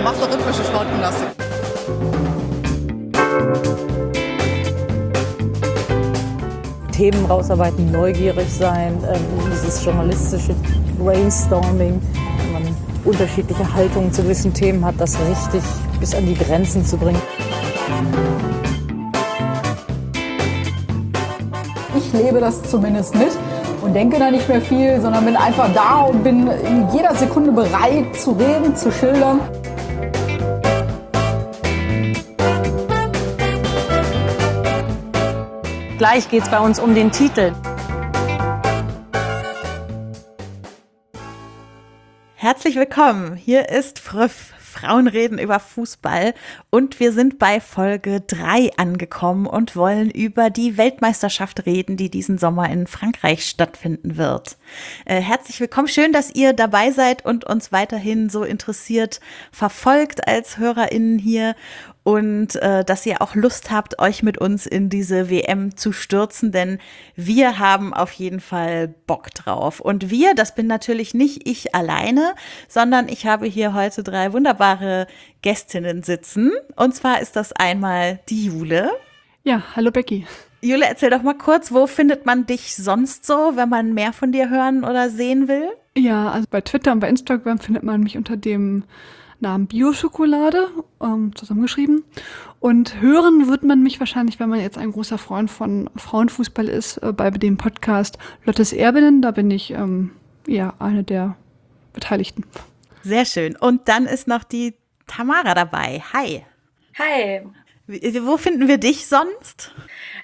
mach doch rhythmische Sportgymnastik. Themen rausarbeiten, neugierig sein, dieses journalistische Brainstorming, wenn man unterschiedliche Haltungen zu gewissen Themen hat, das richtig bis an die Grenzen zu bringen. Ich lebe das zumindest mit und denke da nicht mehr viel, sondern bin einfach da und bin in jeder Sekunde bereit zu reden, zu schildern. Gleich geht es bei uns um den Titel. Herzlich willkommen. Hier ist Früff. Frauen reden über Fußball und wir sind bei Folge 3 angekommen und wollen über die Weltmeisterschaft reden, die diesen Sommer in Frankreich stattfinden wird. Herzlich willkommen. Schön, dass ihr dabei seid und uns weiterhin so interessiert verfolgt als HörerInnen hier. Und dass ihr auch Lust habt, euch mit uns in diese WM zu stürzen, denn wir haben auf jeden Fall Bock drauf. Und wir, das bin natürlich nicht ich alleine, sondern ich habe hier heute 3 wunderbare Gästinnen sitzen. Und zwar ist das einmal die Jule. Ja, hallo Becky. Jule, erzähl doch mal kurz, wo findet man dich sonst so, wenn man mehr von dir hören oder sehen will? Ja, also bei Twitter und bei Instagram findet man mich unter dem Namen Bio-Schokolade, zusammengeschrieben. Und hören wird man mich wahrscheinlich, wenn man jetzt ein großer Freund von Frauenfußball ist, bei dem Podcast Lottes Erbinnen. Da bin ich eine der Beteiligten. Sehr schön. Und dann ist noch die Tamara dabei. Hi. Hi. Wo finden wir dich sonst?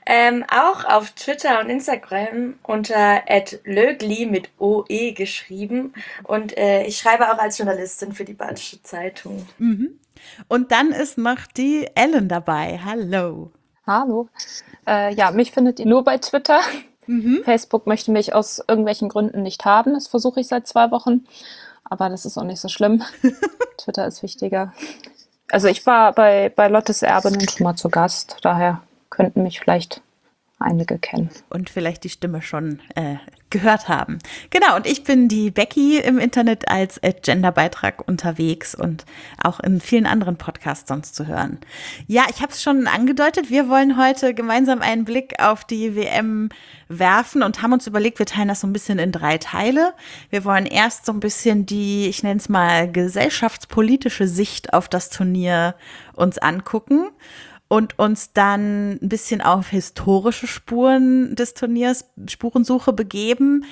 Auch auf Twitter und Instagram unter @lögli mit OE geschrieben. Und ich schreibe auch als Journalistin für die Badische Zeitung. Mhm. Und dann ist noch die Ellen dabei. Hallo. Hallo. Mich findet ihr nur bei Twitter. Mhm. Facebook möchte mich aus irgendwelchen Gründen nicht haben. Das versuche ich seit 2 Wochen. Aber das ist auch nicht so schlimm. Twitter ist wichtiger. Also ich war bei Lottes Erbinnen schon mal zu Gast. Daher könnten mich vielleicht einige kennen. Und vielleicht die Stimme schon gehört haben. Genau, und ich bin die Becky im Internet als Genderbeitrag unterwegs und auch in vielen anderen Podcasts sonst zu hören. Ja, ich habe es schon angedeutet, wir wollen heute gemeinsam einen Blick auf die WM werfen und haben uns überlegt, wir teilen das so ein bisschen in 3 Teile. Wir wollen erst so ein bisschen die, ich nenne es mal, gesellschaftspolitische Sicht auf das Turnier uns angucken und uns dann ein bisschen auf historische Spuren des Turniers, Spurensuche begeben,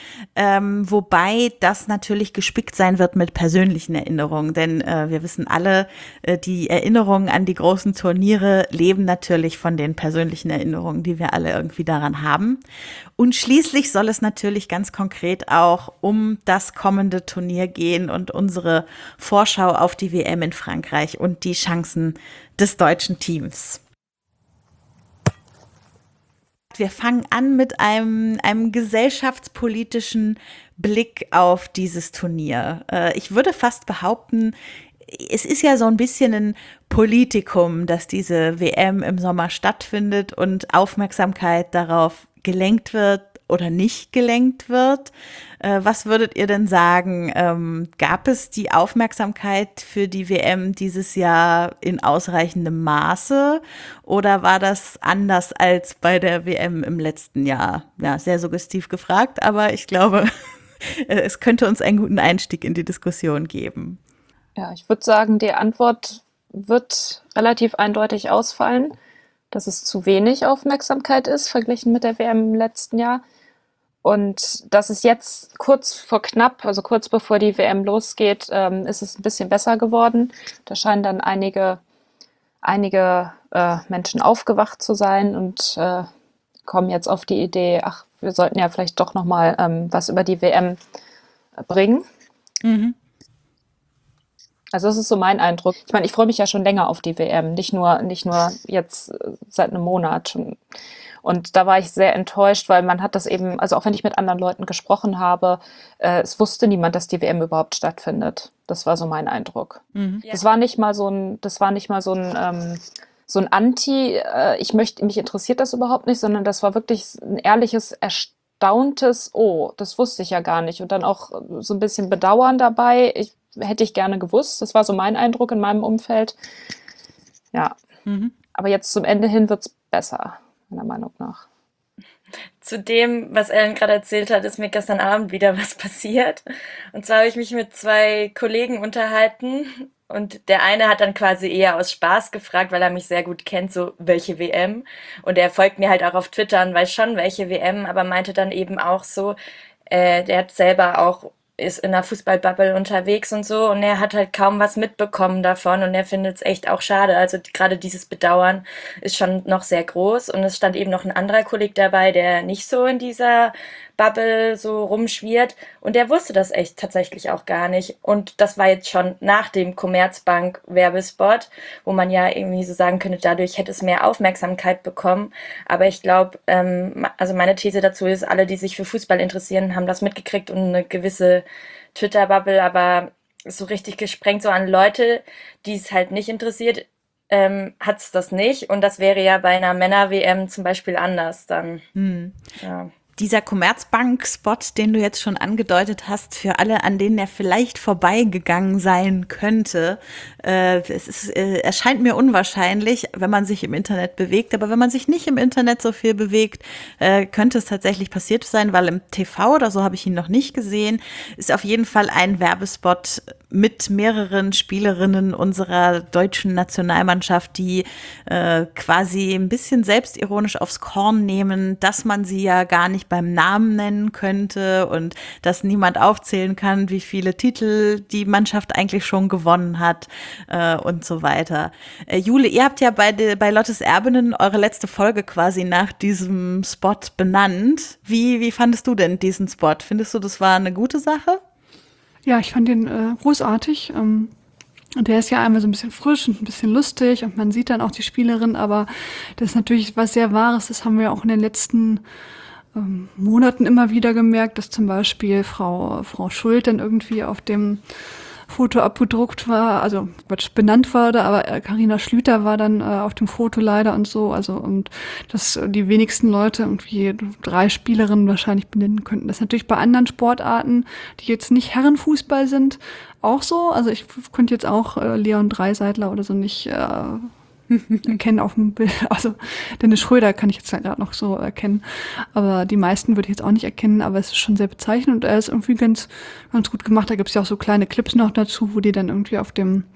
wobei das natürlich gespickt sein wird mit persönlichen Erinnerungen, denn wir wissen alle, die Erinnerungen an die großen Turniere leben natürlich von den persönlichen Erinnerungen, die wir alle irgendwie daran haben. Und schließlich soll es natürlich ganz konkret auch um das kommende Turnier gehen und unsere Vorschau auf die WM in Frankreich und die Chancen des deutschen Teams. Wir fangen an mit einem gesellschaftspolitischen Blick auf dieses Turnier. Ich würde fast behaupten, es ist ja so ein bisschen ein Politikum, dass diese WM im Sommer stattfindet und Aufmerksamkeit darauf gelenkt wird oder nicht gelenkt wird. Was würdet ihr denn sagen? Gab es die Aufmerksamkeit für die WM dieses Jahr in ausreichendem Maße oder war das anders als bei der WM im letzten Jahr? Ja, sehr suggestiv gefragt, aber ich glaube, es könnte uns einen guten Einstieg in die Diskussion geben. Ja, ich würde sagen, die Antwort wird relativ eindeutig ausfallen, dass es zu wenig Aufmerksamkeit ist, verglichen mit der WM im letzten Jahr. Und dass es jetzt kurz vor knapp, also kurz bevor die WM losgeht, ist es ein bisschen besser geworden. Da scheinen dann einige Menschen aufgewacht zu sein und kommen jetzt auf die Idee, ach, wir sollten ja vielleicht doch nochmal was über die WM bringen. Mhm. Also das ist so mein Eindruck. Ich meine, ich freue mich ja schon länger auf die WM, nicht nur jetzt seit einem Monat schon. Und da war ich sehr enttäuscht, weil man hat das eben, also auch wenn ich mit anderen Leuten gesprochen habe, es wusste niemand, dass die WM überhaupt stattfindet. Das war so mein Eindruck. Mhm. Das war nicht mal so ein Anti, mich interessiert das überhaupt nicht, sondern das war wirklich ein ehrliches erstauntes, oh, das wusste ich ja gar nicht. Und dann auch so ein bisschen Bedauern dabei. Hätte ich gerne gewusst. Das war so mein Eindruck in meinem Umfeld. Ja. Aber jetzt zum Ende hin wird's besser, meiner Meinung nach. Zu dem, was Ellen gerade erzählt hat, ist mir gestern Abend wieder was passiert. Und zwar habe ich mich mit 2 Kollegen unterhalten und der eine hat dann quasi eher aus Spaß gefragt, weil er mich sehr gut kennt, so welche WM. Und er folgt mir halt auch auf Twitter und weiß schon, welche WM, aber meinte dann eben auch so, der hat selber auch ist in der Fußballbubble unterwegs und so und er hat halt kaum was mitbekommen davon und er findet es echt auch schade. Also gerade dieses Bedauern ist schon noch sehr groß und es stand eben noch ein anderer Kollege dabei, der nicht so in dieser Bubble so rumschwirrt und der wusste das echt tatsächlich auch gar nicht und das war jetzt schon nach dem Commerzbank-Werbespot, wo man ja irgendwie so sagen könnte, dadurch hätte es mehr Aufmerksamkeit bekommen, aber ich glaube, also meine These dazu ist, alle, die sich für Fußball interessieren, haben das mitgekriegt und eine gewisse Twitter-Bubble, aber so richtig gesprengt so an Leute, die es halt nicht interessiert, hat's das nicht und das wäre ja bei einer Männer-WM zum Beispiel anders dann. Ja. Dieser Commerzbank-Spot, den du jetzt schon angedeutet hast, für alle, an denen er vielleicht vorbeigegangen sein könnte, erscheint mir unwahrscheinlich, wenn man sich im Internet bewegt. Aber wenn man sich nicht im Internet so viel bewegt, könnte es tatsächlich passiert sein, weil im TV, oder so habe ich ihn noch nicht gesehen, ist auf jeden Fall ein Werbespot mit mehreren Spielerinnen unserer deutschen Nationalmannschaft, die quasi ein bisschen selbstironisch aufs Korn nehmen, dass man sie ja gar nicht beim Namen nennen könnte und dass niemand aufzählen kann, wie viele Titel die Mannschaft eigentlich schon gewonnen hat und so weiter. Jule, ihr habt ja bei Lottes Erbinnen eure letzte Folge quasi nach diesem Spot benannt. Wie fandest du denn diesen Spot? Findest du, das war eine gute Sache? Ja, ich fand den großartig. Und der ist ja einmal so ein bisschen frisch und ein bisschen lustig und man sieht dann auch die Spielerin, aber das ist natürlich was sehr Wahres. Das haben wir auch in den letzten Monaten immer wieder gemerkt, dass zum Beispiel Frau Schuld dann irgendwie auf dem Foto abgedruckt war, also benannt wurde, aber Carina Schlüter war dann auf dem Foto leider und so, also und dass die wenigsten Leute irgendwie 3 Spielerinnen wahrscheinlich benennen könnten. Das ist natürlich bei anderen Sportarten, die jetzt nicht Herrenfußball sind, auch so. Also ich könnte jetzt auch Leon Dreiseitler oder so nicht erkennen auf dem Bild. Also Dennis Schröder kann ich jetzt gerade noch so erkennen. Aber die meisten würde ich jetzt auch nicht erkennen, aber es ist schon sehr bezeichnend und er ist irgendwie ganz gut gemacht. Da gibt es ja auch so kleine Clips noch dazu, wo die dann irgendwie auf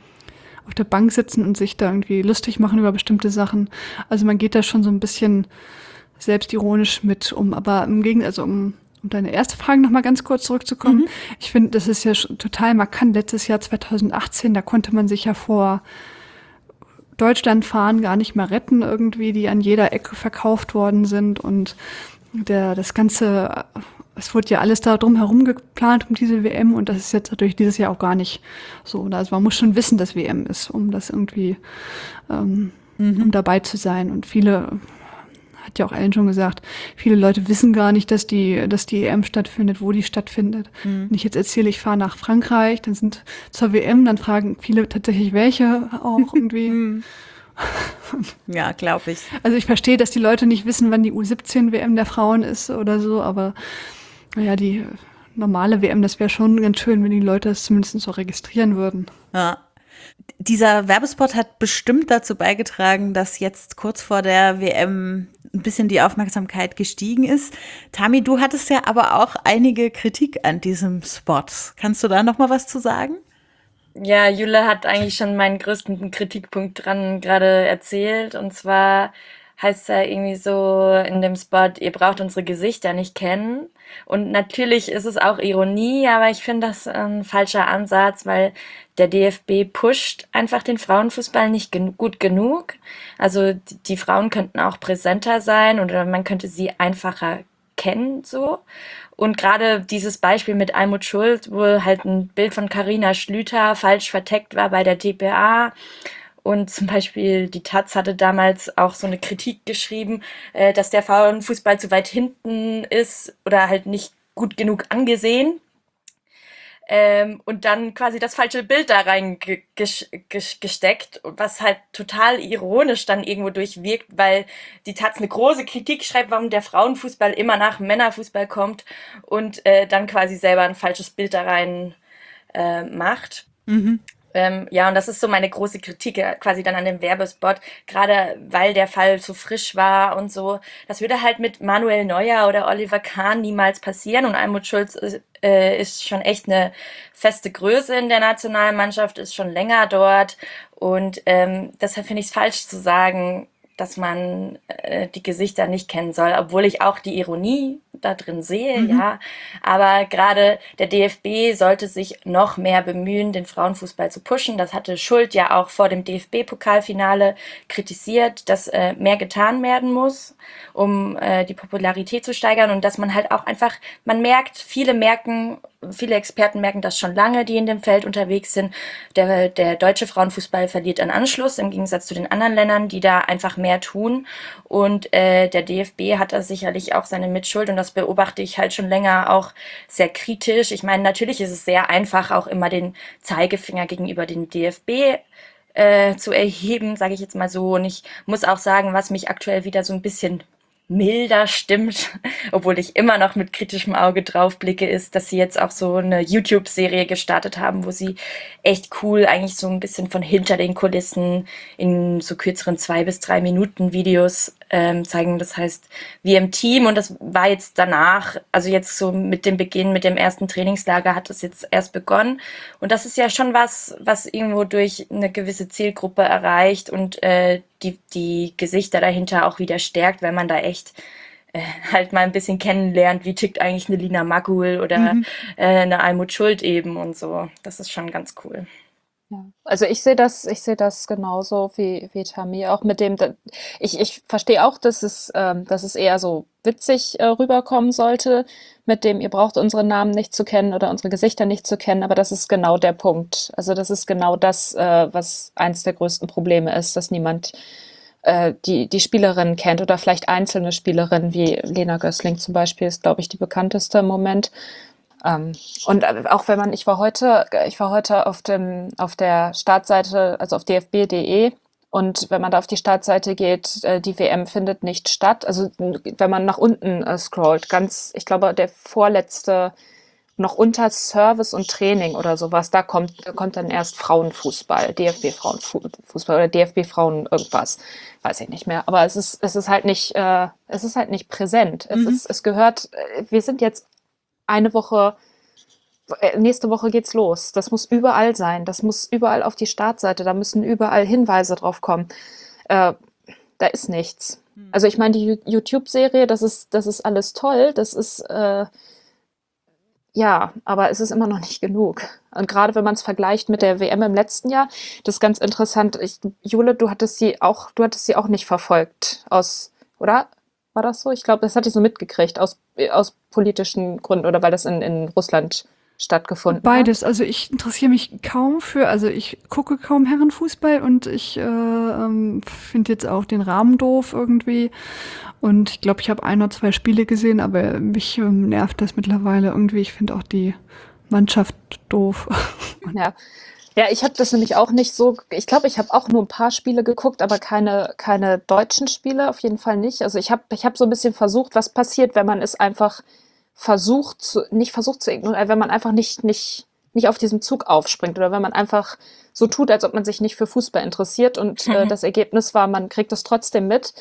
der Bank sitzen und sich da irgendwie lustig machen über bestimmte Sachen. Also man geht da schon so ein bisschen selbstironisch mit um. Aber im Gegenteil, also um deine erste Frage noch mal ganz kurz zurückzukommen. Ich finde, das ist ja schon total markant. Letztes Jahr 2018, da konnte man sich ja vor Deutschland fahren gar nicht mehr retten irgendwie, die an jeder Ecke verkauft worden sind und das Ganze, es wurde ja alles da drum herum geplant um diese WM und das ist jetzt natürlich dieses Jahr auch gar nicht so. Also man muss schon wissen, dass WM ist, um das irgendwie, um dabei zu sein und viele, hat ja auch Ellen schon gesagt, viele Leute wissen gar nicht, dass die EM stattfindet, wo die stattfindet. Wenn ich jetzt erzähle, ich fahre nach Frankreich, dann sind zur WM, dann fragen viele tatsächlich welche auch irgendwie. Ja, glaube ich. Also ich verstehe, dass die Leute nicht wissen, wann die U17-WM der Frauen ist oder so, aber naja, die normale WM, das wäre schon ganz schön, wenn die Leute das zumindest so registrieren würden. Ja. Dieser Werbespot hat bestimmt dazu beigetragen, dass jetzt kurz vor der WM ein bisschen die Aufmerksamkeit gestiegen ist. Tami, du hattest ja aber auch einige Kritik an diesem Spot. Kannst du da noch mal was zu sagen? Ja, Jule hat eigentlich schon meinen größten Kritikpunkt dran gerade erzählt. Und zwar heißt es ja irgendwie so in dem Spot, ihr braucht unsere Gesichter nicht kennen. Und natürlich ist es auch Ironie, aber ich finde das ein falscher Ansatz, weil der DFB pusht einfach den Frauenfußball nicht gut genug. Also die Frauen könnten auch präsenter sein oder man könnte sie einfacher kennen so. Und gerade dieses Beispiel mit Almut Schuld, wo halt ein Bild von Carina Schlüter falsch verteckt war bei der DPA. Und zum Beispiel die taz hatte damals auch so eine Kritik geschrieben, dass der Frauenfußball zu weit hinten ist oder halt nicht gut genug angesehen. und dann quasi das falsche Bild da rein gesteckt, was halt total ironisch dann irgendwo durchwirkt, weil die Taz eine große Kritik schreibt, warum der Frauenfußball immer nach Männerfußball kommt und dann quasi selber ein falsches Bild da rein macht. Ja, und das ist so meine große Kritik quasi dann an dem Werbespot, gerade weil der Fall so frisch war und so. Das würde halt mit Manuel Neuer oder Oliver Kahn niemals passieren und Almut Schulz ist schon echt eine feste Größe in der Nationalmannschaft, ist schon länger dort und deshalb finde ich es falsch zu sagen, dass man die Gesichter nicht kennen soll, obwohl ich auch die Ironie da drin sehe, ja. Aber gerade der DFB sollte sich noch mehr bemühen, den Frauenfußball zu pushen. Das hatte Schuld ja auch vor dem DFB-Pokalfinale kritisiert, dass mehr getan werden muss, um die Popularität zu steigern und dass man halt auch einfach, man merkt, viele Experten merken das schon lange, die in dem Feld unterwegs sind. Der deutsche Frauenfußball verliert an Anschluss, im Gegensatz zu den anderen Ländern, die da einfach mehr tun. Und der DFB hat da sicherlich auch seine Mitschuld und das beobachte ich halt schon länger auch sehr kritisch. Ich meine, natürlich ist es sehr einfach, auch immer den Zeigefinger gegenüber dem DFB zu erheben, sage ich jetzt mal so. Und ich muss auch sagen, was mich aktuell wieder so ein bisschen milder stimmt, obwohl ich immer noch mit kritischem Auge drauf blicke, ist, dass sie jetzt auch so eine YouTube-Serie gestartet haben, wo sie echt cool eigentlich so ein bisschen von hinter den Kulissen in so kürzeren 2 bis 3 Minuten Videos zeigen. Das heißt, wir im Team und das war jetzt danach, also jetzt so mit dem Beginn, mit dem ersten Trainingslager hat das jetzt erst begonnen und das ist ja schon was irgendwo durch eine gewisse Zielgruppe erreicht und die Gesichter dahinter auch wieder stärkt, weil man da echt halt mal ein bisschen kennenlernt, wie tickt eigentlich eine Lina Magul oder eine Almut Schuld eben und so. Das ist schon ganz cool. Ja. Also ich sehe das genauso wie Tammy, auch mit dem, ich verstehe auch, dass es eher so witzig rüberkommen sollte, mit dem, ihr braucht unsere Namen nicht zu kennen oder unsere Gesichter nicht zu kennen, aber das ist genau der Punkt. Also das ist genau das, was eins der größten Probleme ist, dass niemand die Spielerinnen kennt oder vielleicht einzelne Spielerinnen, wie Lena Gößling zum Beispiel ist, glaube ich, die bekannteste im Moment. Und auch wenn ich war heute auf der Startseite, also auf dfb.de, und wenn man da auf die Startseite geht, die WM findet nicht statt. Also wenn man nach unten scrollt, ich glaube, der vorletzte noch unter Service und Training oder sowas, da kommt dann erst Frauenfußball, DFB Frauenfußball oder DFB Frauen irgendwas, weiß ich nicht mehr. Aber es ist halt nicht präsent. Es gehört, wir sind jetzt eine Woche, nächste Woche geht's los. Das muss überall sein. Das muss überall auf die Startseite. Da müssen überall Hinweise drauf kommen. Da ist nichts. Also ich meine, die YouTube-Serie, das ist alles toll. Das ist, ja, aber es ist immer noch nicht genug. Und gerade wenn man es vergleicht mit der WM im letzten Jahr, das ist ganz interessant. Jule, du hattest sie auch nicht verfolgt oder? War das so? Ich glaube, das hatte ich so mitgekriegt aus politischen Gründen oder weil das in Russland stattgefunden hat. Beides. Also ich interessiere mich also ich gucke kaum Herrenfußball und ich finde jetzt auch den Rahmen doof irgendwie. Und ich glaube, ich habe 1 oder 2 Spiele gesehen, aber mich nervt das mittlerweile irgendwie. Ich finde auch die Mannschaft doof. Ja. Ja, ich habe das nämlich auch nicht so, ich glaube, ich habe auch nur ein paar Spiele geguckt, aber keine deutschen Spiele, auf jeden Fall nicht. Also ich hab so ein bisschen versucht, was passiert, wenn man es einfach nicht versucht zu ignorieren, wenn man einfach nicht auf diesen Zug aufspringt oder wenn man einfach so tut, als ob man sich nicht für Fußball interessiert und das Ergebnis war, man kriegt es trotzdem mit.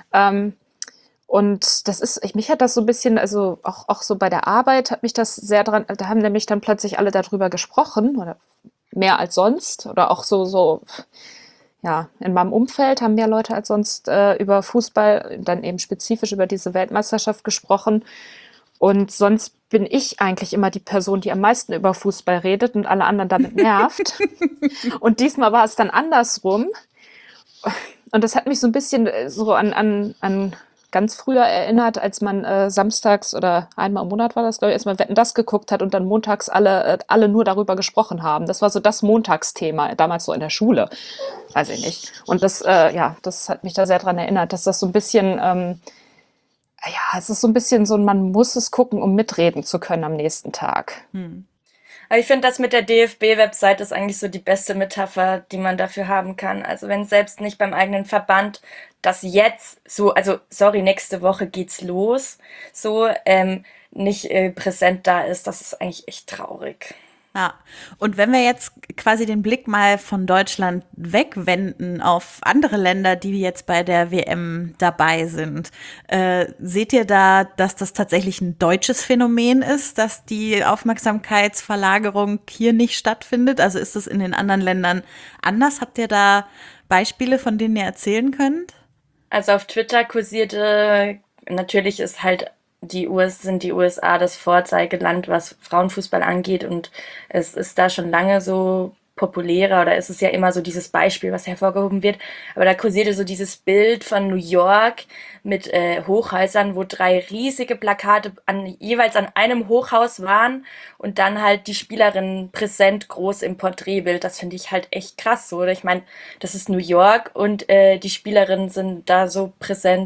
Und mich hat das so ein bisschen, also auch so bei der Arbeit hat mich das sehr dran, da haben nämlich dann plötzlich alle darüber gesprochen oder mehr als sonst oder auch so, ja, in meinem Umfeld haben mehr Leute als sonst über Fußball, dann eben spezifisch über diese Weltmeisterschaft gesprochen. Und sonst bin ich eigentlich immer die Person, die am meisten über Fußball redet und alle anderen damit nervt. Und diesmal war es dann andersrum. Und das hat mich so ein bisschen so an ganz früher erinnert, als man samstags oder einmal im Monat war das, glaube ich, erstmal Wetten, das geguckt hat und dann montags alle nur darüber gesprochen haben. Das war so das Montagsthema, damals so in der Schule, weiß ich nicht. Und das hat mich da sehr dran erinnert, dass das so ein bisschen, es ist so ein bisschen so, man muss es gucken, um mitreden zu können am nächsten Tag. Aber ich finde, das mit der DFB-Website ist eigentlich so die beste Metapher, die man dafür haben kann. Also wenn selbst nicht beim eigenen Verband das jetzt so, also sorry, nächste Woche geht's los, so nicht präsent da ist, das ist eigentlich echt traurig. Ja, und wenn wir jetzt quasi den Blick mal von Deutschland wegwenden auf andere Länder, die jetzt bei der WM dabei sind, seht ihr da, dass das tatsächlich ein deutsches Phänomen ist, dass die Aufmerksamkeitsverlagerung hier nicht stattfindet? Also ist es in den anderen Ländern anders? Habt ihr da Beispiele, von denen ihr erzählen könnt? Also auf Twitter kursierte, natürlich ist halt sind die USA das Vorzeigeland, was Frauenfußball angeht, und es ist da schon lange so populärer, oder ist es ja immer so dieses Beispiel, was hervorgehoben wird, aber da kursierte so dieses Bild von New York mit Hochhäusern, wo 3 riesige Plakate jeweils an einem Hochhaus waren und dann halt die Spielerinnen präsent groß im Porträtbild. Das finde ich halt echt krass so, oder? Ich meine, das ist New York und die Spielerinnen sind da so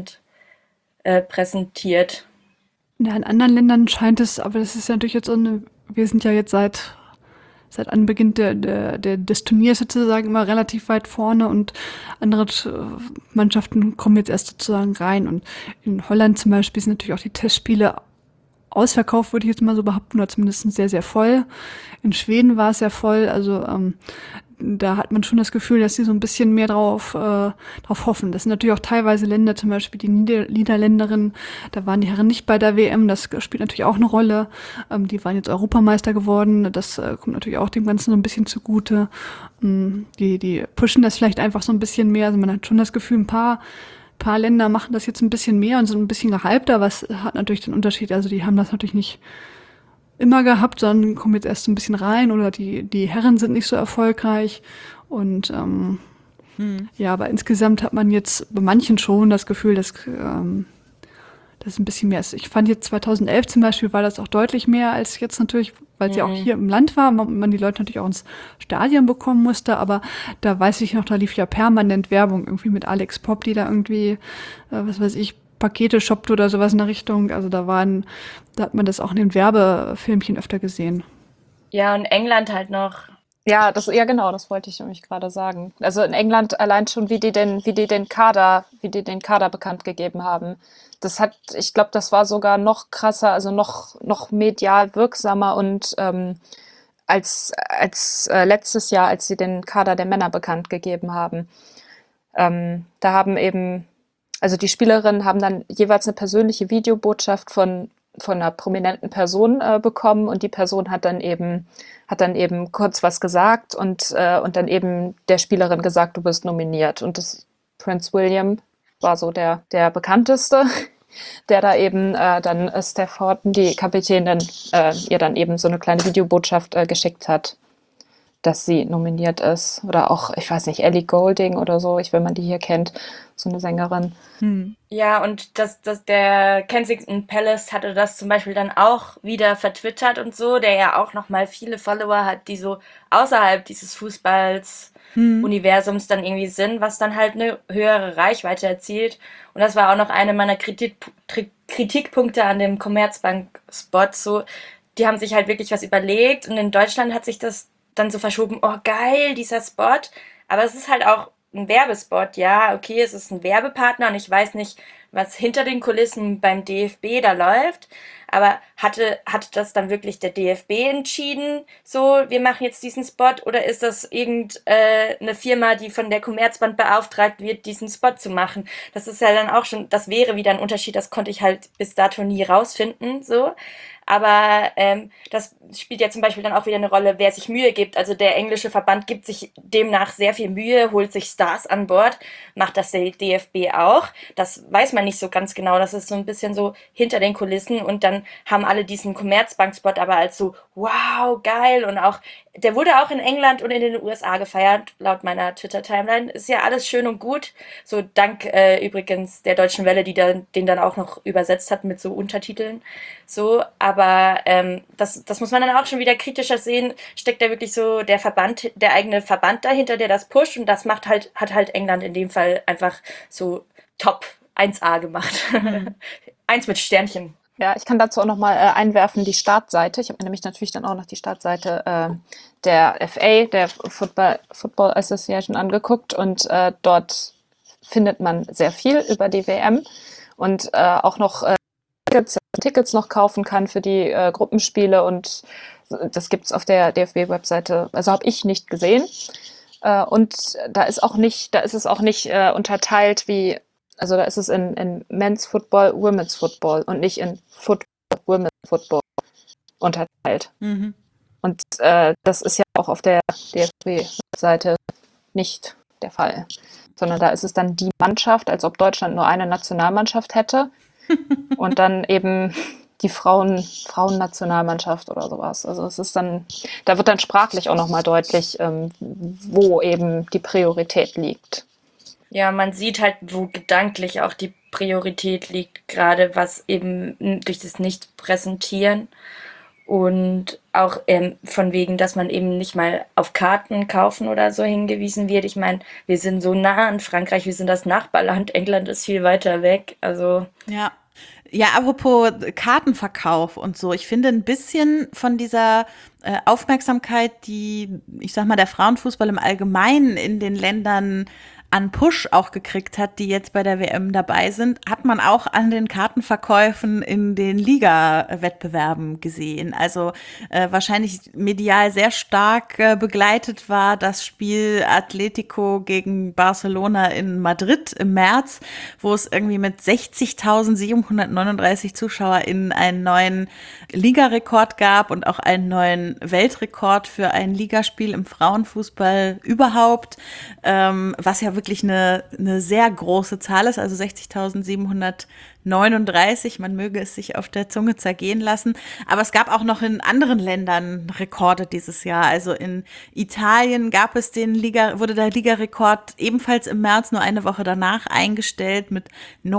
präsentiert. Ja, in anderen Ländern scheint es, aber das ist ja natürlich jetzt wir sind ja jetzt seit Anbeginn des Turniers sozusagen immer relativ weit vorne, und andere Mannschaften kommen jetzt erst sozusagen rein. Und in Holland zum Beispiel sind natürlich auch die Testspiele ausverkauft, würde ich jetzt mal so behaupten, oder zumindest sehr, sehr voll. In Schweden war es sehr voll, also da hat man schon das Gefühl, dass sie so ein bisschen mehr drauf hoffen. Das sind natürlich auch teilweise Länder, zum Beispiel die Niederländerinnen, da waren die Herren nicht bei der WM, das spielt natürlich auch eine Rolle. Die waren jetzt Europameister geworden, das kommt natürlich auch dem Ganzen so ein bisschen zugute. Die pushen das vielleicht einfach so ein bisschen mehr, also man hat schon das Gefühl, ein paar Länder machen das jetzt ein bisschen mehr und sind ein bisschen gehypter, was hat natürlich den Unterschied, also die haben das natürlich nicht immer gehabt, sondern kommen jetzt erst so ein bisschen rein, oder die Herren sind nicht so erfolgreich, und ja, aber insgesamt hat man jetzt bei manchen schon das Gefühl, dass das ein bisschen mehr ist. Ich fand jetzt 2011 zum Beispiel war das auch deutlich mehr als jetzt natürlich, weil es ja auch hier im Land war, man die Leute natürlich auch ins Stadion bekommen musste, aber da weiß ich noch, da lief ja permanent Werbung irgendwie mit Alex Popp, die da irgendwie, was weiß ich, Pakete shoppt oder sowas in der Richtung. Also da hat man das auch in den Werbefilmchen öfter gesehen. Ja, und England halt noch. Ja, genau, das wollte ich nämlich gerade sagen. Also in England allein schon, wie die den Kader bekannt gegeben haben. Ich glaube, das war sogar noch krasser, also noch medial wirksamer, und als letztes Jahr, als sie den Kader der Männer bekannt gegeben haben. Da haben eben, also die Spielerinnen haben dann jeweils eine persönliche Videobotschaft von einer prominenten Person bekommen, und die Person hat dann eben kurz was gesagt und dann eben der Spielerin gesagt, du bist nominiert. Und das Prince William war so der bekannteste, der da eben dann Steph Houghton, die Kapitänin, ihr dann eben so eine kleine Videobotschaft geschickt hat, dass sie nominiert ist. Oder auch, ich weiß nicht, Ellie Goulding oder so, wenn man die hier kennt, so eine Sängerin. Ja, und der Kensington Palace hatte das zum Beispiel dann auch wieder vertwittert und so, der ja auch nochmal viele Follower hat, die so außerhalb dieses Fußballs-Universums dann irgendwie sind, was dann halt eine höhere Reichweite erzielt. Und das war auch noch eine meiner Kritikpunkte an dem Commerzbank-Spot. So, die haben sich halt wirklich was überlegt, und in Deutschland hat sich das dann so verschoben, oh geil, dieser Spot. Aber es ist halt auch ein Werbespot, ja, okay, es ist ein Werbepartner, und ich weiß nicht, was hinter den Kulissen beim DFB da läuft, aber hatte das dann wirklich der DFB entschieden, so, wir machen jetzt diesen Spot, oder ist das irgendeine Firma, die von der Commerzbank beauftragt wird, diesen Spot zu machen? Das ist ja dann auch schon, das wäre wieder ein Unterschied, das konnte ich halt bis dato nie rausfinden, so. Aber das spielt ja zum Beispiel dann auch wieder eine Rolle, wer sich Mühe gibt. Also der englische Verband gibt sich demnach sehr viel Mühe, holt sich Stars an Bord, macht das der DFB auch. Das weiß man nicht so ganz genau. Das ist so ein bisschen so hinter den Kulissen, und dann haben alle diesen Commerzbank-Spot aber als so, wow, geil, und auch, der wurde auch in England und in den USA gefeiert, laut meiner Twitter-Timeline. Ist ja alles schön und gut. So dank übrigens der Deutschen Welle, die den dann auch noch übersetzt hat mit so Untertiteln. So, aber das muss man dann auch schon wieder kritischer sehen. Steckt da wirklich so der eigene Verband dahinter, der das pusht, und das hat halt England in dem Fall einfach so top 1A gemacht. 1 mit Sternchen. Ja, ich kann dazu auch noch mal einwerfen, die Startseite. Ich habe mir nämlich natürlich dann auch noch die Startseite der FA, der Football Association, angeguckt und dort findet man sehr viel über die WM und auch noch Tickets noch kaufen kann für die Gruppenspiele und das gibt's auf der DFB-Webseite. Also habe ich nicht gesehen. Und da ist es auch nicht unterteilt wie, also da ist es in Men's Football, Women's Football und nicht in Football, Women's Football unterteilt. Mhm. Und das ist ja auch auf der DFB-Seite nicht der Fall. Sondern da ist es dann die Mannschaft, als ob Deutschland nur eine Nationalmannschaft hätte und dann eben die Frauennationalmannschaft oder sowas. Also es ist dann, da wird dann sprachlich auch nochmal deutlich, wo eben die Priorität liegt. Ja, man sieht halt, wo gedanklich auch die Priorität liegt, gerade was eben durch das Nicht-Präsentieren und auch von wegen, dass man eben nicht mal auf Karten kaufen oder so hingewiesen wird. Ich meine, wir sind so nah an Frankreich, wir sind das Nachbarland, England ist viel weiter weg, also Ja. Ja, apropos Kartenverkauf und so. Ich finde ein bisschen von dieser Aufmerksamkeit, die, ich sag mal, der Frauenfußball im Allgemeinen in den Ländern an Push auch gekriegt hat, die jetzt bei der WM dabei sind, hat man auch an den Kartenverkäufen in den Liga-Wettbewerben gesehen. Also wahrscheinlich medial sehr stark begleitet war das Spiel Atletico gegen Barcelona in Madrid im März, wo es irgendwie mit 60.739 ZuschauerInnen einen neuen Ligarekord gab und auch einen neuen Weltrekord für ein Ligaspiel im Frauenfußball überhaupt, was ja wirklich eine sehr große Zahl ist, also 60.739. Man möge es sich auf der Zunge zergehen lassen. Aber es gab auch noch in anderen Ländern Rekorde dieses Jahr. Also in Italien wurde der Ligarekord ebenfalls im März nur eine Woche danach eingestellt mit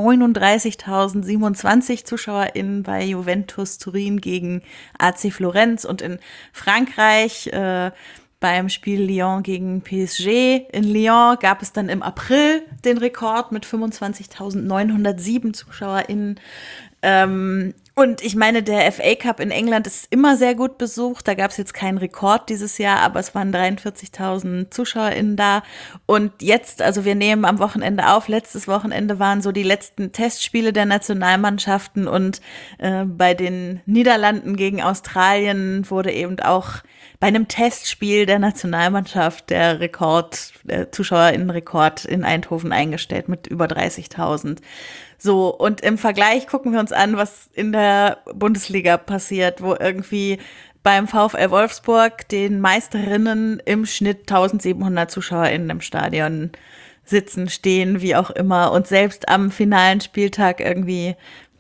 39.027 ZuschauerInnen bei Juventus Turin gegen AC Florenz. Und in Frankreich beim Spiel Lyon gegen PSG in Lyon gab es dann im April den Rekord mit 25.907 ZuschauerInnen. Und ich meine, der FA Cup in England ist immer sehr gut besucht. Da gab es jetzt keinen Rekord dieses Jahr, aber es waren 43.000 ZuschauerInnen da. Und jetzt, also wir nehmen am Wochenende auf, letztes Wochenende waren so die letzten Testspiele der Nationalmannschaften und bei den Niederlanden gegen Australien wurde eben auch bei einem Testspiel der Nationalmannschaft der ZuschauerInnenrekord in Eindhoven eingestellt mit über 30.000. So, und im Vergleich gucken wir uns an, was in der Bundesliga passiert, wo irgendwie beim VfL Wolfsburg den Meisterinnen im Schnitt 1.700 ZuschauerInnen im Stadion sitzen, stehen, wie auch immer. Und selbst am finalen Spieltag irgendwie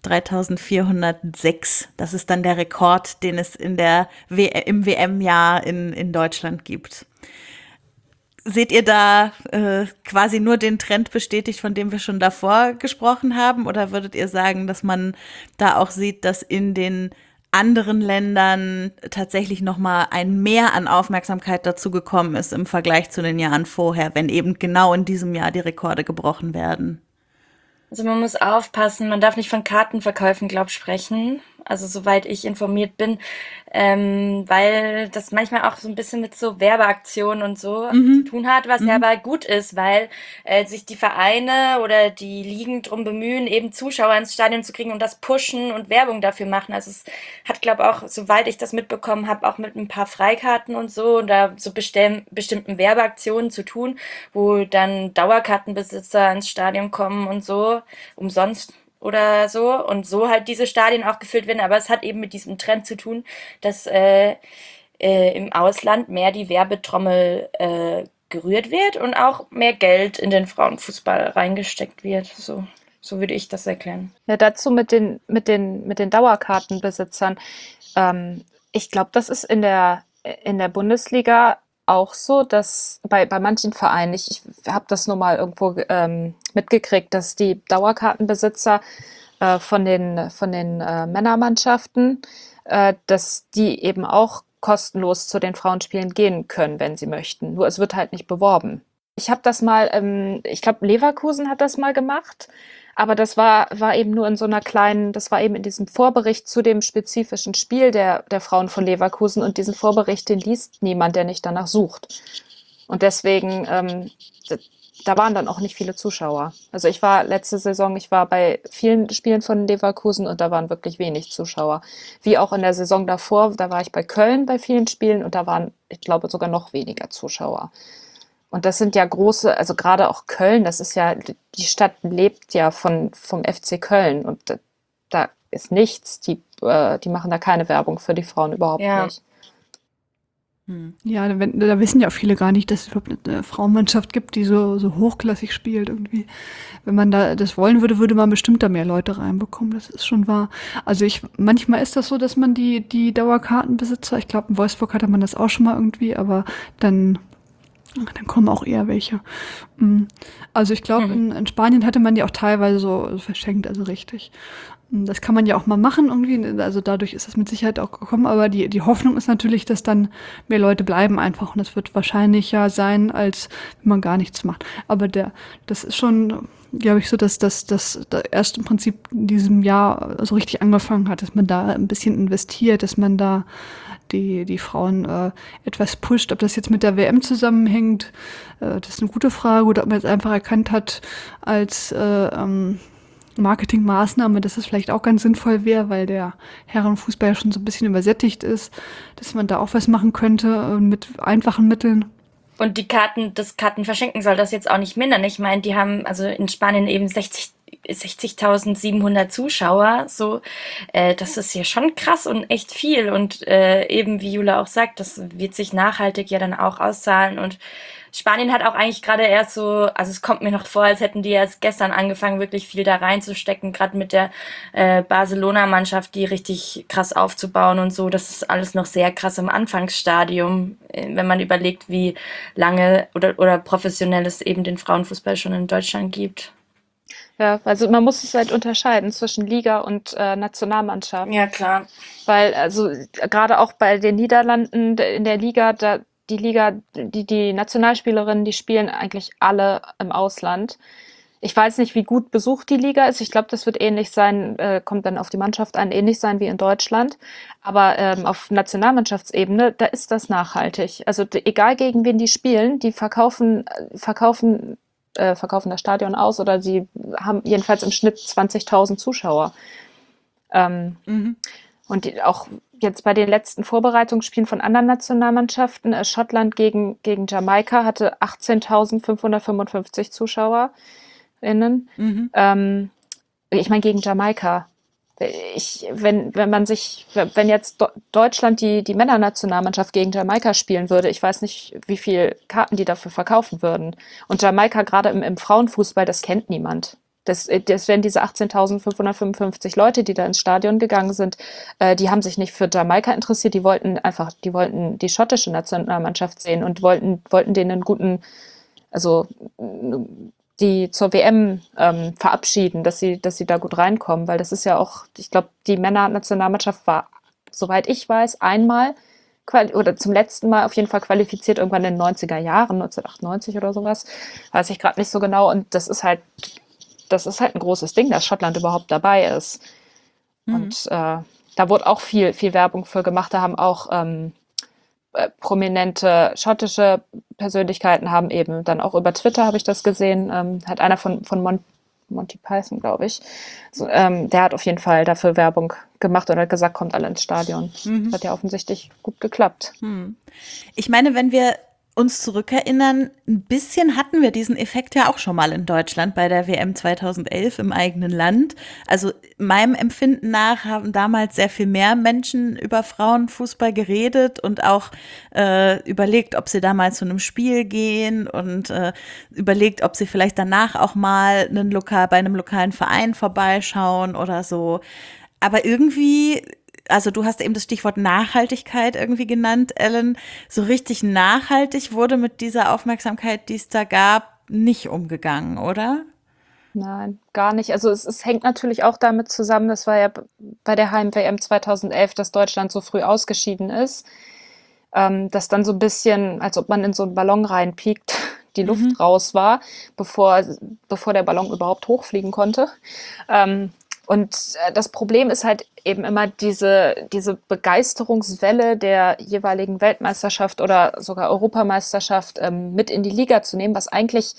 3.406. Das ist dann der Rekord, den es im WM-Jahr in Deutschland gibt. Seht ihr da quasi nur den Trend bestätigt, von dem wir schon davor gesprochen haben? Oder würdet ihr sagen, dass man da auch sieht, dass in den anderen Ländern tatsächlich noch mal ein Mehr an Aufmerksamkeit dazu gekommen ist im Vergleich zu den Jahren vorher, wenn eben genau in diesem Jahr die Rekorde gebrochen werden? Also man muss aufpassen, man darf nicht von Kartenverkäufen, glaube ich, sprechen. Also soweit ich informiert bin, weil das manchmal auch so ein bisschen mit so Werbeaktionen und so zu tun hat, was ja aber gut ist, weil sich die Vereine oder die Ligen drum bemühen, eben Zuschauer ins Stadion zu kriegen und das pushen und Werbung dafür machen. Also es hat, glaube ich, auch, soweit ich das mitbekommen habe, auch mit ein paar Freikarten und so oder so bestimmten Werbeaktionen zu tun, wo dann Dauerkartenbesitzer ins Stadion kommen und so, umsonst oder so und so halt diese Stadien auch gefüllt werden, aber es hat eben mit diesem Trend zu tun, dass im Ausland mehr die Werbetrommel gerührt wird und auch mehr Geld in den Frauenfußball reingesteckt wird. So würde ich das erklären. Ja, dazu mit den Dauerkartenbesitzern. Ich glaube, das ist in der Bundesliga auch so, dass bei manchen Vereinen, ich habe das nur mal irgendwo mitgekriegt, dass die Dauerkartenbesitzer von den Männermannschaften, dass die eben auch kostenlos zu den Frauenspielen gehen können, wenn sie möchten. Nur es wird halt nicht beworben. Ich habe das mal, ich glaube, Leverkusen hat das mal gemacht, Aber das war eben nur in so einer kleinen, das war eben in diesem Vorbericht zu dem spezifischen Spiel der Frauen von Leverkusen, und diesen Vorbericht, den liest niemand, der nicht danach sucht. Und deswegen, da waren dann auch nicht viele Zuschauer. Also letzte Saison, ich war bei vielen Spielen von Leverkusen und da waren wirklich wenig Zuschauer. Wie auch in der Saison davor, da war ich bei Köln bei vielen Spielen und da waren, ich glaube, sogar noch weniger Zuschauer. Und das sind ja große, also gerade auch Köln, das ist ja, die Stadt lebt ja vom FC Köln, und da ist nichts. Die machen da keine Werbung für die Frauen, überhaupt Ja. nicht. Ja, da wissen ja auch viele gar nicht, dass es überhaupt eine Frauenmannschaft gibt, die so hochklassig spielt irgendwie. Wenn man da das wollen würde, würde man bestimmt da mehr Leute reinbekommen. Das ist schon wahr. Also manchmal ist das so, dass man die Dauerkartenbesitzer, ich glaube in Wolfsburg hatte man das auch schon mal irgendwie, aber dann kommen auch eher welche. Also ich glaube, in Spanien hatte man die auch teilweise so verschenkt, also richtig. Das kann man ja auch mal machen irgendwie, also dadurch ist das mit Sicherheit auch gekommen, aber die Hoffnung ist natürlich, dass dann mehr Leute bleiben einfach, und das wird wahrscheinlicher sein, als wenn man gar nichts macht. Aber das ist schon, glaube ich, so, dass das erst im Prinzip in diesem Jahr so richtig angefangen hat, dass man da ein bisschen investiert, dass man da die Frauen etwas pusht. Ob das jetzt mit der WM zusammenhängt, das ist eine gute Frage, oder ob man jetzt einfach erkannt hat als Marketingmaßnahme, dass es vielleicht auch ganz sinnvoll wäre, weil der Herrenfußball ja schon so ein bisschen übersättigt ist, dass man da auch was machen könnte mit einfachen Mitteln. Und das Kartenverschenken soll das jetzt auch nicht mindern. Ich meine, die haben also in Spanien eben 60.700 Zuschauer. So, das ist ja schon krass und echt viel. Und eben, wie Jula auch sagt, das wird sich nachhaltig ja dann auch auszahlen. Und Spanien hat auch eigentlich gerade erst so, also es kommt mir noch vor, als hätten die erst gestern angefangen, wirklich viel da reinzustecken, gerade mit der Barcelona-Mannschaft, die richtig krass aufzubauen und so. Das ist alles noch sehr krass im Anfangsstadium, wenn man überlegt, wie lange oder professionell es eben den Frauenfußball schon in Deutschland gibt. Ja, also man muss es halt unterscheiden zwischen Liga und Nationalmannschaft. Ja, klar. Weil, also gerade auch bei den Niederlanden in der Liga, die Nationalspielerinnen, die spielen eigentlich alle im Ausland. Ich weiß nicht, wie gut besucht die Liga ist. Ich glaube, das wird ähnlich sein, kommt dann auf die Mannschaft an, ähnlich sein wie in Deutschland. Aber auf Nationalmannschaftsebene, da ist das nachhaltig. Also egal gegen wen die spielen, die verkaufen das Stadion aus, oder sie haben jedenfalls im Schnitt 20.000 Zuschauer. Und auch jetzt bei den letzten Vorbereitungsspielen von anderen Nationalmannschaften, Schottland gegen Jamaika hatte 18.555 ZuschauerInnen. Ich meine, gegen Jamaika. Wenn jetzt Deutschland die Männernationalmannschaft gegen Jamaika spielen würde, ich weiß nicht, wie viel Karten die dafür verkaufen würden. Und Jamaika gerade im Frauenfußball, das kennt niemand. Das wären diese 18.555 Leute, die da ins Stadion gegangen sind, die haben sich nicht für Jamaika interessiert, die wollten die schottische Nationalmannschaft sehen und wollten denen einen guten, also die zur WM verabschieden, dass sie da gut reinkommen, weil das ist ja auch, ich glaube, die Männernationalmannschaft war, soweit ich weiß, einmal oder zum letzten Mal auf jeden Fall qualifiziert, irgendwann in den 90er Jahren, 1998 oder sowas, weiß ich gerade nicht so genau, und das ist halt ein großes Ding, dass Schottland überhaupt dabei ist. Und da wurde auch viel, viel Werbung für gemacht. Da haben auch prominente schottische Persönlichkeiten haben eben dann auch über Twitter, habe ich das gesehen, hat einer von Monty Python, glaube ich, der hat auf jeden Fall dafür Werbung gemacht und hat gesagt, kommt alle ins Stadion. Das hat ja offensichtlich gut geklappt. Ich meine, wenn wir uns zurückerinnern, ein bisschen hatten wir diesen Effekt ja auch schon mal in Deutschland bei der WM 2011 im eigenen Land. Also meinem Empfinden nach haben damals sehr viel mehr Menschen über Frauenfußball geredet und auch überlegt, ob sie da mal zu einem Spiel gehen und überlegt, ob sie vielleicht danach auch mal bei einem lokalen Verein vorbeischauen oder so. Aber irgendwie, also du hast eben das Stichwort Nachhaltigkeit irgendwie genannt, Ellen. So richtig nachhaltig wurde mit dieser Aufmerksamkeit, die es da gab, nicht umgegangen, oder? Nein, gar nicht. Also es hängt natürlich auch damit zusammen, das war ja bei der Heim-WM 2011, dass Deutschland so früh ausgeschieden ist, dass dann so ein bisschen, als ob man in so einen Ballon reinpiekt, die Luft raus war, bevor der Ballon überhaupt hochfliegen konnte. Und das Problem ist halt eben immer diese Begeisterungswelle der jeweiligen Weltmeisterschaft oder sogar Europameisterschaft mit in die Liga zu nehmen, was eigentlich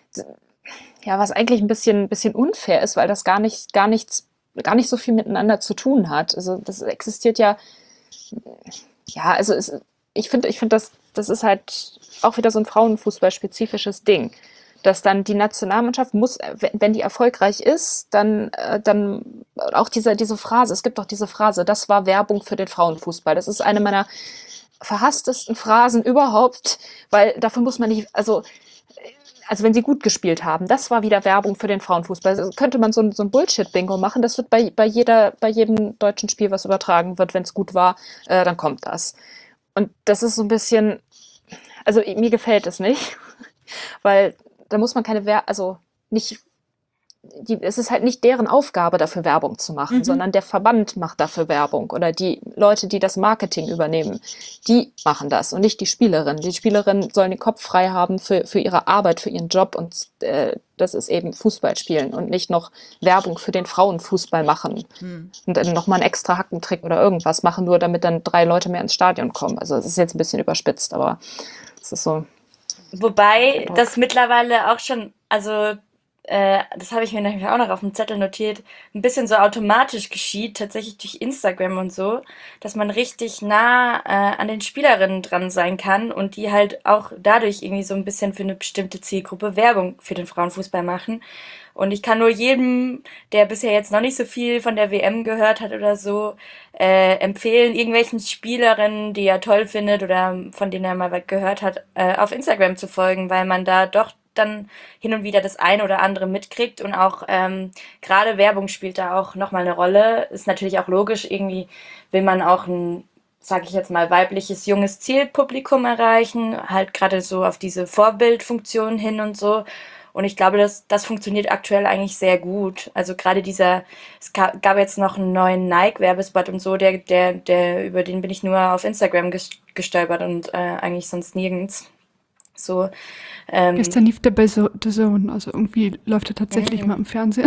ein bisschen unfair ist, weil das gar nicht so viel miteinander zu tun hat. Also das existiert ich finde, das ist halt auch wieder so ein Frauenfußball-spezifisches Ding, dass dann die Nationalmannschaft muss, wenn die erfolgreich ist, dann auch diese Phrase, es gibt auch diese Phrase, das war Werbung für den Frauenfußball. Das ist eine meiner verhasstesten Phrasen überhaupt, weil dafür muss man nicht, also wenn sie gut gespielt haben, das war wieder Werbung für den Frauenfußball. Also könnte man so ein Bullshit-Bingo machen, das wird bei jedem deutschen Spiel, was übertragen wird, wenn es gut war, dann kommt das. Und das ist so ein bisschen, also mir gefällt es nicht, weil da muss man es ist halt nicht deren Aufgabe, dafür Werbung zu machen, sondern der Verband macht dafür Werbung oder die Leute, die das Marketing übernehmen, die machen das und nicht die Spielerin. Die Spielerin sollen den Kopf frei haben für ihre Arbeit, für ihren Job und das ist eben Fußball spielen und nicht noch Werbung für den Frauenfußball machen und dann nochmal einen extra Hackentrick oder irgendwas machen, nur damit dann 3 Leute mehr ins Stadion kommen. Also es ist jetzt ein bisschen überspitzt, aber es ist so. Wobei das mittlerweile auch schon, also das habe ich mir nämlich auch noch auf dem Zettel notiert, ein bisschen so automatisch geschieht, tatsächlich durch Instagram und so, dass man richtig nah an den Spielerinnen dran sein kann und die halt auch dadurch irgendwie so ein bisschen für eine bestimmte Zielgruppe Werbung für den Frauenfußball machen. Und ich kann nur jedem, der bisher jetzt noch nicht so viel von der WM gehört hat oder so, empfehlen, irgendwelchen Spielerinnen, die er toll findet oder von denen er mal was gehört hat, auf Instagram zu folgen, weil man da doch dann hin und wieder das eine oder andere mitkriegt und auch gerade Werbung spielt da auch nochmal eine Rolle. Ist natürlich auch logisch, irgendwie will man auch ein, sage ich jetzt mal, weibliches, junges Zielpublikum erreichen, halt gerade so auf diese Vorbildfunktion hin und so. Und ich glaube, das funktioniert aktuell eigentlich sehr gut. Also gerade es gab jetzt noch einen neuen Nike-Werbespot und so, der über den bin ich nur auf Instagram gestolpert und eigentlich sonst nirgends. So, Gestern lief der bei The Zone, also irgendwie läuft er tatsächlich mal im Fernsehen.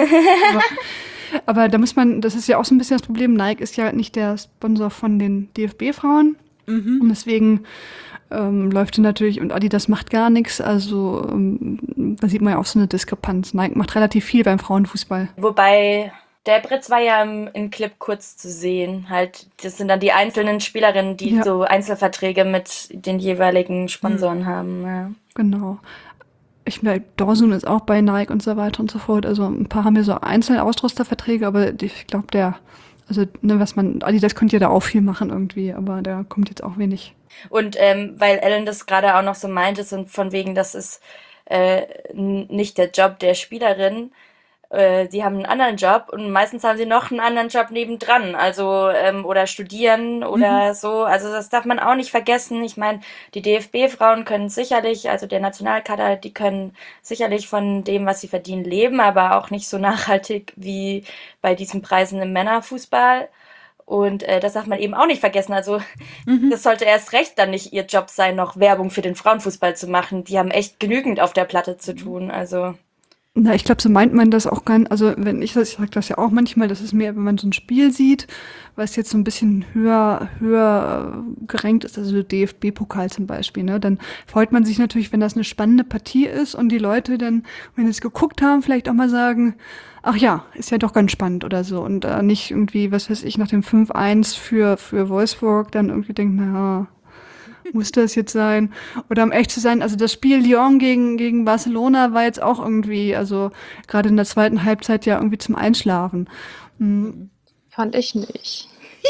aber da muss man, das ist ja auch so ein bisschen das Problem, Nike ist ja nicht der Sponsor von den DFB-Frauen und deswegen läuft er natürlich, und Adidas macht gar nichts, also da sieht man ja auch so eine Diskrepanz. Nike macht relativ viel beim Frauenfußball. Wobei der Britz war ja im Clip kurz zu sehen. Halt, das sind dann die einzelnen Spielerinnen, die so Einzelverträge mit den jeweiligen Sponsoren haben. Ja. Genau. Ich meine, Dawson ist auch bei Nike und so weiter und so fort. Also ein paar haben ja so einzelne Ausrüsterverträge, aber ich glaube, Adidas könnte ja da auch viel machen irgendwie, aber da kommt jetzt auch wenig. Und weil Ellen das gerade auch noch so meinte, und von wegen, das ist nicht der Job der Spielerin, die haben einen anderen Job und meistens haben sie noch einen anderen Job nebendran, also oder studieren oder so. Also das darf man auch nicht vergessen. Ich meine, die DFB-Frauen können sicherlich, also der Nationalkader, die können sicherlich von dem, was sie verdienen, leben, aber auch nicht so nachhaltig wie bei diesen Preisen im Männerfußball. Und das darf man eben auch nicht vergessen. Also das sollte erst recht dann nicht ihr Job sein, noch Werbung für den Frauenfußball zu machen. Die haben echt genügend auf der Platte zu tun. Also Na, ich glaube, so meint man das auch gar nicht. Also ich sage das ja auch manchmal, das ist mehr, wenn man so ein Spiel sieht, was jetzt so ein bisschen höher gerankt ist, also DFB-Pokal zum Beispiel, ne? Dann freut man sich natürlich, wenn das eine spannende Partie ist und die Leute dann, wenn sie es geguckt haben, vielleicht auch mal sagen, ach ja, ist ja doch ganz spannend oder so. Und nicht irgendwie, was weiß ich, nach dem 5-1 für Wolfsburg dann irgendwie denken, naja, muss das jetzt sein? Oder um echt zu sein, also das Spiel Lyon gegen Barcelona war jetzt auch irgendwie, also gerade in der zweiten Halbzeit ja irgendwie zum Einschlafen. Fand ich nicht.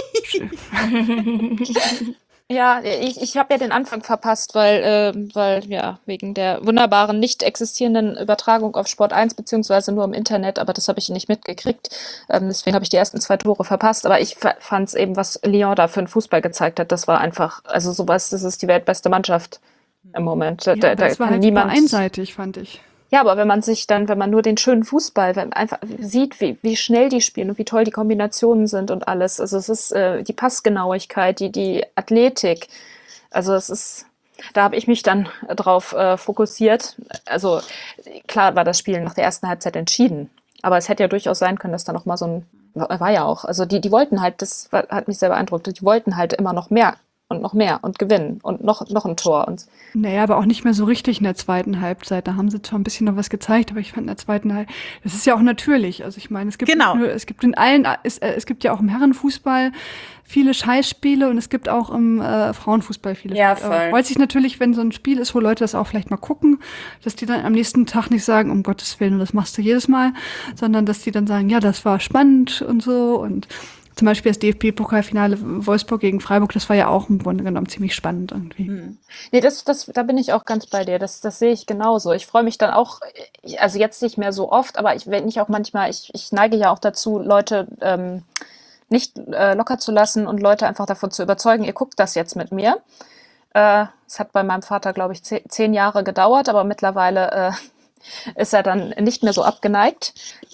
Ja, ich habe ja den Anfang verpasst, weil ja wegen der wunderbaren nicht existierenden Übertragung auf Sport 1 beziehungsweise nur im Internet, aber das habe ich nicht mitgekriegt. Deswegen habe ich die ersten 2 Tore verpasst. Aber ich fand es eben, was Lyon da für einen Fußball gezeigt hat, das war einfach, also sowas, das ist die weltbeste Mannschaft im Moment. Ja, das war halt super einseitig, fand ich. Ja, aber wenn man nur den schönen Fußball, wenn man einfach sieht, wie schnell die spielen und wie toll die Kombinationen sind und alles. Also es ist die Passgenauigkeit, die Athletik. Also es ist, Da habe ich mich dann drauf fokussiert. Also klar war das Spiel nach der ersten Halbzeit entschieden, aber es hätte ja durchaus sein können, dass da noch mal war ja auch. Also die wollten halt, hat mich sehr beeindruckt, die wollten halt immer noch mehr und gewinnen und noch ein Tor. Und Naja, aber auch nicht mehr so richtig in der zweiten Halbzeit. Da haben sie zwar ein bisschen noch was gezeigt, aber ich fand in der zweiten Halbzeit, das ist ja auch natürlich. Also ich meine, es gibt Genau. nicht nur, es gibt in allen, es gibt ja auch im Herrenfußball viele Scheißspiele und es gibt auch im Frauenfußball viele Ja, Spiele. Aber voll. freut sich natürlich, wenn so ein Spiel ist, wo Leute das auch vielleicht mal gucken, dass die dann am nächsten Tag nicht sagen, um Gottes Willen, das machst du jedes Mal, sondern dass die dann sagen, ja, das war spannend und so. Und zum Beispiel das DFB-Pokalfinale Wolfsburg gegen Freiburg, das war ja auch im Grunde genommen ziemlich spannend irgendwie. nee, da bin ich auch ganz bei dir. Das sehe ich genauso. Ich freue mich dann auch, also jetzt nicht mehr so oft, aber wenn ich auch manchmal, ich neige ja auch dazu, Leute nicht locker zu lassen und Leute einfach davon zu überzeugen, ihr guckt das jetzt mit mir. Es hat bei meinem Vater, glaube ich, 10 Jahre gedauert, aber mittlerweile ist er dann nicht mehr so abgeneigt.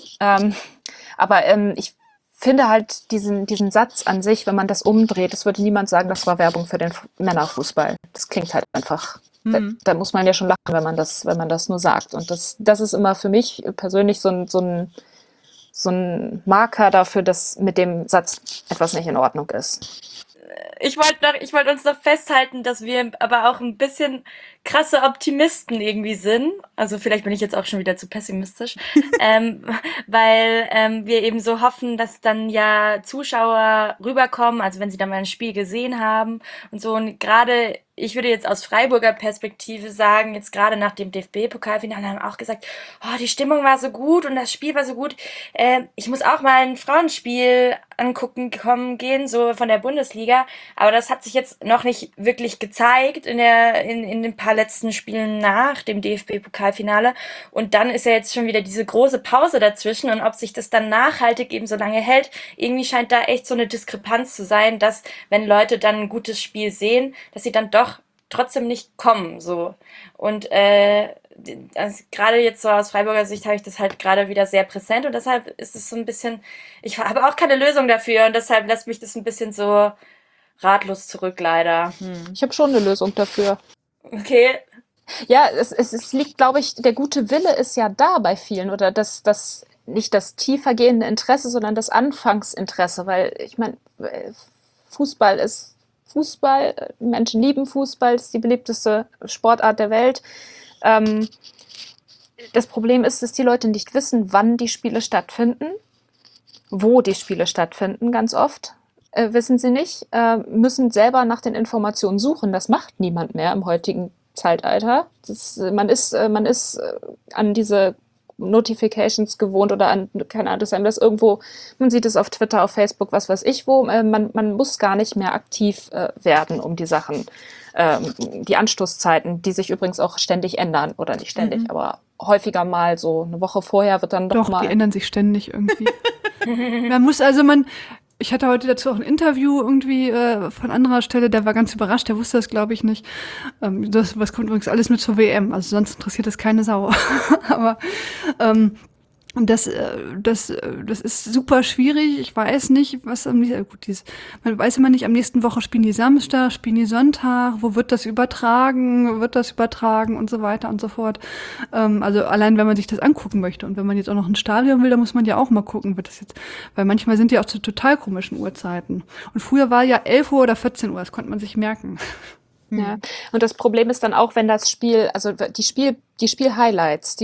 Aber ich finde halt diesen Satz an sich, wenn man das umdreht, es würde niemand sagen, das war Werbung für den Männerfußball. Das klingt halt einfach. Da muss man ja schon lachen, wenn man das nur sagt. Und das ist immer für mich persönlich so ein Marker dafür, dass mit dem Satz etwas nicht in Ordnung ist. Ich wollte uns noch festhalten, dass wir aber auch ein bisschen krasse Optimisten irgendwie sind. Also vielleicht bin ich jetzt auch schon wieder zu pessimistisch, weil wir eben so hoffen, dass dann ja Zuschauer rüberkommen, also wenn sie dann mal ein Spiel gesehen haben und so. Und gerade, ich würde jetzt aus Freiburger Perspektive sagen, jetzt gerade nach dem DFB-Pokalfinale haben auch gesagt, oh, die Stimmung war so gut und das Spiel war so gut. Ich muss auch mal ein Frauenspiel angucken gehen, so von der Bundesliga. Aber das hat sich jetzt noch nicht wirklich gezeigt in den paar letzten Spielen nach dem DFB-Pokalfinale. Und dann ist ja jetzt schon wieder diese große Pause dazwischen. Und ob sich das dann nachhaltig eben so lange hält, irgendwie scheint da echt so eine Diskrepanz zu sein, dass wenn Leute dann ein gutes Spiel sehen, dass sie dann doch trotzdem nicht kommen, so. Und also gerade jetzt so aus Freiburger Sicht habe ich das halt gerade wieder sehr präsent und deshalb ist es so ein bisschen, ich habe auch keine Lösung dafür und deshalb lässt mich das ein bisschen so ratlos zurück, leider. Ich habe schon eine Lösung dafür. Okay. Ja, es liegt, glaube ich, der gute Wille ist ja da bei vielen oder das nicht das tiefergehende Interesse, sondern das Anfangsinteresse, weil ich meine, Fußball ist Fußball, Menschen lieben Fußball, ist die beliebteste Sportart der Welt. Das Problem ist, dass die Leute nicht wissen, wann die Spiele stattfinden, wo die Spiele stattfinden, ganz oft. Wissen sie nicht, müssen selber nach den Informationen suchen. Das macht niemand mehr im heutigen Zeitalter. Man ist an diese Notifications gewohnt oder an, keine Ahnung, dass einem das irgendwo, man sieht es auf Twitter, auf Facebook, was weiß ich wo, man muss gar nicht mehr aktiv werden um die Sachen. Die Anstoßzeiten, die sich übrigens auch ständig ändern, oder nicht ständig, aber häufiger mal so eine Woche vorher wird dann doch mal... Die ändern sich ständig irgendwie. Ich hatte heute dazu auch ein Interview irgendwie von anderer Stelle, der war ganz überrascht, der wusste das, glaube ich, nicht. Was kommt übrigens alles nur zur WM, also sonst interessiert das keine Sau. Aber das ist super schwierig. Ich weiß nicht, was man weiß immer nicht, am nächsten Woche spielen die Samstag, spielen die Sonntag, wo wird das übertragen und so weiter und so fort. Also allein, wenn man sich das angucken möchte und wenn man jetzt auch noch ein Stadion will, dann muss man ja auch mal gucken, wird das jetzt, weil manchmal sind die auch zu total komischen Uhrzeiten. Und früher war ja 11 Uhr oder 14 Uhr, das konnte man sich merken. Ja, und das Problem ist dann auch, wenn das Spiel, also die Spiel-Highlights,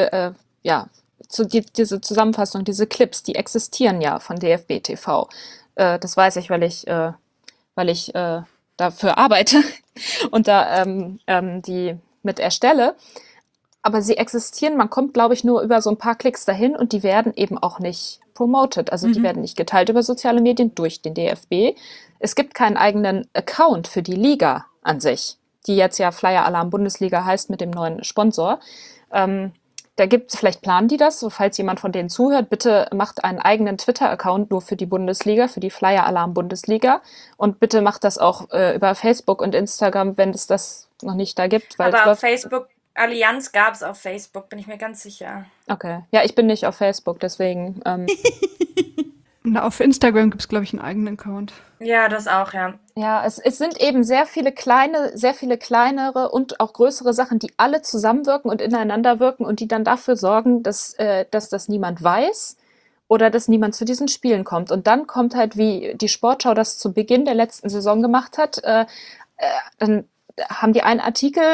diese Zusammenfassung, diese Clips, die existieren ja von DFB TV. Das weiß ich, weil ich dafür arbeite und da die mit erstelle. Aber sie existieren, man kommt, glaube ich, nur über so ein paar Klicks dahin und die werden eben auch nicht promoted. Also die werden nicht geteilt über soziale Medien durch den DFB. Es gibt keinen eigenen Account für die Liga an sich, die jetzt ja Flyer Alarm Bundesliga heißt mit dem neuen Sponsor. Vielleicht planen die das, so falls jemand von denen zuhört, bitte macht einen eigenen Twitter-Account nur für die Bundesliga, für die Flyer Alarm Bundesliga und bitte macht das auch über Facebook und Instagram, wenn es das noch nicht da gibt. Weil aber auf Facebook, Allianz gab es auf Facebook, bin ich mir ganz sicher. Okay, ja, ich bin nicht auf Facebook, deswegen... Und auf Instagram gibt es, glaube ich, einen eigenen Account. Ja, das auch, ja. Ja, es sind eben sehr viele kleinere und auch größere Sachen, die alle zusammenwirken und ineinander wirken und die dann dafür sorgen, dass das niemand weiß oder dass niemand zu diesen Spielen kommt. Und dann kommt halt, wie die Sportschau das zu Beginn der letzten Saison gemacht hat, dann haben die einen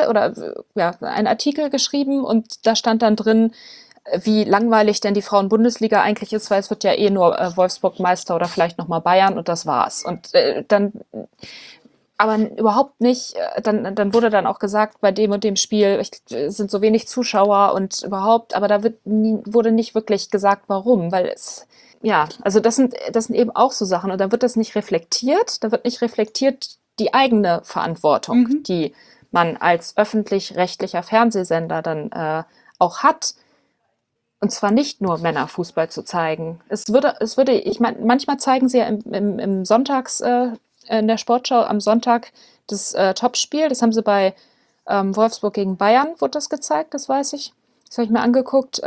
Artikel geschrieben und da stand dann drin, wie langweilig denn die Frauenbundesliga eigentlich ist, weil es wird ja eh nur Wolfsburg Meister oder vielleicht nochmal Bayern und das war's. Und dann aber überhaupt nicht, dann wurde dann auch gesagt, bei dem und dem Spiel sind so wenig Zuschauer und überhaupt, aber da wurde nicht wirklich gesagt, warum, weil es, ja, also das sind eben auch so Sachen und da wird das nicht reflektiert, die eigene Verantwortung, die man als öffentlich-rechtlicher Fernsehsender dann auch hat. Und zwar nicht nur Männerfußball zu zeigen. Ich meine, manchmal zeigen sie ja im Sonntags, in der Sportschau am Sonntag das Topspiel. Das haben sie bei Wolfsburg gegen Bayern, wurde das gezeigt, das weiß ich. Das habe ich mir angeguckt.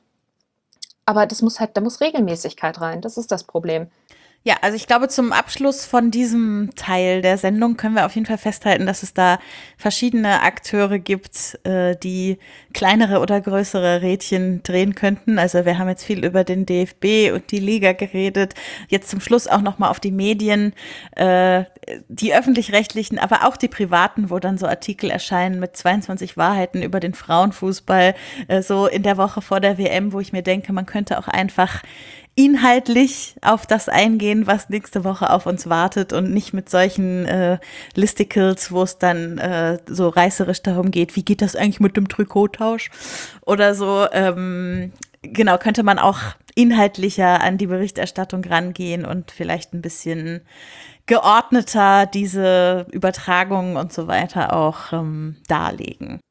Aber da muss Regelmäßigkeit rein. Das ist das Problem. Ja, also ich glaube, zum Abschluss von diesem Teil der Sendung können wir auf jeden Fall festhalten, dass es da verschiedene Akteure gibt, die kleinere oder größere Rädchen drehen könnten. Also wir haben jetzt viel über den DFB und die Liga geredet. Jetzt zum Schluss auch nochmal auf die Medien, die öffentlich-rechtlichen, aber auch die privaten, wo dann so Artikel erscheinen mit 22 Wahrheiten über den Frauenfußball, so in der Woche vor der WM, wo ich mir denke, man könnte auch einfach inhaltlich auf das eingehen, was nächste Woche auf uns wartet und nicht mit solchen Listicles, wo es dann so reißerisch darum geht, wie geht das eigentlich mit dem Trikottausch oder so. Genau, könnte man auch inhaltlicher an die Berichterstattung rangehen und vielleicht ein bisschen geordneter diese Übertragungen und so weiter auch darlegen.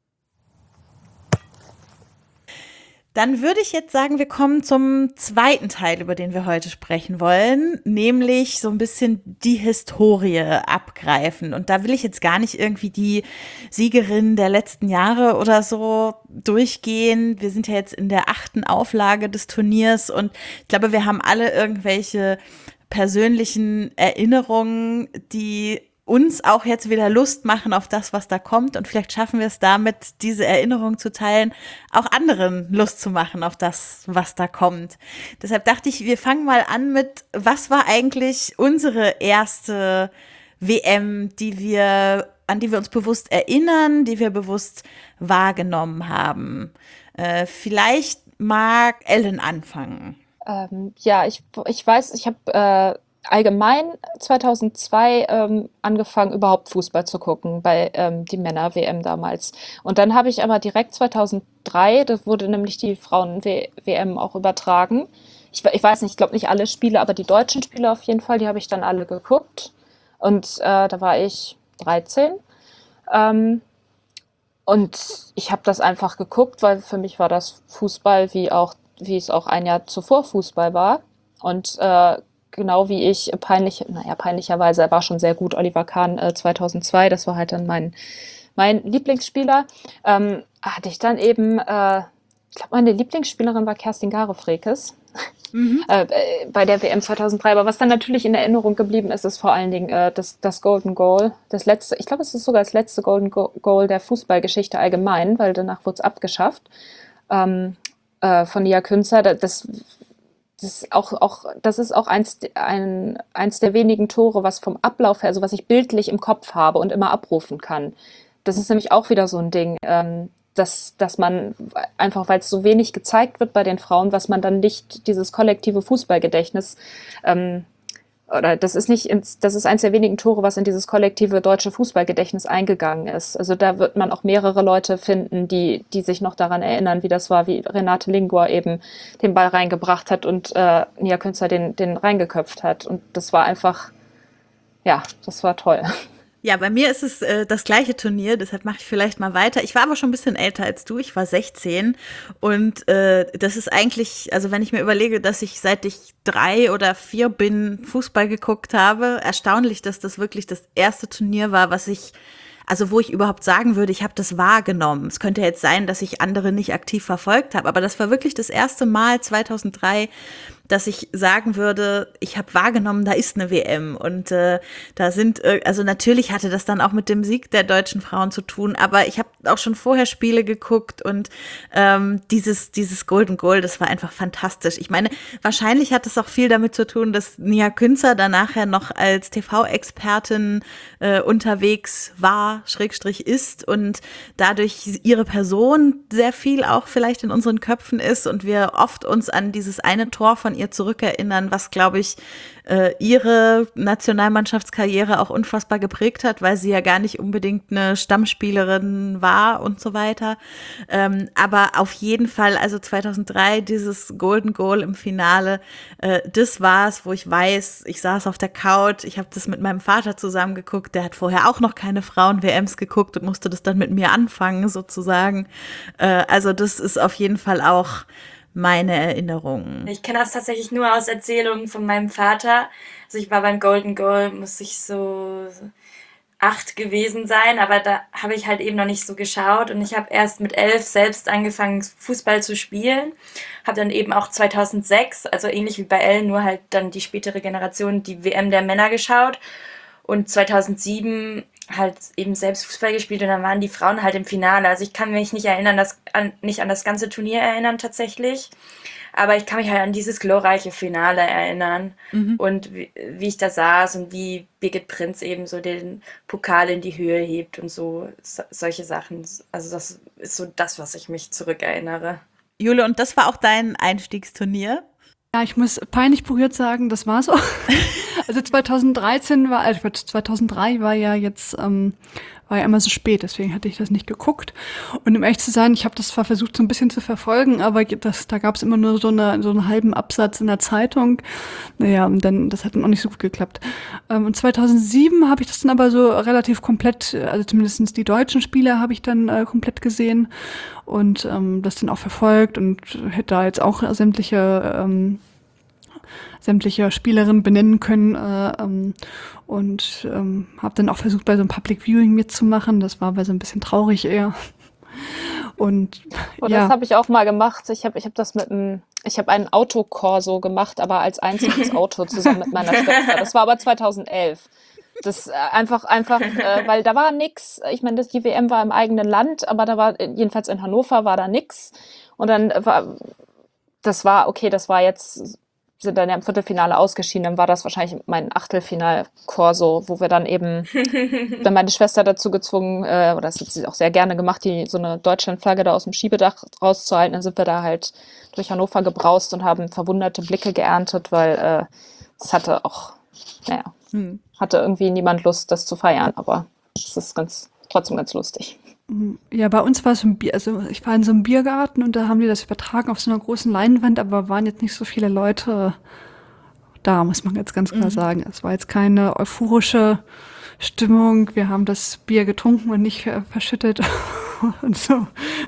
Dann würde ich jetzt sagen, wir kommen zum zweiten Teil, über den wir heute sprechen wollen, nämlich so ein bisschen die Historie abgreifen. Und da will ich jetzt gar nicht irgendwie die Siegerin der letzten Jahre oder so durchgehen. Wir sind ja jetzt in der 8. Auflage des Turniers und ich glaube, wir haben alle irgendwelche persönlichen Erinnerungen, die uns auch jetzt wieder Lust machen auf das, was da kommt. Und vielleicht schaffen wir es damit, diese Erinnerung zu teilen, auch anderen Lust zu machen auf das, was da kommt. Deshalb dachte ich, wir fangen mal an mit, was war eigentlich unsere erste WM, an die wir uns bewusst erinnern, die wir bewusst wahrgenommen haben. Vielleicht mag Ellen anfangen. Ja, ich weiß, ich habe allgemein 2002 angefangen, überhaupt Fußball zu gucken bei die Männer-WM damals. Und dann habe ich aber direkt 2003, das wurde nämlich die Frauen-WM auch übertragen. Ich weiß nicht, ich glaube nicht alle Spiele, aber die deutschen Spiele auf jeden Fall, die habe ich dann alle geguckt. Und da war ich 13. Und ich habe das einfach geguckt, weil für mich war das Fußball, wie es auch ein Jahr zuvor Fußball war. Und genau wie ich peinlicherweise, er war schon sehr gut, Oliver Kahn 2002, das war halt dann mein Lieblingsspieler, hatte ich dann eben, ich glaube, meine Lieblingsspielerin war Kerstin Garefrekes bei der WM 2003, aber was dann natürlich in Erinnerung geblieben ist, ist vor allen Dingen das Golden Goal, das letzte, ich glaube, es ist sogar das letzte Golden Goal der Fußballgeschichte allgemein, weil danach wurde es abgeschafft, von Nia Künzer, das ist auch eins der wenigen Tore, was vom Ablauf her, also was ich bildlich im Kopf habe und immer abrufen kann. Das ist nämlich auch wieder so ein Ding, dass man einfach, weil es so wenig gezeigt wird bei den Frauen, was man dann nicht dieses kollektive Fußballgedächtnis oder das ist eins der wenigen Tore, was in dieses kollektive deutsche Fußballgedächtnis eingegangen ist. Also da wird man auch mehrere Leute finden, die sich noch daran erinnern, wie das war, wie Renate Lingor eben den Ball reingebracht hat und Nia Künzer den reingeköpft hat. Und das war einfach, ja, das war toll. Ja, bei mir ist es das gleiche Turnier, deshalb mache ich vielleicht mal weiter. Ich war aber schon ein bisschen älter als du, ich war 16 und das ist eigentlich, also wenn ich mir überlege, dass ich seit ich 3 oder 4 bin Fußball geguckt habe, erstaunlich, dass das wirklich das erste Turnier war, wo ich überhaupt sagen würde, ich habe das wahrgenommen. Es könnte jetzt sein, dass ich andere nicht aktiv verfolgt habe, aber das war wirklich das erste Mal 2003, dass ich sagen würde, ich habe wahrgenommen, da ist eine WM und da sind, also natürlich hatte das dann auch mit dem Sieg der deutschen Frauen zu tun, aber ich habe auch schon vorher Spiele geguckt und dieses Golden Goal, das war einfach fantastisch. Ich meine, wahrscheinlich hat es auch viel damit zu tun, dass Nia Künzer dann nachher noch als TV-Expertin unterwegs war, / ist und dadurch ihre Person sehr viel auch vielleicht in unseren Köpfen ist und wir oft uns an dieses eine Tor von ihr zurückerinnern, was, glaube ich, ihre Nationalmannschaftskarriere auch unfassbar geprägt hat, weil sie ja gar nicht unbedingt eine Stammspielerin war und so weiter. Aber auf jeden Fall, also 2003, dieses Golden Goal im Finale, das war es, wo ich weiß, ich saß auf der Couch, ich habe das mit meinem Vater zusammen geguckt, der hat vorher auch noch keine Frauen-WMs geguckt und musste das dann mit mir anfangen sozusagen. Also das ist auf jeden Fall auch meine Erinnerung. Ich kenne das tatsächlich nur aus Erzählungen von meinem Vater. Also ich war beim Golden Goal, muss ich so 8 gewesen sein, aber da habe ich halt eben noch nicht so geschaut und ich habe erst mit 11 selbst angefangen, Fußball zu spielen. Habe dann eben auch 2006, also ähnlich wie bei Ellen, nur halt dann die spätere Generation, die WM der Männer geschaut und 2007 halt eben selbst Fußball gespielt und dann waren die Frauen halt im Finale. Also ich kann mich nicht erinnern, nicht an das ganze Turnier erinnern tatsächlich, aber ich kann mich halt an dieses glorreiche Finale erinnern und wie ich da saß und wie Birgit Prinz eben so den Pokal in die Höhe hebt und so solche Sachen. Also das ist so das, was ich mich zurückerinnere. Jule, und das war auch dein Einstiegsturnier? Ja, ich muss peinlich berührt sagen, das war's auch. Also 2003 war ja jetzt, war ja immer so spät, deswegen hatte ich das nicht geguckt. Und um ehrlich zu sein, ich habe das zwar versucht so ein bisschen zu verfolgen, aber da gab es immer nur so einen halben Absatz in der Zeitung. Naja, und dann, das hat dann auch nicht so gut geklappt. Und 2007 habe ich das dann aber so relativ komplett, also zumindest die deutschen Spiele habe ich dann komplett gesehen und das dann auch verfolgt und hätte da jetzt auch sämtliche Spielerinnen benennen können und habe dann auch versucht, bei so einem Public Viewing mitzumachen. Das war aber so ein bisschen traurig eher. Und das habe ich auch mal gemacht. Ich habe einen Autokorso gemacht, aber als einziges Auto zusammen mit meiner Schwester. Das war aber 2011. Das einfach, weil da war nix. Ich meine, die WM war im eigenen Land, aber jedenfalls in Hannover war da nix. Und dann das war jetzt, sind dann ja im Viertelfinale ausgeschieden, dann war das wahrscheinlich mein Achtelfinal-Korso, wo wir dann eben, dann meine Schwester dazu gezwungen, oder das hat sie auch sehr gerne gemacht, so eine Deutschlandflagge da aus dem Schiebedach rauszuhalten. Dann sind wir da halt durch Hannover gebraust und haben verwunderte Blicke geerntet, weil es hatte auch, hatte irgendwie niemand Lust, das zu feiern, aber es ist trotzdem ganz lustig. Ja, bei uns war es ich war in so einem Biergarten und da haben die das übertragen auf so einer großen Leinwand, aber waren jetzt nicht so viele Leute da, muss man jetzt ganz klar sagen. Es war jetzt keine euphorische Stimmung. Wir haben das Bier getrunken und nicht verschüttet und so.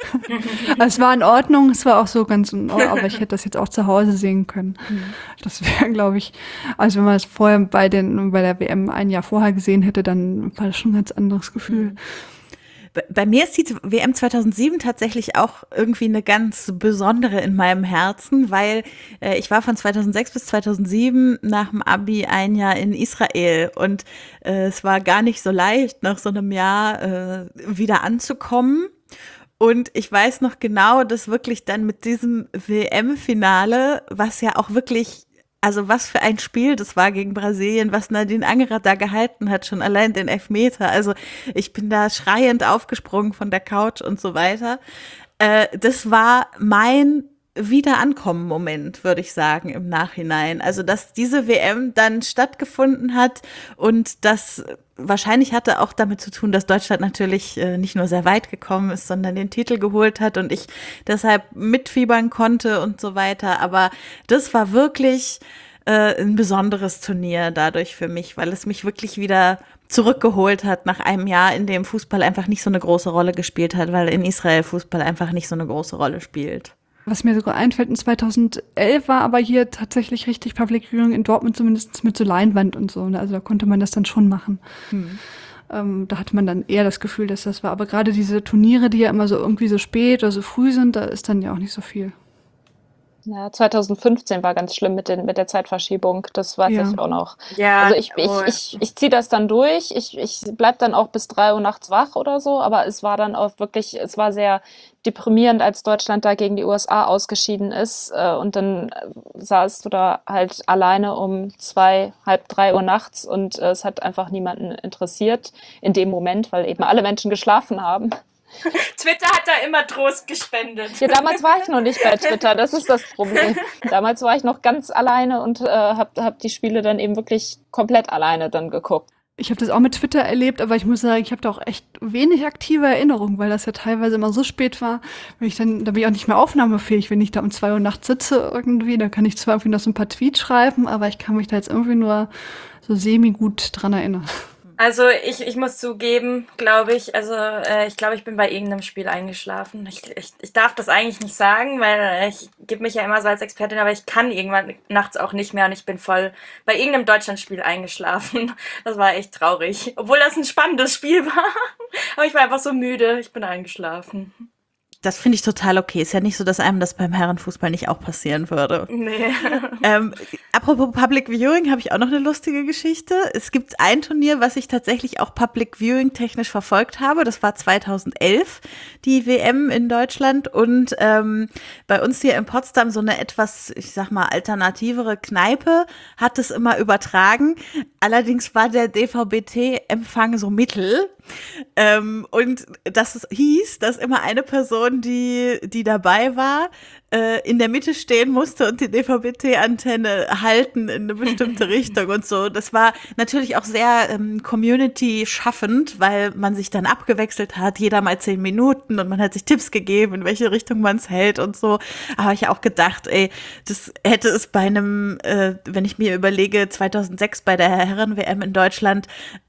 Es war in Ordnung, es war auch so ganz in Ordnung, aber ich hätte das jetzt auch zu Hause sehen können. Das wäre, glaube ich, also wenn man es vorher bei der WM ein Jahr vorher gesehen hätte, dann war das schon ein ganz anderes Gefühl. Bei mir ist die WM 2007 tatsächlich auch irgendwie eine ganz besondere in meinem Herzen, weil ich war von 2006 bis 2007 nach dem Abi ein Jahr in Israel und es war gar nicht so leicht, nach so einem Jahr wieder anzukommen. Und ich weiß noch genau, dass wirklich dann mit diesem WM-Finale, was ja auch wirklich, also was für ein Spiel das war gegen Brasilien, was Nadine Angerer da gehalten hat, schon allein den Elfmeter. Also ich bin da schreiend aufgesprungen von der Couch und so weiter. Das war mein Wiederankommen-Moment, würde ich sagen, im Nachhinein. Also dass diese WM dann stattgefunden hat und das wahrscheinlich hatte auch damit zu tun, dass Deutschland natürlich nicht nur sehr weit gekommen ist, sondern den Titel geholt hat und ich deshalb mitfiebern konnte und so weiter. Aber das war wirklich ein besonderes Turnier dadurch für mich, weil es mich wirklich wieder zurückgeholt hat nach einem Jahr, in dem Fußball einfach nicht so eine große Rolle gespielt hat, weil in Israel Fußball einfach nicht so eine große Rolle spielt. Was mir sogar einfällt, in 2011 war aber hier tatsächlich richtig Public Viewing in Dortmund, zumindest mit so Leinwand und so. Also da konnte man das dann schon machen. Da hatte man dann eher das Gefühl, dass das war. Aber gerade diese Turniere, die ja immer so irgendwie so spät oder so früh sind, da ist dann ja auch nicht so viel. Ja, 2015 war ganz schlimm mit der Zeitverschiebung. Das weiß Ja. ich auch noch. Ja, Also ich ziehe das dann durch. Ich bleib dann auch bis 3 Uhr nachts wach oder so. Aber es war dann auch wirklich, es war sehr deprimierend, als Deutschland da gegen die USA ausgeschieden ist. Und dann saßt du da halt alleine um 2, halb 3 Uhr nachts und es hat einfach niemanden interessiert in dem Moment, weil eben alle Menschen geschlafen haben. Twitter hat da immer Trost gespendet. Ja, damals war ich noch nicht bei Twitter, das ist das Problem. Damals war ich noch ganz alleine und hab die Spiele dann eben wirklich komplett alleine dann geguckt. Ich habe das auch mit Twitter erlebt, aber ich muss sagen, ich habe da auch echt wenig aktive Erinnerungen, weil das ja teilweise immer so spät war. Da bin ich auch nicht mehr aufnahmefähig, wenn ich da um 2 Uhr nachts sitze irgendwie. Da kann ich zwar irgendwie noch so ein paar Tweets schreiben, aber ich kann mich da jetzt irgendwie nur so semi-gut dran erinnern. Also ich muss zugeben, glaube ich, ich glaube, ich bin bei irgendeinem Spiel eingeschlafen. Ich darf das eigentlich nicht sagen, weil ich gebe mich ja immer so als Expertin, aber ich kann irgendwann nachts auch nicht mehr und ich bin voll bei irgendeinem Deutschlandspiel eingeschlafen. Das war echt traurig, obwohl das ein spannendes Spiel war. Aber ich war einfach so müde, ich bin eingeschlafen. Das finde ich total okay. Ist ja nicht so, dass einem das beim Herrenfußball nicht auch passieren würde. Nee. Apropos Public Viewing, habe ich auch noch eine lustige Geschichte. Es gibt ein Turnier, was ich tatsächlich auch Public Viewing technisch verfolgt habe. Das war 2011, die WM in Deutschland. Und bei uns hier in Potsdam so eine etwas, ich sag mal, alternativere Kneipe hat es immer übertragen. Allerdings war der DVB-T-Empfang so mittel. Und das hieß, dass immer eine Person, die dabei war, in der Mitte stehen musste und die DVB-T-Antenne halten in eine bestimmte Richtung und so. Das war natürlich auch sehr Community-schaffend, weil man sich dann abgewechselt hat, jeder mal 10 Minuten und man hat sich Tipps gegeben, in welche Richtung man es hält und so. Aber habe ich auch gedacht, das hätte es bei einem, wenn ich mir überlege, 2006 bei der Herren-WM in Deutschland,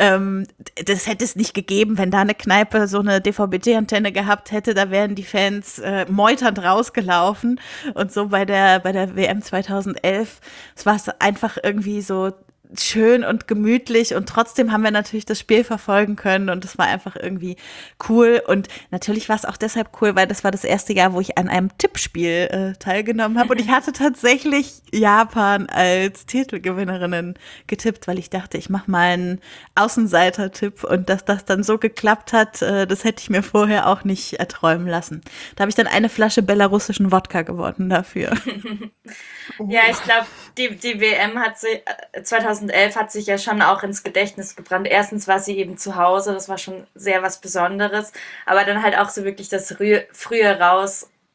das hätte es nicht gegeben, wenn da eine Kneipe so eine DVB-T-Antenne gehabt hätte, da wären die Fans meuternd rausgelaufen. Und so bei der WM 2011, es war einfach irgendwie so schön und gemütlich und trotzdem haben wir natürlich das Spiel verfolgen können und es war einfach irgendwie cool und natürlich war es auch deshalb cool, weil das war das erste Jahr, wo ich an einem Tippspiel teilgenommen habe und ich hatte tatsächlich Japan als Titelgewinnerinnen getippt, weil ich dachte, ich mache mal einen Außenseiter-Tipp und dass das dann so geklappt hat, das hätte ich mir vorher auch nicht erträumen lassen. Da habe ich dann eine Flasche belarussischen Wodka gewonnen dafür. Ja, ich glaube, die WM 2011 hat sich ja schon auch ins Gedächtnis gebrannt. Erstens war sie eben zu Hause, das war schon sehr was Besonderes, aber dann halt auch so wirklich das frühe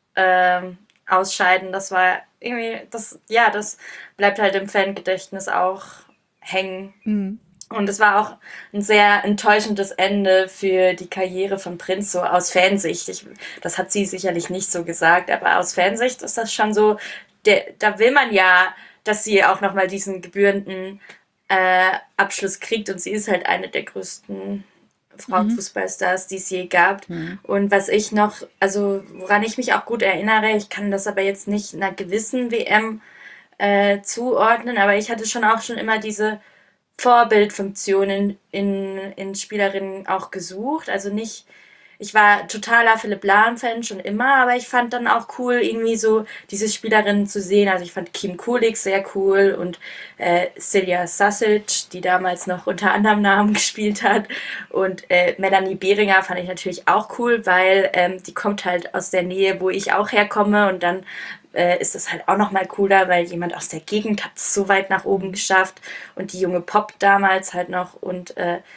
Ausscheiden, das war irgendwie, das bleibt halt im Fangedächtnis auch hängen. Mhm. Und es war auch ein sehr enttäuschendes Ende für die Karriere von Prinz, so aus Fansicht. Das hat sie sicherlich nicht so gesagt, aber aus Fansicht ist das schon so, da will man ja, dass sie auch nochmal diesen gebührenden Abschluss kriegt und sie ist halt eine der größten Frauenfußballstars, die es je gab. Mhm. Und was ich noch, also woran ich mich auch gut erinnere, ich kann das aber jetzt nicht einer gewissen WM zuordnen, aber ich hatte schon immer diese Vorbildfunktionen in Spielerinnen auch gesucht. Also nicht, ich war totaler Philipp Lahm-Fan schon immer, aber ich fand dann auch cool, irgendwie so diese Spielerinnen zu sehen. Also ich fand Kim Kulik sehr cool und Silja Sasic, die damals noch unter anderem Namen gespielt hat. Und Melanie Behringer fand ich natürlich auch cool, weil die kommt halt aus der Nähe, wo ich auch herkomme und dann ist es halt auch nochmal cooler, weil jemand aus der Gegend hat es so weit nach oben geschafft und die junge Pop damals halt noch und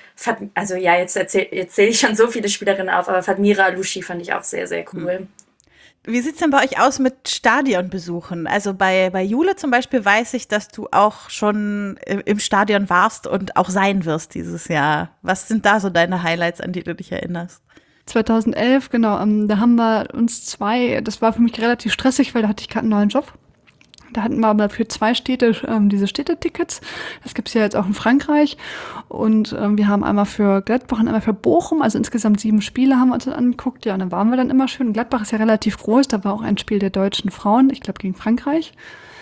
jetzt zähle ich schon so viele Spielerinnen auf, aber Fatmira Aloushi fand ich auch sehr, sehr cool. Wie sieht's denn bei euch aus mit Stadionbesuchen? Also bei Jule zum Beispiel weiß ich, dass du auch schon im Stadion warst und auch sein wirst dieses Jahr. Was sind da so deine Highlights, an die du dich erinnerst? 2011, genau, da haben wir uns das war für mich relativ stressig, weil da hatte ich gerade einen neuen Job. Da hatten wir aber für 2 Städte diese Städtetickets. Das gibt's ja jetzt auch in Frankreich. Und wir haben einmal für Gladbach und einmal für Bochum, also insgesamt 7 Spiele haben wir uns dann angeguckt. Ja, und dann waren wir dann immer schön. Und Gladbach ist ja relativ groß, da war auch ein Spiel der deutschen Frauen, ich glaube gegen Frankreich.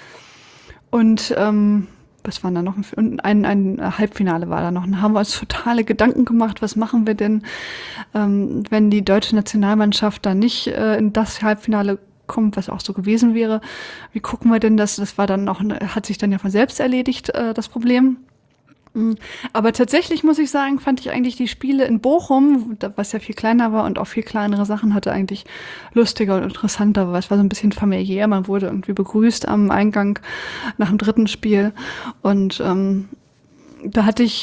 Und was war da noch? Und ein Halbfinale war da noch. Und dann haben wir uns totale Gedanken gemacht, was machen wir denn, wenn die deutsche Nationalmannschaft dann nicht in das Halbfinale kommt, was auch so gewesen wäre. Wie gucken wir denn das? Das war dann noch, hat sich dann ja von selbst erledigt, das Problem. Aber tatsächlich muss ich sagen, fand ich eigentlich die Spiele in Bochum, was ja viel kleiner war und auch viel kleinere Sachen hatte, eigentlich lustiger und interessanter, weil es war so ein bisschen familiär. Man wurde irgendwie begrüßt am Eingang nach dem dritten Spiel und da hatte ich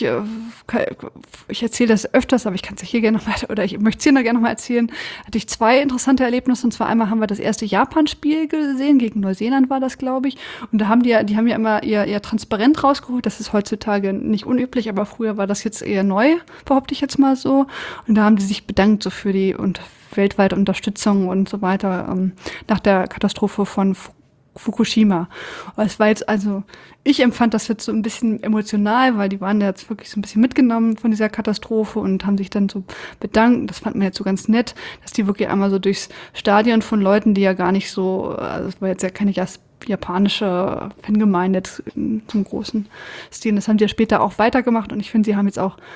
erzähle das öfters, aber ich kann es ja hier gerne noch mal, oder ich möchte es hier noch gerne noch mal erzählen, hatte ich 2 interessante Erlebnisse. Und zwar einmal haben wir das erste Japan-Spiel gesehen, gegen Neuseeland war das, glaube ich. Und da haben die haben ja immer ihr Transparent rausgeholt. Das ist heutzutage nicht unüblich, aber früher war das jetzt eher neu, behaupte ich jetzt mal so. Und da haben die sich bedankt so für die und weltweite Unterstützung und so weiter nach der Katastrophe von Fukushima. Es war jetzt also, ich empfand das jetzt so ein bisschen emotional, weil die waren jetzt wirklich so ein bisschen mitgenommen von dieser Katastrophe und haben sich dann so bedankt. Das fand man jetzt so ganz nett, dass die wirklich einmal so durchs Stadion von Leuten, die ja gar nicht so, also es war jetzt ja keine japanische Fangemeinde zum großen Stil. Das haben die ja später auch weitergemacht und ich finde, sie haben jetzt auch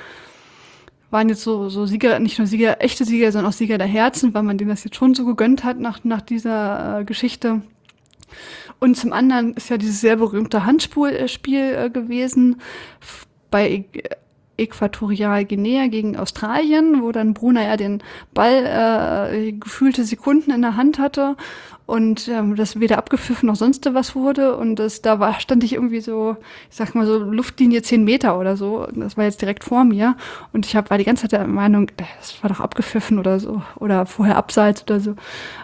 waren jetzt so Sieger, nicht nur Sieger, echte Sieger, sondern auch Sieger der Herzen, weil man denen das jetzt schon so gegönnt hat nach dieser Geschichte. Und zum anderen ist ja dieses sehr berühmte Handspiel gewesen bei Äquatorial Guinea gegen Australien, wo dann Brunner ja den Ball gefühlte Sekunden in der Hand hatte und das weder abgepfiffen noch sonst was wurde. Und stand ich irgendwie so, ich sag mal so Luftlinie 10 Meter oder so. Das war jetzt direkt vor mir. Und war die ganze Zeit der Meinung, das war doch abgepfiffen oder so. Oder vorher abseits oder so.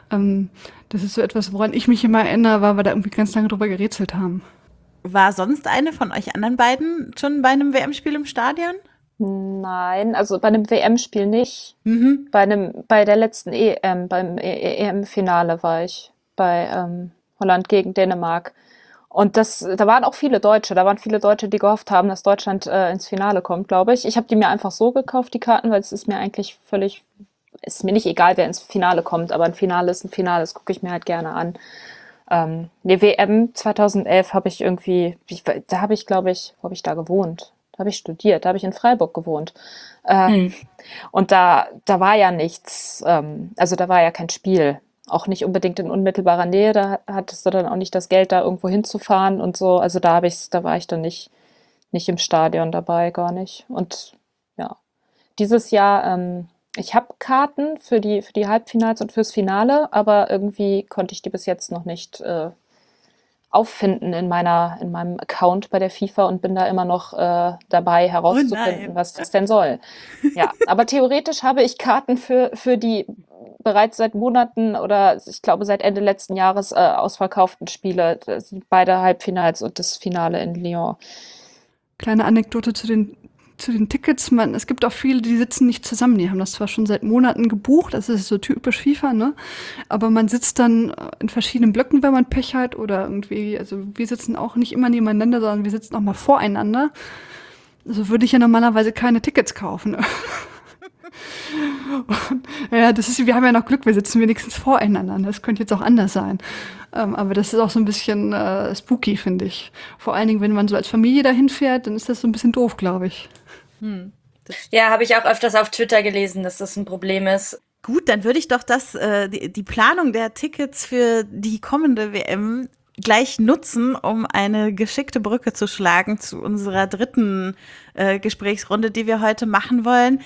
Das ist so etwas, woran ich mich immer erinnere, weil wir da irgendwie ganz lange drüber gerätselt haben. War sonst eine von euch anderen beiden schon bei einem WM-Spiel im Stadion? Nein, also bei einem WM-Spiel nicht. Bei der letzten EM, beim EM-Finale war ich bei Holland gegen Dänemark. Und da waren auch viele Deutsche. Da waren viele Deutsche, die gehofft haben, dass Deutschland ins Finale kommt, glaube ich. Ich habe die mir einfach so gekauft, die Karten, weil es ist mir eigentlich ist mir nicht egal, wer ins Finale kommt, aber ein Finale ist ein Finale, das gucke ich mir halt gerne an. Die WM 2011 habe ich irgendwie, da habe ich, glaube ich, wo habe ich da gewohnt? Da habe ich studiert, da habe ich in Freiburg gewohnt. Und da war ja nichts, also da war ja kein Spiel. Auch nicht unbedingt in unmittelbarer Nähe, da hattest du dann auch nicht das Geld, da irgendwo hinzufahren und so. Also da war ich dann nicht im Stadion dabei, gar nicht. Und ja, dieses Jahr, ich habe Karten für die Halbfinals und fürs Finale, aber irgendwie konnte ich die bis jetzt noch nicht auffinden in meinem Account bei der FIFA und bin da immer noch dabei herauszufinden, was das denn soll. Ja, aber theoretisch habe ich Karten für die bereits seit Monaten oder ich glaube seit Ende letzten Jahres ausverkauften Spiele, beide Halbfinals und das Finale in Lyon. Kleine Anekdote zu den Tickets, es gibt auch viele, die sitzen nicht zusammen. Die haben das zwar schon seit Monaten gebucht, das ist so typisch FIFA, ne? Aber man sitzt dann in verschiedenen Blöcken, wenn man Pech hat oder irgendwie, also wir sitzen auch nicht immer nebeneinander, sondern wir sitzen auch mal voreinander. Also würde ich ja normalerweise keine Tickets kaufen. Ja, wir haben ja noch Glück, wir sitzen wenigstens voreinander. Das könnte jetzt auch anders sein. Aber das ist auch so ein bisschen spooky, finde ich. Vor allen Dingen, wenn man so als Familie dahin fährt, dann ist das so ein bisschen doof, glaube ich. Ja, habe ich auch öfters auf Twitter gelesen, dass das ein Problem ist. Gut, dann würde ich doch die Planung der Tickets für die kommende WM gleich nutzen, um eine geschickte Brücke zu schlagen zu unserer dritten Gesprächsrunde, die wir heute machen wollen.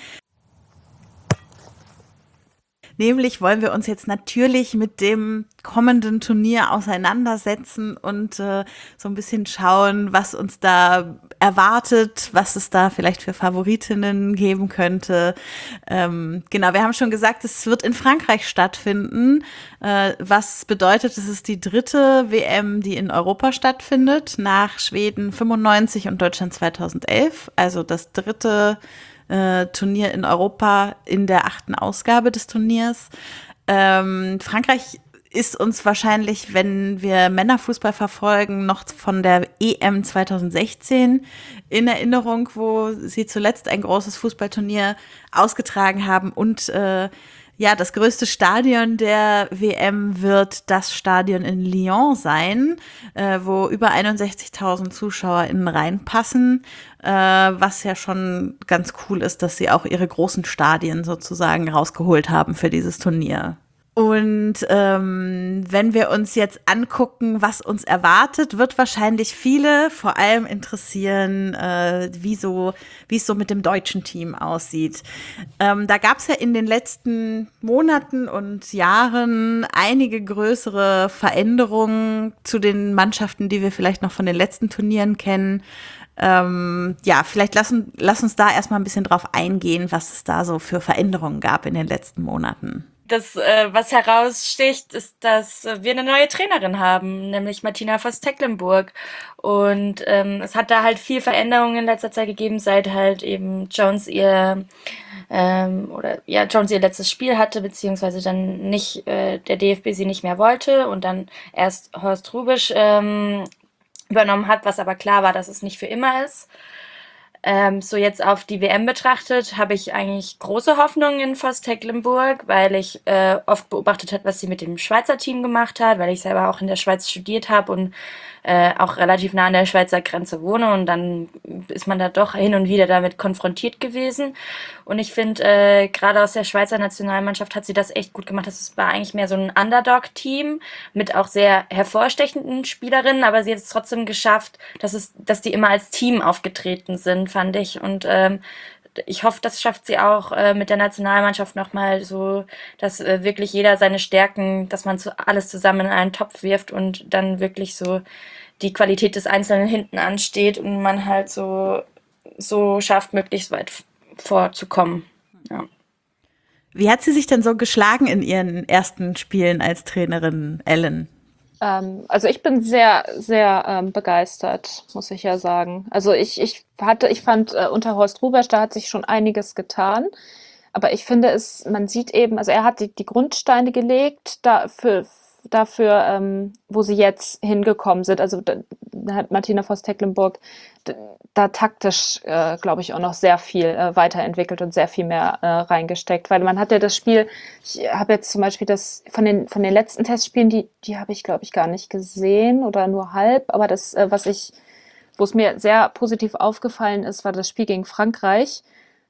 Nämlich wollen wir uns jetzt natürlich mit dem kommenden Turnier auseinandersetzen und so ein bisschen schauen, was uns da erwartet, was es da vielleicht für Favoritinnen geben könnte. Genau, wir haben schon gesagt, es wird in Frankreich stattfinden, was bedeutet, es ist die dritte WM, die in Europa stattfindet, nach Schweden 95 und Deutschland 2011, also das dritte Turnier in Europa in der 8. Ausgabe des Turniers. Frankreich ist uns wahrscheinlich, wenn wir Männerfußball verfolgen, noch von der EM 2016 in Erinnerung, wo sie zuletzt ein großes Fußballturnier ausgetragen haben. Und das größte Stadion der WM wird das Stadion in Lyon sein, wo über 61.000 ZuschauerInnen reinpassen, was ja schon ganz cool ist, dass sie auch ihre großen Stadien sozusagen rausgeholt haben für dieses Turnier. Und wenn wir uns jetzt angucken, was uns erwartet, wird wahrscheinlich viele vor allem interessieren, wie es so mit dem deutschen Team aussieht. Da gab es ja in den letzten Monaten und Jahren einige größere Veränderungen zu den Mannschaften, die wir vielleicht noch von den letzten Turnieren kennen. Vielleicht lass uns da erstmal ein bisschen drauf eingehen, was es da so für Veränderungen gab in den letzten Monaten. Das, was heraussticht, ist, dass wir eine neue Trainerin haben, nämlich Martina Voss-Tecklenburg. Und es hat da halt viel Veränderungen in letzter Zeit gegeben, seit halt eben Jones ihr letztes Spiel hatte, beziehungsweise dann nicht der DFB sie nicht mehr wollte und dann erst Horst Hrubesch übernommen hat, was aber klar war, dass es nicht für immer ist. So jetzt auf die WM betrachtet, habe ich eigentlich große Hoffnungen in Voss-Tecklenburg, weil ich oft beobachtet habe, was sie mit dem Schweizer Team gemacht hat, weil ich selber auch in der Schweiz studiert habe und auch relativ nah an der Schweizer Grenze wohne und dann ist man da doch hin und wieder damit konfrontiert gewesen. Und ich finde, gerade aus der Schweizer Nationalmannschaft hat sie das echt gut gemacht. Das war eigentlich mehr so ein Underdog-Team mit auch sehr hervorstechenden Spielerinnen, aber sie hat es trotzdem geschafft, dass die immer als Team aufgetreten sind, fand ich. Und ich hoffe, das schafft sie auch mit der Nationalmannschaft nochmal so, dass wirklich jeder seine Stärken, dass man alles zusammen in einen Topf wirft und dann wirklich so die Qualität des Einzelnen hinten ansteht und man halt so schafft, möglichst weit vorzukommen. Ja. Wie hat sie sich denn so geschlagen in ihren ersten Spielen als Trainerin, Ellen? Also ich bin sehr, sehr begeistert, muss ich ja sagen. Also ich fand unter Horst Hrubesch, da hat sich schon einiges getan. Aber ich finde man sieht eben, also er hat die Grundsteine gelegt dafür, wo sie jetzt hingekommen sind. Also da hat Martina Voss-Tecklenburg da taktisch, glaube ich, auch noch sehr viel weiterentwickelt und sehr viel mehr reingesteckt. Weil man hat ja das Spiel, ich habe jetzt zum Beispiel das von den letzten Testspielen, die habe ich, glaube ich, gar nicht gesehen oder nur halb. Aber das, wo es mir sehr positiv aufgefallen ist, war das Spiel gegen Frankreich.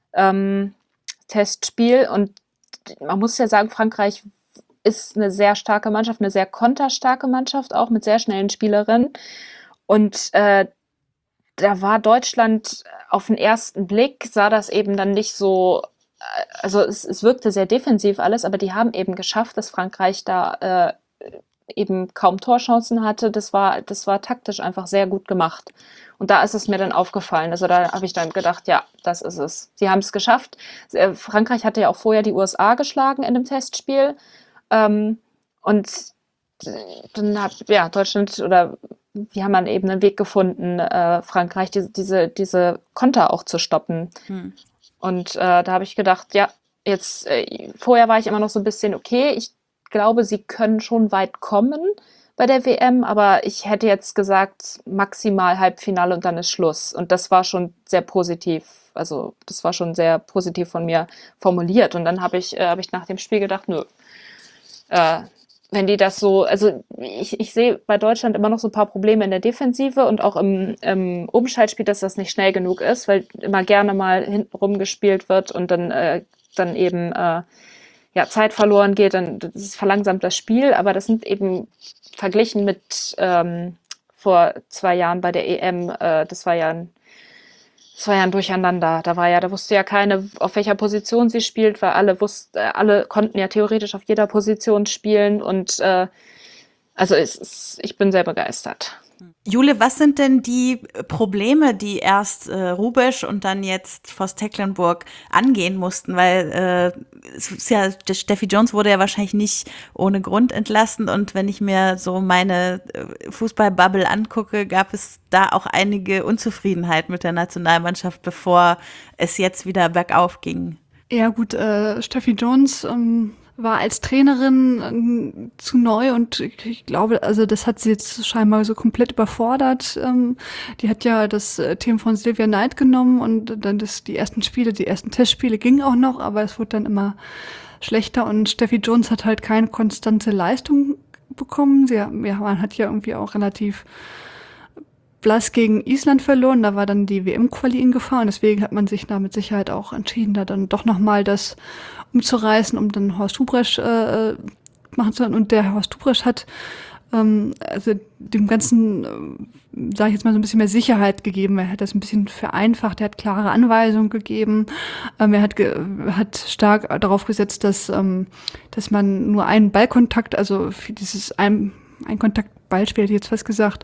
Testspiel. Und man muss ja sagen, Frankreich ist eine sehr starke Mannschaft, eine sehr konterstarke Mannschaft, auch mit sehr schnellen Spielerinnen. Und da war Deutschland auf den ersten Blick, sah das eben dann nicht so, also es wirkte sehr defensiv alles, aber die haben eben geschafft, dass Frankreich da eben kaum Torchancen hatte. Das war taktisch einfach sehr gut gemacht. Und da ist es mir dann aufgefallen. Also da habe ich dann gedacht, ja, das ist es. Sie haben es geschafft. Frankreich hatte ja auch vorher die USA geschlagen in dem Testspiel. Und dann hat Deutschland oder wir haben dann eben einen Weg gefunden, Frankreich diese Konter auch zu stoppen. Und da habe ich gedacht, ja, jetzt vorher war ich immer noch so ein bisschen okay. Ich glaube, sie können schon weit kommen bei der WM, aber ich hätte jetzt gesagt, maximal Halbfinale und dann ist Schluss. Und das war schon sehr positiv. Also das war schon sehr positiv von mir formuliert. Und dann habe ich nach dem Spiel gedacht, nö, wenn die das so, also ich sehe bei Deutschland immer noch so ein paar Probleme in der Defensive und auch im Umschaltspiel, dass das nicht schnell genug ist, weil immer gerne mal hintenrum gespielt wird und dann eben Zeit verloren geht, dann das verlangsamt das Spiel, aber das sind eben verglichen mit vor 2 Jahren bei der EM, das war ja ein Durcheinander. Da wusste ja keine, auf welcher Position sie spielt, weil alle konnten ja theoretisch auf jeder Position spielen und ich bin sehr begeistert. Jule, was sind denn die Probleme, die erst Hrubesch und dann jetzt Voss-Tecklenburg angehen mussten? Weil es ist ja, Steffi Jones wurde ja wahrscheinlich nicht ohne Grund entlassen. Und wenn ich mir so meine Fußballbubble angucke, gab es da auch einige Unzufriedenheit mit der Nationalmannschaft, bevor es jetzt wieder bergauf ging. Ja gut, Steffi Jones war als Trainerin zu neu und ich glaube, also das hat sie jetzt scheinbar so komplett überfordert. Die hat ja das Team von Silvia Knight genommen und dann die ersten Testspiele gingen auch noch, aber es wurde dann immer schlechter und Steffi Jones hat halt keine konstante Leistung bekommen. Man hat ja irgendwie auch relativ blass gegen Island verloren, da war dann die WM-Quali in Gefahr und deswegen hat man sich da mit Sicherheit auch entschieden, da dann doch nochmal das umzureißen, um dann Horst Hrubesch machen zu können. Und der Horst Ruprecht hat also dem Ganzen, sage ich jetzt mal, so ein bisschen mehr Sicherheit gegeben. Er hat das ein bisschen vereinfacht, er hat klare Anweisungen gegeben. Er hat stark darauf gesetzt, dass man nur einen Ballkontakt, also für dieses Ein-Kontakt-Ballspiel, hätte ich jetzt fast gesagt.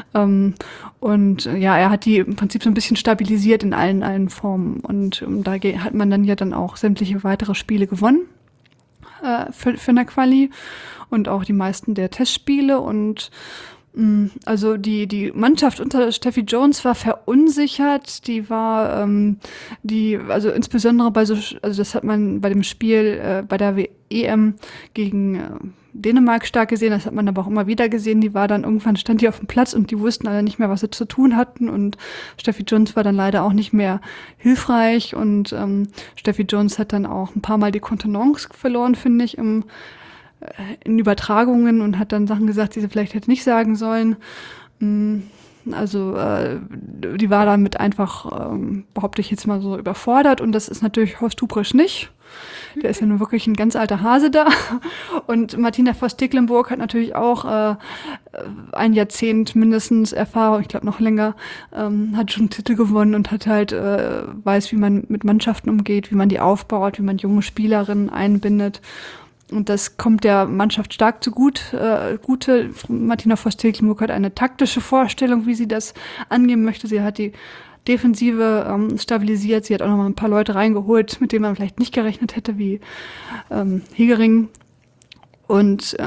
Er hat die im Prinzip so ein bisschen stabilisiert in allen Formen. Und da hat man dann auch sämtliche weitere Spiele gewonnen für eine Quali und auch die meisten der Testspiele. Und also die Mannschaft unter Steffi Jones war verunsichert. Die war, also insbesondere also das hat man bei dem Spiel bei der EM gegen Dänemark stark gesehen, das hat man aber auch immer wieder gesehen. Irgendwann stand die auf dem Platz und die wussten alle nicht mehr, was sie zu tun hatten. Und Steffi Jones war dann leider auch nicht mehr hilfreich. Und Steffi Jones hat dann auch ein paar Mal die Kontenance verloren, finde ich, in Übertragungen und hat dann Sachen gesagt, die sie vielleicht hätte nicht sagen sollen. Also die war damit einfach, behaupte ich jetzt mal so, überfordert. Und das ist natürlich Horst Ruprecht nicht. Der ist ja nun wirklich ein ganz alter Hase da. Und Martina Voss-Tecklenburg hat natürlich auch ein Jahrzehnt mindestens Erfahrung, ich glaube noch länger, hat schon Titel gewonnen und hat halt weiß, wie man mit Mannschaften umgeht, wie man die aufbaut, wie man junge Spielerinnen einbindet. Und das kommt der Mannschaft stark zugute. Martina Voss-Tecklenburg hat eine taktische Vorstellung, wie sie das angehen möchte. Sie hat die Defensive stabilisiert. Sie hat auch noch mal ein paar Leute reingeholt, mit denen man vielleicht nicht gerechnet hätte, wie Hegering. Und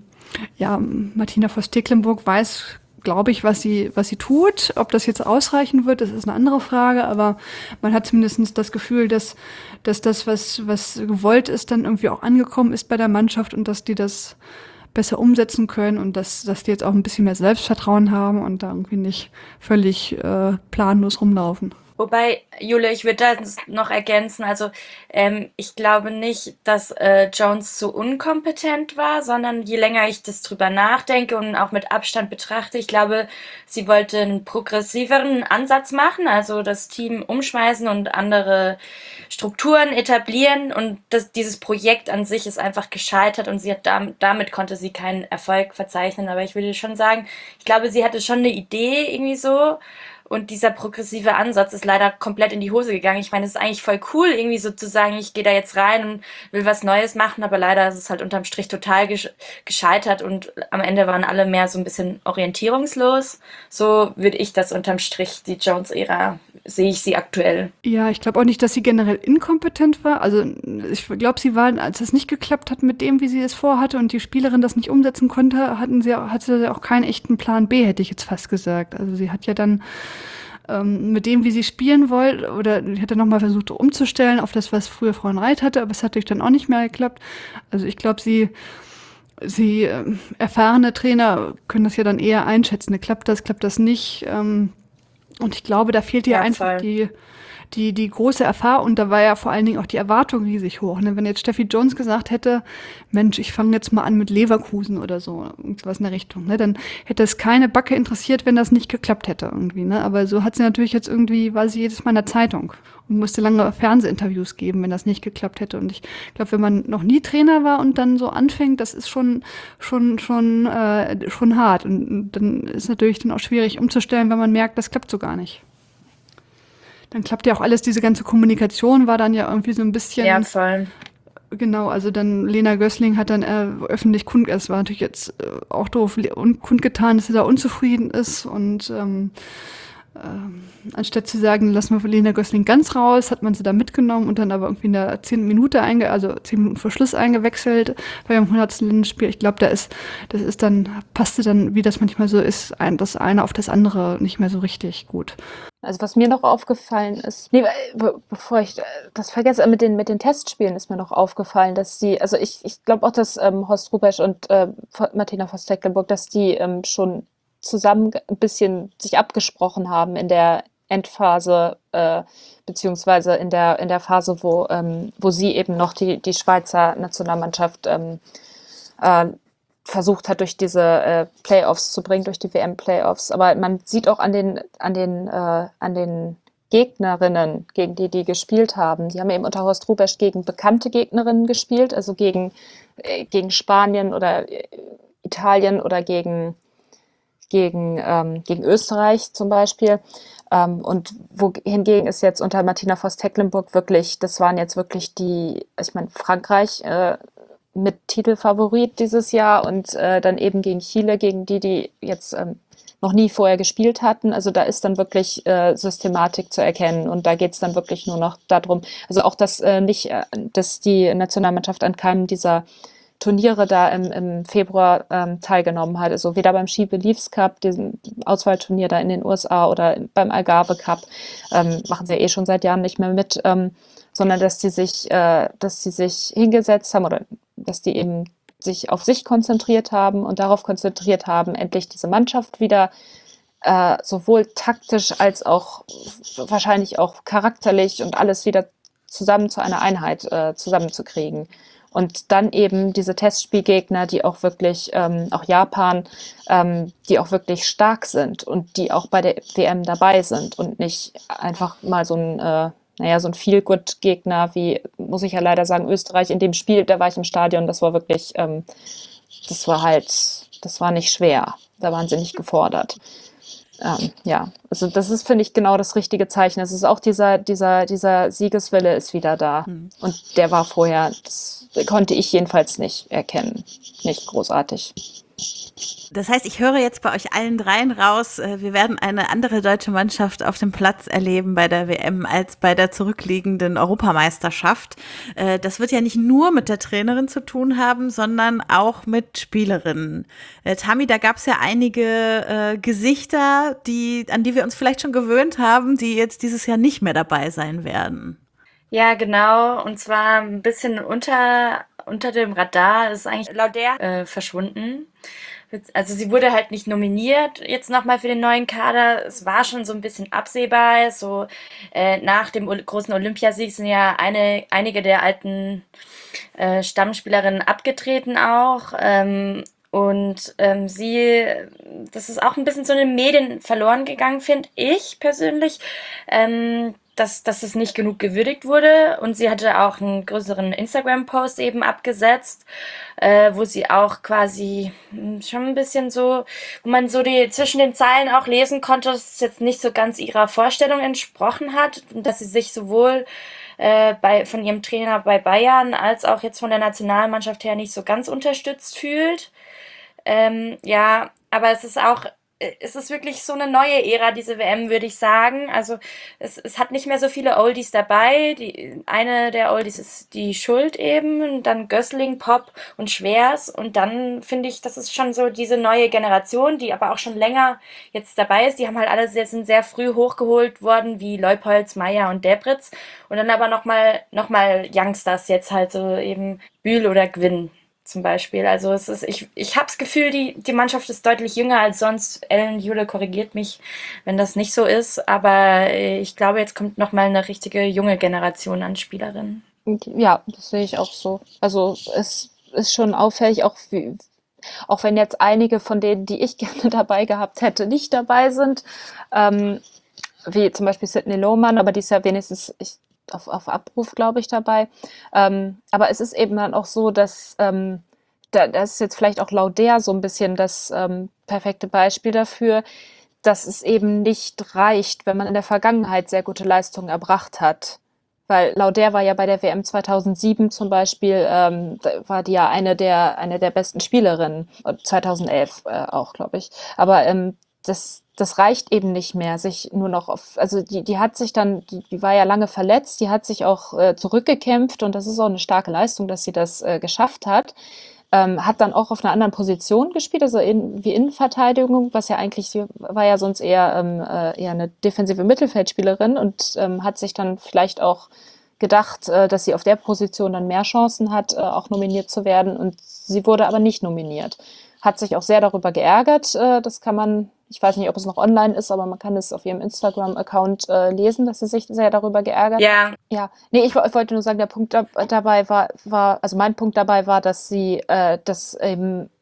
Martina Voss-Tecklenburg weiß, glaube ich, was sie tut. Ob das jetzt ausreichen wird, das ist eine andere Frage. Aber man hat zumindest das Gefühl, dass das, was gewollt ist, dann irgendwie auch angekommen ist bei der Mannschaft und dass die das besser umsetzen können und dass die jetzt auch ein bisschen mehr Selbstvertrauen haben und da irgendwie nicht völlig planlos rumlaufen. Wobei, Jule, ich würde da noch ergänzen, also ich glaube nicht, dass Jones zu unkompetent war, sondern je länger ich das drüber nachdenke und auch mit Abstand betrachte, ich glaube, sie wollte einen progressiveren Ansatz machen, also das Team umschmeißen und andere Strukturen etablieren und dieses Projekt an sich ist einfach gescheitert und sie hat damit konnte sie keinen Erfolg verzeichnen, aber ich würde schon sagen, ich glaube, sie hatte schon eine Idee irgendwie so. Und dieser progressive Ansatz ist leider komplett in die Hose gegangen. Ich meine, es ist eigentlich voll cool, irgendwie so zu sagen, ich gehe da jetzt rein und will was Neues machen, aber leider ist es halt unterm Strich total gescheitert und am Ende waren alle mehr so ein bisschen orientierungslos. So würde ich das unterm Strich, die Jones-Ära, sehe ich sie aktuell. Ja, ich glaube auch nicht, dass sie generell inkompetent war. Also ich glaube, sie war, als es nicht geklappt hat mit dem, wie sie es vorhatte und die Spielerin das nicht umsetzen konnte, hatte sie auch keinen echten Plan B, hätte ich jetzt fast gesagt. Also sie hat ja dann mit dem, wie sie spielen wollte, oder ich hatte nochmal versucht umzustellen auf das, was früher Frau Reit hatte, aber es hat natürlich dann auch nicht mehr geklappt. Also ich glaube, sie erfahrene Trainer können das ja dann eher einschätzen. Klappt das nicht? Und ich glaube, da fehlt ihr einfach die große Erfahrung und da war ja vor allen Dingen auch die Erwartung riesig hoch. Ne? Wenn jetzt Steffi Jones gesagt hätte, Mensch, ich fange jetzt mal an mit Leverkusen oder so, irgendwas in der Richtung, ne? Dann hätte es keine Backe interessiert, wenn das nicht geklappt hätte irgendwie. Ne? Aber so hat sie natürlich jetzt irgendwie, war sie jedes Mal in der Zeitung und musste lange Fernsehinterviews geben, wenn das nicht geklappt hätte. Und ich glaube, wenn man noch nie Trainer war und dann so anfängt, das ist schon hart. Und dann ist natürlich dann auch schwierig umzustellen, wenn man merkt, das klappt so gar nicht. Dann klappt ja auch alles, diese ganze Kommunikation war dann ja irgendwie so ein bisschen. Ja, voll. Genau, also dann Lena Gößling hat dann öffentlich es war natürlich jetzt auch doof, kundgetan, dass sie da unzufrieden ist und anstatt zu sagen, lassen wir Lena Gößling ganz raus, hat man sie da mitgenommen und dann aber irgendwie in der 10 Minuten vor Schluss eingewechselt beim 100. Länderspiel. Ich glaube, passte dann, wie das manchmal so ist, das eine auf das andere nicht mehr so richtig gut. Also was mir noch aufgefallen ist, bevor ich das vergesse, mit den Testspielen ist mir noch aufgefallen, dass ich glaube auch, dass Horst Ruprecht und Martina Voss-Tecklenburg, dass die schon zusammen ein bisschen sich abgesprochen haben in der Endphase, beziehungsweise in der Phase, wo sie eben noch die Schweizer Nationalmannschaft versucht hat, durch diese Playoffs zu bringen, durch die WM-Playoffs. Aber man sieht auch an den Gegnerinnen, gegen die gespielt haben. Die haben eben unter Horst Hrubesch gegen bekannte Gegnerinnen gespielt, also gegen Spanien oder Italien oder gegen Österreich zum Beispiel. Und hingegen ist jetzt unter Martina Voss-Tecklenburg wirklich, das waren jetzt wirklich ich meine, Frankreich mit Titelfavorit dieses Jahr und dann eben gegen Chile, gegen die jetzt noch nie vorher gespielt hatten. Also da ist dann wirklich Systematik zu erkennen und da geht es dann wirklich nur noch darum, also auch, dass dass die Nationalmannschaft an keinem dieser Turniere da im Februar teilgenommen hat. Also weder beim Ski Beliefs Cup, diesem Auswahlturnier da in den USA oder beim Algarve Cup, machen sie ja schon seit Jahren nicht mehr mit, sondern dass sie sich hingesetzt haben oder dass die eben sich auf sich konzentriert haben und darauf konzentriert haben, endlich diese Mannschaft wieder sowohl taktisch als auch wahrscheinlich auch charakterlich und alles wieder zusammen zu einer Einheit zusammenzukriegen. Und dann eben diese Testspielgegner, die auch wirklich, auch Japan, die auch wirklich stark sind und die auch bei der WM dabei sind und nicht einfach mal so ein Feel-Good-Gegner wie, muss ich ja leider sagen, Österreich. In dem Spiel, da war ich im Stadion, das war wirklich, das war nicht schwer. Da waren sie nicht gefordert. Also das ist, finde ich, genau das richtige Zeichen. Es ist auch dieser Siegeswille ist wieder da. Und der war vorher, das konnte ich jedenfalls nicht erkennen. Nicht großartig. Das heißt, ich höre jetzt bei euch allen dreien raus, wir werden eine andere deutsche Mannschaft auf dem Platz erleben bei der WM als bei der zurückliegenden Europameisterschaft. Das wird ja nicht nur mit der Trainerin zu tun haben, sondern auch mit Spielerinnen. Tami, da gab es ja einige Gesichter, an die wir uns vielleicht schon gewöhnt haben, die jetzt dieses Jahr nicht mehr dabei sein werden. Ja, genau. Und zwar ein bisschen unter dem Radar ist eigentlich Lauder verschwunden. Also sie wurde halt nicht nominiert jetzt nochmal für den neuen Kader. Es war schon so ein bisschen absehbar. So nach dem großen Olympiasieg sind ja einige der alten Stammspielerinnen abgetreten auch. Und das ist auch ein bisschen so in den Medien verloren gegangen, finde ich persönlich. Dass es nicht genug gewürdigt wurde. Und sie hatte auch einen größeren Instagram-Post eben abgesetzt, wo sie auch quasi schon ein bisschen so, wo man so zwischen den Zeilen auch lesen konnte, dass es jetzt nicht so ganz ihrer Vorstellung entsprochen hat und dass sie sich sowohl von ihrem Trainer bei Bayern als auch jetzt von der Nationalmannschaft her nicht so ganz unterstützt fühlt. Aber es ist wirklich so eine neue Ära, diese WM, würde ich sagen. Also es hat nicht mehr so viele Oldies dabei. Eine der Oldies ist die Schuld eben, und dann Gößling, Popp und Schwers. Und dann finde ich, das ist schon so diese neue Generation, die aber auch schon länger jetzt dabei ist. Die haben halt alle sind sehr früh hochgeholt worden, wie Leupolz, Meier und Debritz. Und dann aber noch mal Youngsters jetzt halt so eben Bühl oder Gwynn zum Beispiel. Also ich habe das Gefühl, die Mannschaft ist deutlich jünger als sonst. Ellen Jule korrigiert mich, wenn das nicht so ist. Aber ich glaube, jetzt kommt noch mal eine richtige junge Generation an Spielerinnen. Ja, das sehe ich auch so. Also es ist schon auffällig, auch wenn jetzt einige von denen, die ich gerne dabei gehabt hätte, nicht dabei sind. Wie zum Beispiel Sydney Lohmann, aber die ist ja wenigstens auf Abruf, glaube ich, dabei. Aber es ist eben dann auch so, dass das ist jetzt vielleicht auch Lauder so ein bisschen das perfekte Beispiel dafür, dass es eben nicht reicht, wenn man in der Vergangenheit sehr gute Leistungen erbracht hat. Weil Lauder war ja bei der WM 2007 zum Beispiel, war die ja eine der besten Spielerinnen, 2011 auch, glaube ich. Aber das reicht eben nicht mehr, sich nur noch also die hat sich dann, die war ja lange verletzt, die hat sich auch zurückgekämpft und das ist auch eine starke Leistung, dass sie das geschafft hat. Hat dann auch auf einer anderen Position gespielt, also wie Innenverteidigung, was ja eigentlich, sie war ja sonst eher eine defensive Mittelfeldspielerin und hat sich dann vielleicht auch gedacht, dass sie auf der Position dann mehr Chancen hat, auch nominiert zu werden, und sie wurde aber nicht nominiert. Hat sich auch sehr darüber geärgert, das kann man, ich weiß nicht, ob es noch online ist, aber man kann es auf ihrem Instagram-Account lesen, dass sie sich sehr darüber geärgert hat. Ja. Nee, ich wollte nur sagen, der Punkt dabei war, also mein Punkt dabei war, dass sie, dass eben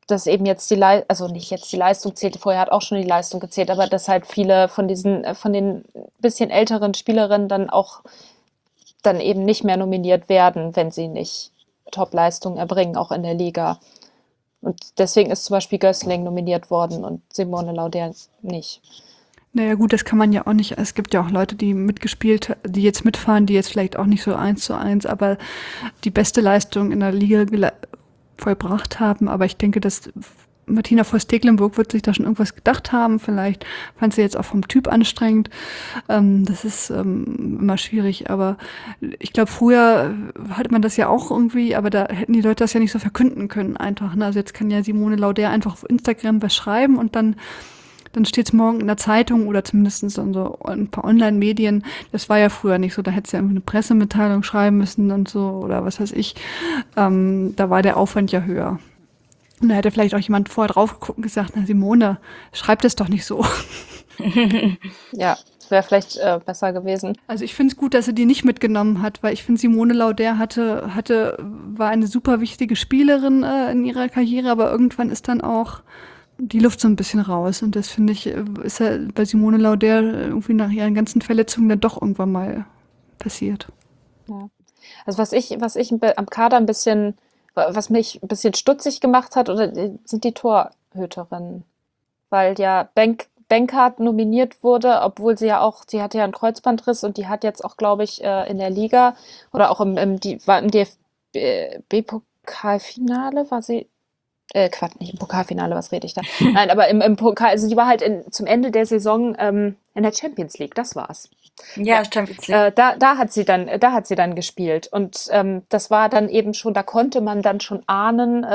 dass eben jetzt also nicht jetzt die Leistung zählt, vorher hat auch schon die Leistung gezählt, aber dass halt viele von den bisschen älteren Spielerinnen dann auch dann eben nicht mehr nominiert werden, wenn sie nicht Top-Leistungen erbringen, auch in der Liga. Und deswegen ist zum Beispiel Gößling nominiert worden und Simone Lauder nicht. Naja gut, das kann man ja auch nicht. Es gibt ja auch Leute, die die jetzt mitfahren, die jetzt vielleicht auch nicht so 1:1, aber die beste Leistung in der Liga vollbracht haben. Aber ich denke, dass Martina Voss-Tecklenburg wird sich da schon irgendwas gedacht haben. Vielleicht fand sie jetzt auch vom Typ anstrengend. Das ist immer schwierig. Aber ich glaube, früher hatte man das ja auch irgendwie, aber da hätten die Leute das ja nicht so verkünden können einfach. Ne? Also jetzt kann ja Simone Lauder einfach auf Instagram was schreiben und dann steht es morgen in der Zeitung oder zumindest in so ein paar Online-Medien. Das war ja früher nicht so. Da hätte es ja irgendwie eine Pressemitteilung schreiben müssen und so oder was weiß ich. Da war der Aufwand ja höher. Und da hätte vielleicht auch jemand vorher drauf geguckt und gesagt, na Simone, schreib das doch nicht so. Ja, das wäre vielleicht besser gewesen. Also ich finde es gut, dass sie die nicht mitgenommen hat, weil ich finde, Simone Lauder war eine super wichtige Spielerin in ihrer Karriere, aber irgendwann ist dann auch die Luft so ein bisschen raus. Und das finde ich, ist ja bei Simone Lauder irgendwie nach ihren ganzen Verletzungen dann doch irgendwann mal passiert. Ja. Also was ich am Kader was mich ein bisschen stutzig gemacht hat, sind die Torhüterinnen. Weil ja Benkert nominiert wurde, obwohl sie hatte ja einen Kreuzbandriss und die hat jetzt auch, glaube ich, in der Liga oder auch war im DFB-Pokalfinale, war sie. Quatsch, nicht im Pokalfinale, was rede ich da? Nein, aber im Pokal, also die war halt zum Ende der Saison in der Champions League, das war's. Ja, Champions League. Da hat sie dann gespielt und das war dann eben schon, da konnte man dann schon ahnen,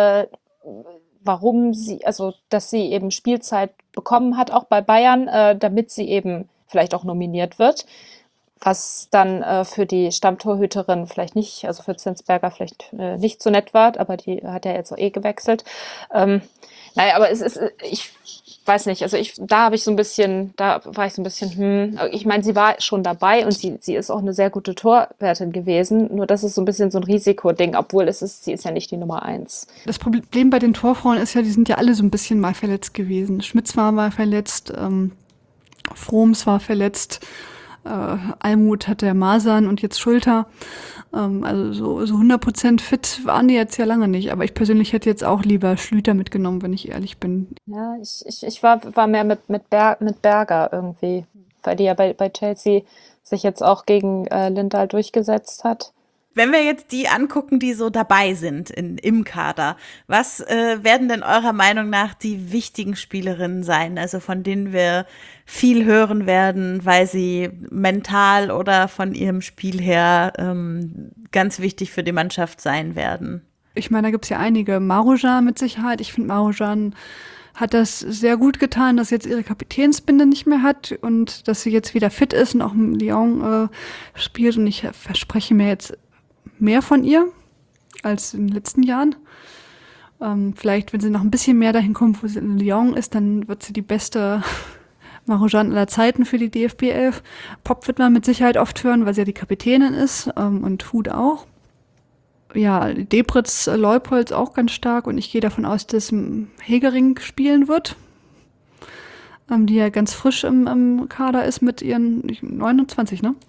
dass sie eben Spielzeit bekommen hat, auch bei Bayern, damit sie eben vielleicht auch nominiert wird. Was dann für die Stammtorhüterin vielleicht nicht, also für Zinsberger vielleicht nicht so nett war, aber die hat ja jetzt auch gewechselt. Naja, aber ich weiß nicht, also da war ich so ein bisschen, ich meine, sie war schon dabei und sie ist auch eine sehr gute Torwärtin gewesen, nur das ist so ein bisschen so ein Risikoding, obwohl sie ist ja nicht die Nummer 1. Das Problem bei den Torfrauen ist ja, die sind ja alle so ein bisschen mal verletzt gewesen. Schmitz war mal verletzt, Froms war verletzt, Almuth hatte Masern und jetzt Schulter. Also so 100% fit waren die jetzt ja lange nicht. Aber ich persönlich hätte jetzt auch lieber Schlüter mitgenommen, wenn ich ehrlich bin. Ja, ich war mehr mit Berger irgendwie, weil die ja bei Chelsea sich jetzt auch gegen Lindahl durchgesetzt hat. Wenn wir jetzt die angucken, die so dabei sind im Kader, was werden denn eurer Meinung nach die wichtigen Spielerinnen sein, also von denen wir viel hören werden, weil sie mental oder von ihrem Spiel her ganz wichtig für die Mannschaft sein werden? Ich meine, da gibt es ja einige. Marujan mit Sicherheit. Ich finde, Marujan hat das sehr gut getan, dass sie jetzt ihre Kapitänsbinde nicht mehr hat und dass sie jetzt wieder fit ist und auch im Lyon spielt. Und ich verspreche mir jetzt mehr von ihr als in den letzten Jahren. Vielleicht, wenn sie noch ein bisschen mehr dahin kommt, wo sie in Lyon ist, dann wird sie die beste Marujan aller Zeiten für die DFB 11. Pop wird man mit Sicherheit oft hören, weil sie ja die Kapitänin ist und Hut auch. Ja, Debritz, Leupolz auch ganz stark und ich gehe davon aus, dass Hegering spielen wird, die ja ganz frisch im Kader ist mit ihren 29, ne?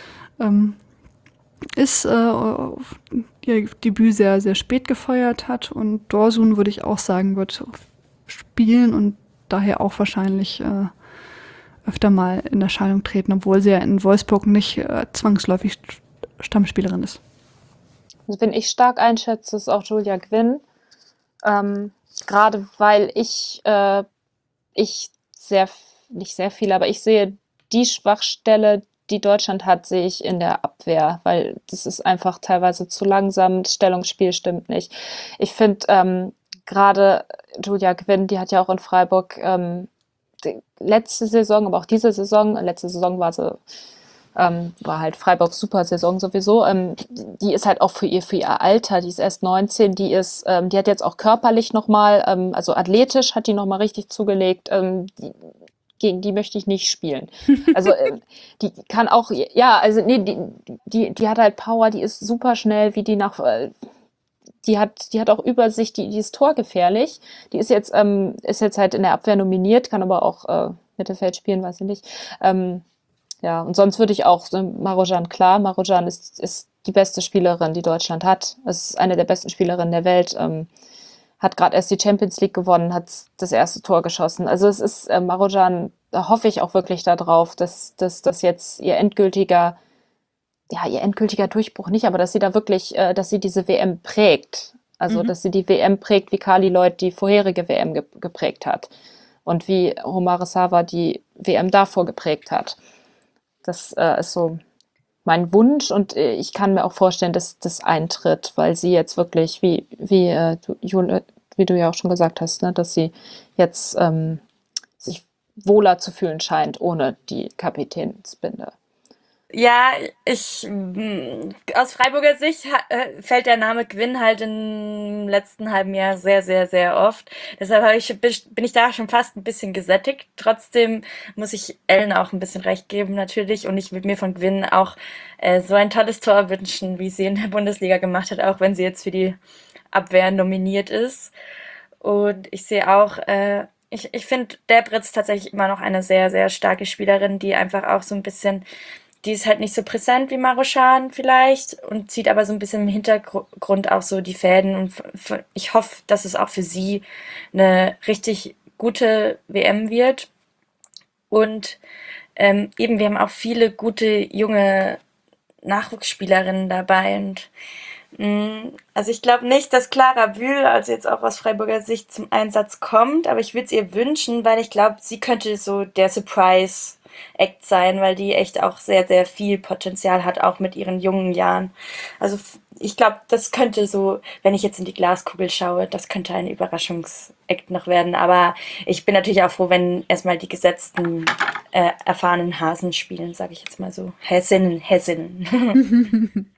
Ihr Debüt sehr, sehr spät gefeiert hat und Dorsun, würde ich auch sagen, wird spielen und daher auch wahrscheinlich öfter mal in Erscheinung treten, obwohl sie ja in Wolfsburg nicht zwangsläufig Stammspielerin ist. Also wenn ich stark einschätze, ist auch Julia Gwynn. Gerade weil ich nicht sehr viel, aber ich sehe die Schwachstelle, die Deutschland hat, sehe ich in der Abwehr, weil das ist einfach teilweise zu langsam, das Stellungsspiel stimmt nicht. Ich finde gerade Julia Gwynn, die hat ja auch in Freiburg letzte Saison, aber auch letzte Saison war halt Freiburgs super Saison sowieso. Die ist halt auch für ihr Alter, die ist erst 19, die hat jetzt auch körperlich nochmal, also athletisch hat die nochmal richtig zugelegt, gegen die möchte ich nicht spielen. Also die kann auch, ja, also nee, die hat halt Power, die ist super schnell, wie die die hat auch Übersicht, die ist torgefährlich. Die ist jetzt halt in der Abwehr nominiert, kann aber auch Mittelfeld spielen, weiß ich nicht. Ja, und sonst würde ich auch so Marujan, klar, Marujan ist die beste Spielerin, die Deutschland hat. Es ist eine der besten Spielerinnen der Welt. Hat gerade erst die Champions League gewonnen, hat das erste Tor geschossen. Also es ist Marujan, da hoffe ich auch wirklich darauf, dass das jetzt ihr endgültiger Durchbruch nicht, aber dass sie da wirklich, dass sie diese WM prägt. Also, dass sie die WM prägt, wie Carli Lloyd die vorherige WM geprägt hat. Und wie Homare Sava die WM davor geprägt hat. Das ist so mein Wunsch und ich kann mir auch vorstellen, dass das eintritt, weil sie jetzt wirklich, wie du ja auch schon gesagt hast, ne, dass sie jetzt sich wohler zu fühlen scheint ohne die Kapitänsbinde. Ja, aus Freiburger Sicht fällt der Name Gwyn halt im letzten halben Jahr sehr, sehr, sehr oft. Deshalb bin ich da schon fast ein bisschen gesättigt. Trotzdem muss ich Ellen auch ein bisschen recht geben, natürlich. Und ich würde mir von Gwyn auch so ein tolles Tor wünschen, wie sie in der Bundesliga gemacht hat, auch wenn sie jetzt für die Abwehr nominiert ist. Und ich sehe auch, ich finde Debritz tatsächlich immer noch eine sehr, sehr starke Spielerin, die einfach auch so ein bisschen. Die ist halt nicht so präsent wie Marujan vielleicht und zieht aber so ein bisschen im Hintergrund auch so die Fäden. Und ich hoffe, dass es auch für sie eine richtig gute WM wird. Und eben, wir haben auch viele gute junge Nachwuchsspielerinnen dabei. Und also ich glaube nicht, dass Clara Bühl, also jetzt auch aus Freiburger Sicht, zum Einsatz kommt, aber ich würde es ihr wünschen, weil ich glaube, sie könnte so der Surprise-Act sein, weil die echt auch sehr, sehr viel Potenzial hat, auch mit ihren jungen Jahren. Also ich glaube, das könnte so, wenn ich jetzt in die Glaskugel schaue, das könnte ein Überraschungsakt noch werden. Aber ich bin natürlich auch froh, wenn erstmal die gesetzten, erfahrenen Hasen spielen, sage ich jetzt mal so. Hessinnen.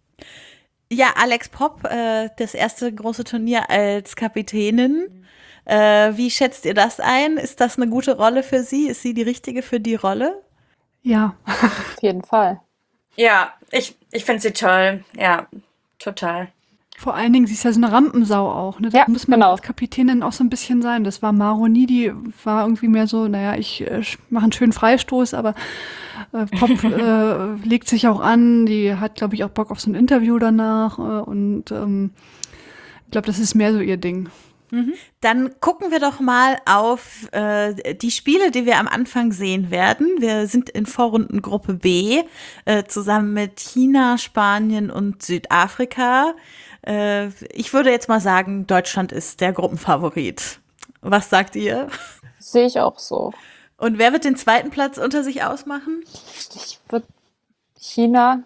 Ja, Alex Popp, das erste große Turnier als Kapitänin. Wie schätzt ihr das ein? Ist das eine gute Rolle für sie? Ist sie die richtige für die Rolle? Ja. Auf jeden Fall. Ja, ich finde sie toll. Ja, total. Vor allen Dingen, sie ist ja so eine Rampensau auch. Ne? Das Ja, muss man genau. als Kapitänin auch so ein bisschen sein. Das war Maro nie, die war irgendwie mehr so, naja, ich mache einen schönen Freistoß, aber Pop legt sich auch an. Die hat, glaube ich, auch Bock auf so ein Interview danach. Und ich glaube, das ist mehr so ihr Ding. Dann gucken wir doch mal auf die Spiele, die wir am Anfang sehen werden. Wir sind in Vorrundengruppe B zusammen mit China, Spanien und Südafrika. Ich würde jetzt mal sagen, Deutschland ist der Gruppenfavorit. Was sagt ihr? Sehe ich auch so. Und wer wird den zweiten Platz unter sich ausmachen? Ich würde China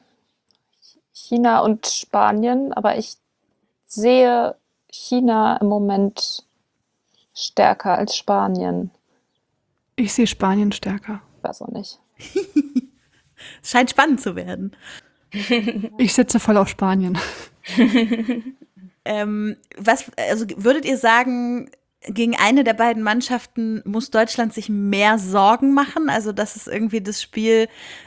und Spanien, aber ich sehe China im Moment stärker als Spanien. Ich sehe Spanien stärker. Weiß auch nicht. Es scheint spannend zu werden. Ich setze voll auf Spanien. Also würdet ihr sagen, gegen eine der beiden Mannschaften muss Deutschland sich mehr Sorgen machen? Also das ist irgendwie das Spiel,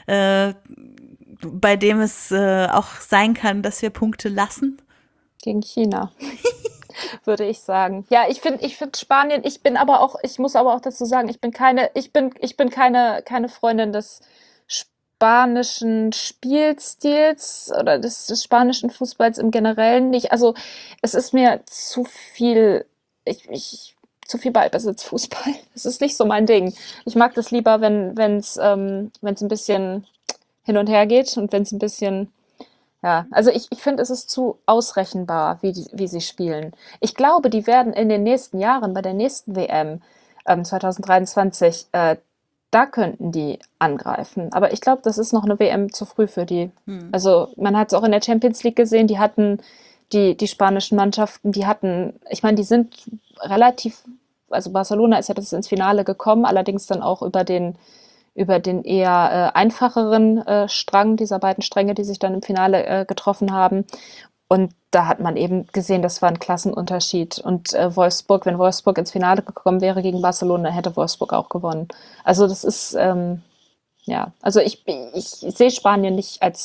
bei dem es auch sein kann, dass wir Punkte lassen? Gegen China, würde ich sagen. Ja, ich finde Spanien, ich muss aber auch dazu sagen, ich bin keine Freundin des spanischen Spielstils oder des spanischen Fußballs im Generellen nicht. Also es ist mir zu viel, zu viel Ballbesitzfußball. Das ist nicht so mein Ding. Ich mag das lieber, wenn es ein bisschen hin und her geht und wenn es ein bisschen, ja, also ich finde, es ist zu ausrechenbar, wie sie spielen. Ich glaube, die werden in den nächsten Jahren, bei der nächsten WM 2023, da könnten die angreifen. Aber ich glaube, das ist noch eine WM zu früh für die. Also man hat es auch in der Champions League gesehen, die hatten die spanischen Mannschaften, ich meine, die sind relativ, also Barcelona ist ja das ins Finale gekommen, allerdings dann auch über den eher einfacheren Strang dieser beiden Stränge, die sich dann im Finale getroffen haben. Und da hat man eben gesehen, das war ein Klassenunterschied. Und wenn Wolfsburg ins Finale gekommen wäre gegen Barcelona, hätte Wolfsburg auch gewonnen. Also das ist, ja, also ich sehe Spanien nicht als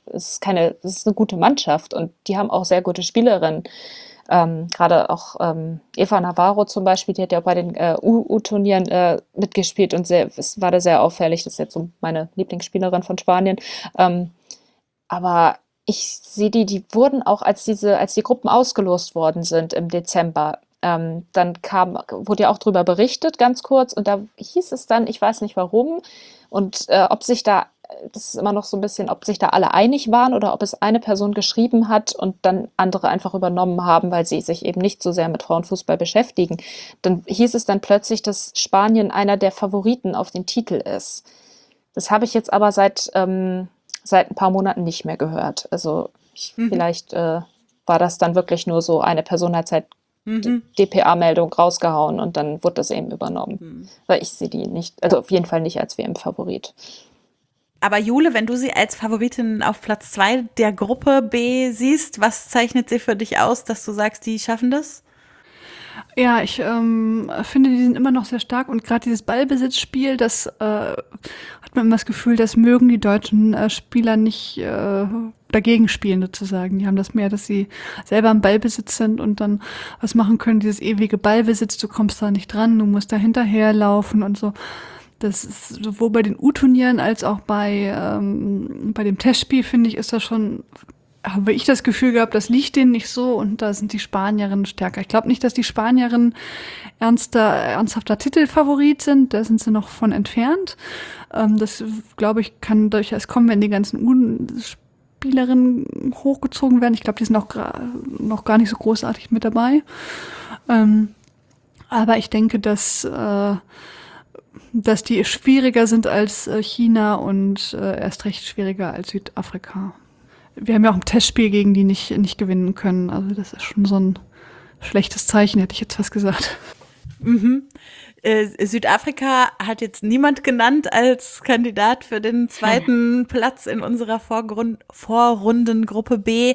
es ist eine gute Mannschaft und die haben auch sehr gute Spielerinnen. Gerade auch Eva Navarro zum Beispiel, die hat ja auch bei den U-Turnieren mitgespielt und es war da sehr auffällig. Das ist jetzt so meine Lieblingsspielerin von Spanien. Aber ich sehe die wurden auch, als die Gruppen ausgelost worden sind im Dezember, dann wurde ja auch drüber berichtet, ganz kurz, und da hieß es dann, ich weiß nicht warum, und ob sich da, das ist immer noch so ein bisschen, ob sich da alle einig waren oder ob es eine Person geschrieben hat und dann andere einfach übernommen haben, weil sie sich eben nicht so sehr mit Frauenfußball beschäftigen. Dann hieß es dann plötzlich, dass Spanien einer der Favoriten auf den Titel ist. Das habe ich jetzt aber seit ein paar Monaten nicht mehr gehört. Also vielleicht war das dann wirklich nur so, eine Person hat halt DPA-Meldung rausgehauen und dann wurde das eben übernommen. Weil ich sehe die nicht, also auf jeden Fall nicht als WM-Favorit. Aber Jule, wenn du sie als Favoritin auf Platz 2 der Gruppe B siehst, was zeichnet sie für dich aus, dass du sagst, die schaffen das? Ja, ich finde, die sind immer noch sehr stark und gerade dieses Ballbesitzspiel, das hat man immer das Gefühl, das mögen die deutschen Spieler nicht dagegen spielen sozusagen. Die haben das mehr, dass sie selber im Ballbesitz sind und dann was machen können, dieses ewige Ballbesitz, du kommst da nicht dran, du musst da hinterherlaufen und so. Das ist sowohl bei den U-Turnieren als auch bei dem Testspiel, finde ich, ist das schon, habe ich das Gefühl gehabt, das liegt denen nicht so und da sind die Spanierinnen stärker. Ich glaube nicht, dass die Spanierinnen ernsthafter Titelfavorit sind, da sind sie noch von entfernt. Das, glaube ich, kann durchaus kommen, wenn die ganzen U-Spielerinnen hochgezogen werden. Ich glaube, die sind noch gar nicht so großartig mit dabei. Aber ich denke, dass die schwieriger sind als China und erst recht schwieriger als Südafrika. Wir haben ja auch im Testspiel gegen die nicht gewinnen können. Also das ist schon so ein schlechtes Zeichen, hätte ich jetzt fast gesagt. Südafrika hat jetzt niemand genannt als Kandidat für den zweiten Platz in unserer Vorrundengruppe B.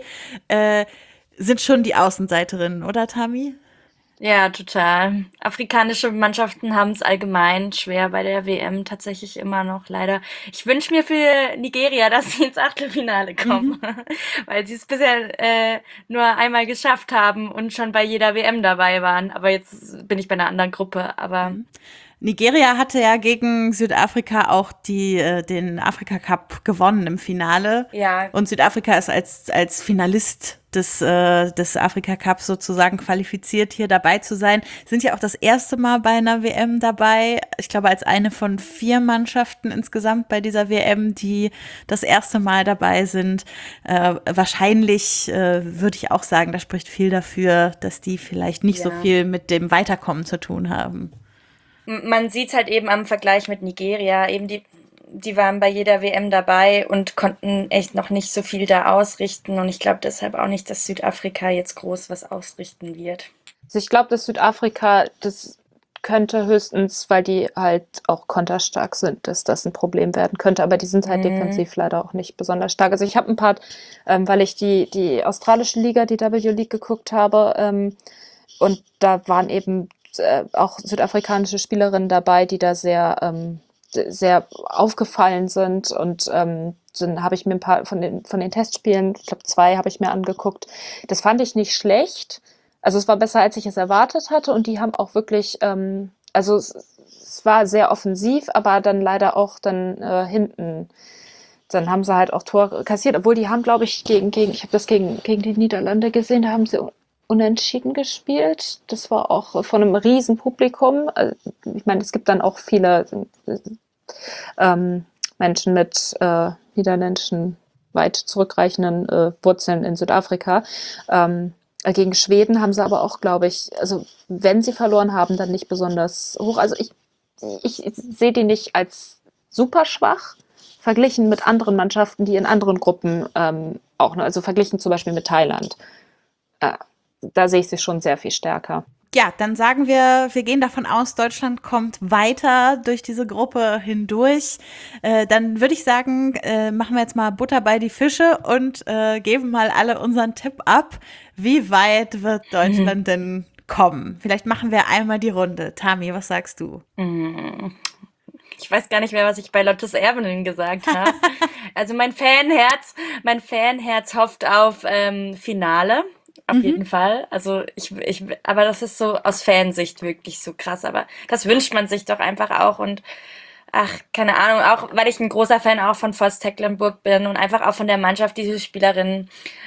Sind schon die Außenseiterinnen, oder Tami? Ja, total. Afrikanische Mannschaften haben es allgemein schwer bei der WM tatsächlich immer noch, leider. Ich wünsche mir für Nigeria, dass sie ins Achtelfinale kommen, weil sie es bisher nur einmal geschafft haben und schon bei jeder WM dabei waren. Aber jetzt bin ich bei einer anderen Gruppe. Aber Nigeria hatte ja gegen Südafrika auch den Afrika Cup gewonnen im Finale. ja, Und Südafrika ist als Finalist des Afrika Cups sozusagen qualifiziert, hier dabei zu sein. Sind ja auch das erste Mal bei einer WM dabei. Ich glaube, als eine von 4 Mannschaften insgesamt bei dieser WM, die das erste Mal dabei sind. Wahrscheinlich würde ich auch sagen, da spricht viel dafür, dass die vielleicht nicht so viel mit dem Weiterkommen zu tun haben. man sieht es halt eben am Vergleich mit Nigeria. Eben die waren bei jeder WM dabei und konnten echt noch nicht so viel da ausrichten. Und ich glaube deshalb auch nicht, dass Südafrika jetzt groß was ausrichten wird. Also ich glaube, dass Südafrika, das könnte höchstens, weil die halt auch konterstark sind, dass das ein Problem werden könnte. Aber die sind halt defensiv leider auch nicht besonders stark. Also ich habe ein paar, weil ich die australische Liga, die W-League geguckt habe, und da waren eben auch südafrikanische Spielerinnen dabei, die da sehr aufgefallen sind und dann habe ich mir ein paar von den Testspielen, ich glaube 2 habe ich mir angeguckt. Das fand ich nicht schlecht. Also es war besser, als ich es erwartet hatte und die haben auch wirklich, also es war sehr offensiv, aber dann leider auch dann hinten. Dann haben sie halt auch Tore kassiert, obwohl die haben, glaube ich, ich habe das gegen die Niederlande gesehen, da haben sie unentschieden gespielt. Das war auch von einem riesen Publikum. Also, ich meine, es gibt dann auch viele Menschen mit niederländischen, weit zurückreichenden Wurzeln in Südafrika. Gegen Schweden haben sie aber auch, glaube ich, also wenn sie verloren haben, dann nicht besonders hoch. Also ich sehe die nicht als super schwach, verglichen mit anderen Mannschaften, die in anderen Gruppen auch, also verglichen zum Beispiel mit Thailand. Da sehe ich sie schon sehr viel stärker. Ja, dann sagen wir gehen davon aus, Deutschland kommt weiter durch diese Gruppe hindurch. Dann würde ich sagen, machen wir jetzt mal Butter bei die Fische und geben mal alle unseren Tipp ab. Wie weit wird Deutschland denn kommen? Vielleicht machen wir einmal die Runde. Tami, was sagst du? Ich weiß gar nicht mehr, was ich bei Lottes Erbinnen gesagt habe. Also mein Fanherz hofft auf Finale. Auf jeden Fall. Also aber das ist so aus Fansicht wirklich so krass. Aber das wünscht man sich doch einfach auch. Und keine Ahnung, auch weil ich ein großer Fan auch von Voss Tecklenburg bin und einfach auch von der Mannschaft, diese Spielerinnen.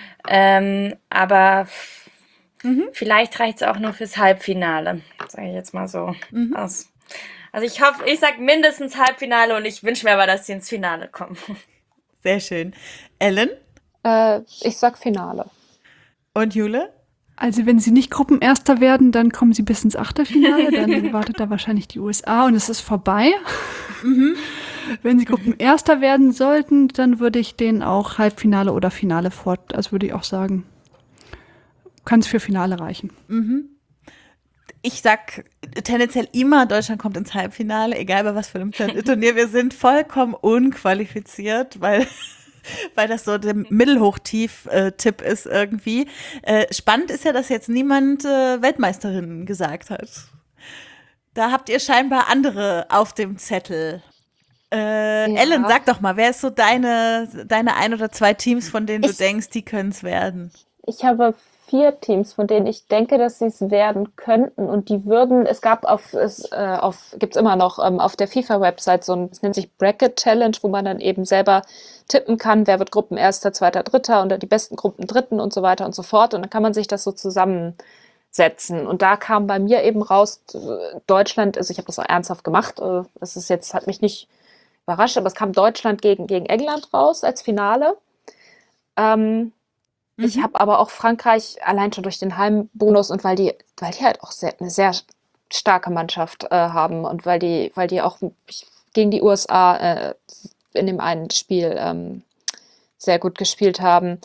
Aber vielleicht reicht es auch nur fürs Halbfinale, sage ich jetzt mal so aus. Also ich hoffe, ich sag mindestens Halbfinale und ich wünsche mir aber, dass sie ins Finale kommen. Sehr schön. Ellen Ich sag Finale. und Jule? Also wenn sie nicht Gruppenerster werden, dann kommen sie bis ins Achtelfinale. Dann wartet da wahrscheinlich die USA und es ist vorbei. Wenn sie Gruppenerster werden sollten, dann würde ich denen auch Halbfinale oder Finale also würde ich auch sagen, kann es für Finale reichen. Ich sag tendenziell immer, Deutschland kommt ins Halbfinale, egal bei was für einem Turnier wir sind, vollkommen unqualifiziert, weil das so der Mittelhochtief-Tipp ist irgendwie. Spannend ist ja, dass jetzt niemand Weltmeisterin gesagt hat. Da habt ihr scheinbar andere auf dem Zettel. Ellen, sag doch mal, wer ist so deine ein oder zwei Teams, von denen du denkst, die können es werden? Ich habe 4 Teams, von denen ich denke, dass sie es werden könnten. Und die würden, gibt's immer noch auf der FIFA-Website es nennt sich Bracket Challenge, wo man dann eben selber tippen kann, wer wird Gruppenerster, Zweiter, Dritter und die besten Gruppen Dritten und so weiter und so fort. Und dann kann man sich das so zusammensetzen. Und da kam bei mir eben raus, Deutschland, also ich habe das auch ernsthaft gemacht, hat mich nicht überrascht, aber es kam Deutschland gegen England raus als Finale. Ich habe aber auch Frankreich allein schon durch den Heimbonus und weil die halt auch eine sehr starke Mannschaft haben und weil die auch gegen die USA in dem einen Spiel sehr gut gespielt haben.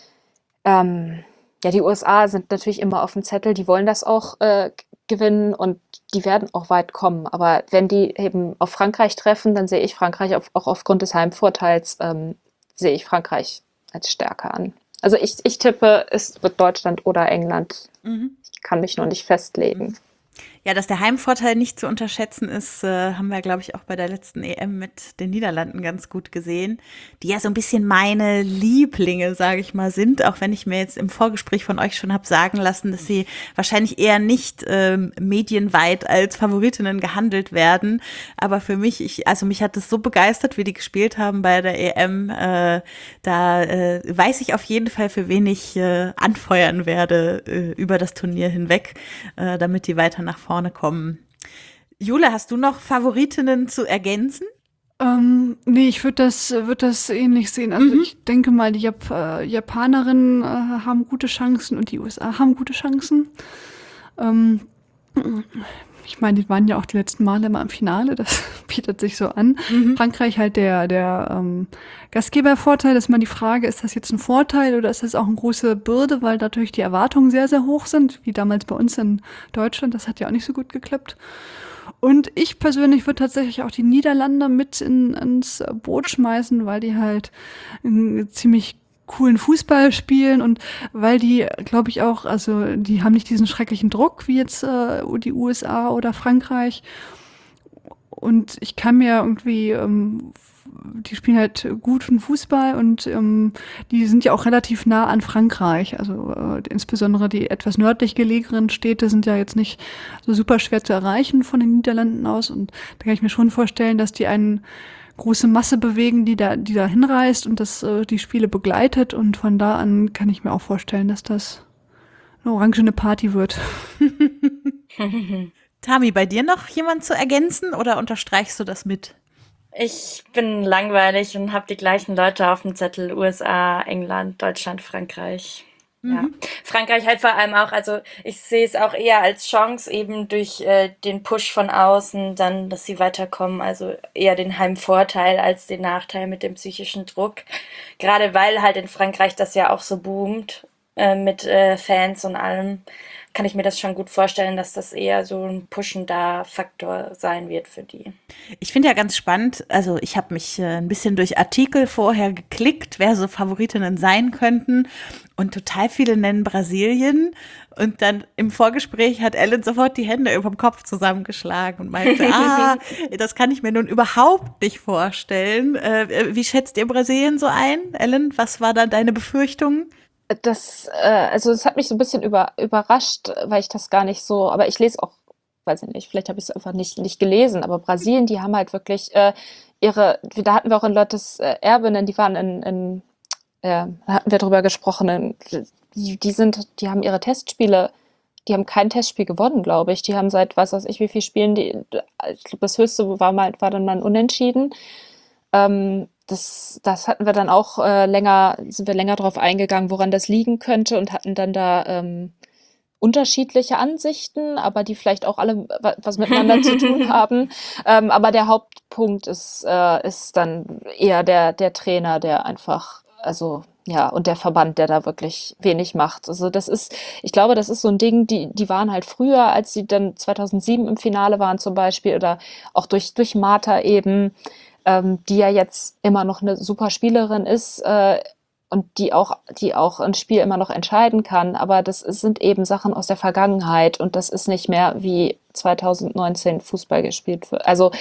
Die USA sind natürlich immer auf dem Zettel, die wollen das auch gewinnen und die werden auch weit kommen. Aber wenn die eben auf Frankreich treffen, dann sehe ich Frankreich auch aufgrund des Heimvorteils sehe ich Frankreich als stärker an. Also ich tippe, es wird Deutschland oder England. Ich kann mich noch nicht festlegen. Ja, dass der Heimvorteil nicht zu unterschätzen ist, haben wir, glaube ich, auch bei der letzten EM mit den Niederlanden ganz gut gesehen, die ja so ein bisschen meine Lieblinge, sage ich mal, sind, auch wenn ich mir jetzt im Vorgespräch von euch schon habe sagen lassen, dass sie wahrscheinlich eher nicht medienweit als Favoritinnen gehandelt werden. Aber für mich, mich hat es so begeistert, wie die gespielt haben bei der EM. Da weiß ich auf jeden Fall, für wen ich anfeuern werde über das Turnier hinweg, damit die weiter nach vorne kommen. Jule, hast du noch Favoritinnen zu ergänzen? Nee, ich würde das ähnlich sehen. Also ich denke mal, die Japanerinnen haben gute Chancen und die USA haben gute Chancen. Ich meine, die waren ja auch die letzten Male immer im Finale, das bietet sich so an. Frankreich halt der Gastgebervorteil, ist mal die Frage, ist das jetzt ein Vorteil oder ist das auch eine große Bürde, weil natürlich die Erwartungen sehr, sehr hoch sind, wie damals bei uns in Deutschland, das hat ja auch nicht so gut geklappt. Und ich persönlich würde tatsächlich auch die Niederlande mit ins Boot schmeißen, weil die halt ziemlich coolen Fußball spielen und weil die, glaube ich auch, also die haben nicht diesen schrecklichen Druck wie jetzt die USA oder Frankreich und ich kann mir irgendwie, die spielen halt guten Fußball und die sind ja auch relativ nah an Frankreich, also insbesondere die etwas nördlich gelegenen Städte sind ja jetzt nicht so super schwer zu erreichen von den Niederlanden aus und da kann ich mir schon vorstellen, dass die einen große Masse bewegen, die da hinreist und das die Spiele begleitet und von da an kann ich mir auch vorstellen, dass das eine orangene Party wird. Tami, bei dir noch jemand zu ergänzen oder unterstreichst du das mit? Ich bin langweilig und habe die gleichen Leute auf dem Zettel: USA, England, Deutschland, Frankreich. Ja. Frankreich halt vor allem auch, also ich sehe es auch eher als Chance, eben durch den Push von außen, dann, dass sie weiterkommen, also eher den Heimvorteil als den Nachteil mit dem psychischen Druck. Gerade weil halt in Frankreich das ja auch so boomt. mit Fans und allem, kann ich mir das schon gut vorstellen, dass das eher so ein pushender Faktor sein wird für die. Ich finde ja ganz spannend, also ich habe mich ein bisschen durch Artikel vorher geklickt, wer so Favoritinnen sein könnten und total viele nennen Brasilien und dann im Vorgespräch hat Ellen sofort die Hände über dem Kopf zusammengeschlagen und meinte, das kann ich mir nun überhaupt nicht vorstellen. Wie schätzt ihr Brasilien so ein, Ellen? Was war da deine Befürchtung? Also es hat mich so ein bisschen überrascht, weil ich das gar nicht so, aber ich lese auch, weiß ich nicht, vielleicht habe ich es einfach nicht gelesen, aber Brasilien, die haben halt wirklich da hatten wir auch in Lottes Erbinnen, die waren da hatten wir drüber gesprochen, die haben ihre Testspiele, die haben kein Testspiel gewonnen, glaube ich. Die haben seit, was weiß ich, wie viel Spielen, ich glaube, das höchste war dann mal ein Unentschieden. Das hatten wir dann auch sind wir länger drauf eingegangen, woran das liegen könnte und hatten dann da unterschiedliche Ansichten, aber die vielleicht auch alle was miteinander zu tun haben. Aber der Hauptpunkt ist dann eher der Trainer, der einfach, also ja, und der Verband, der da wirklich wenig macht. Also ich glaube, das ist so ein Ding, die waren halt früher, als sie dann 2007 im Finale waren zum Beispiel oder auch durch Martha eben, die ja jetzt immer noch eine super Spielerin ist und die auch ein Spiel immer noch entscheiden kann. Aber sind eben Sachen aus der Vergangenheit und das ist nicht mehr wie 2019 Fußball gespielt wird. Also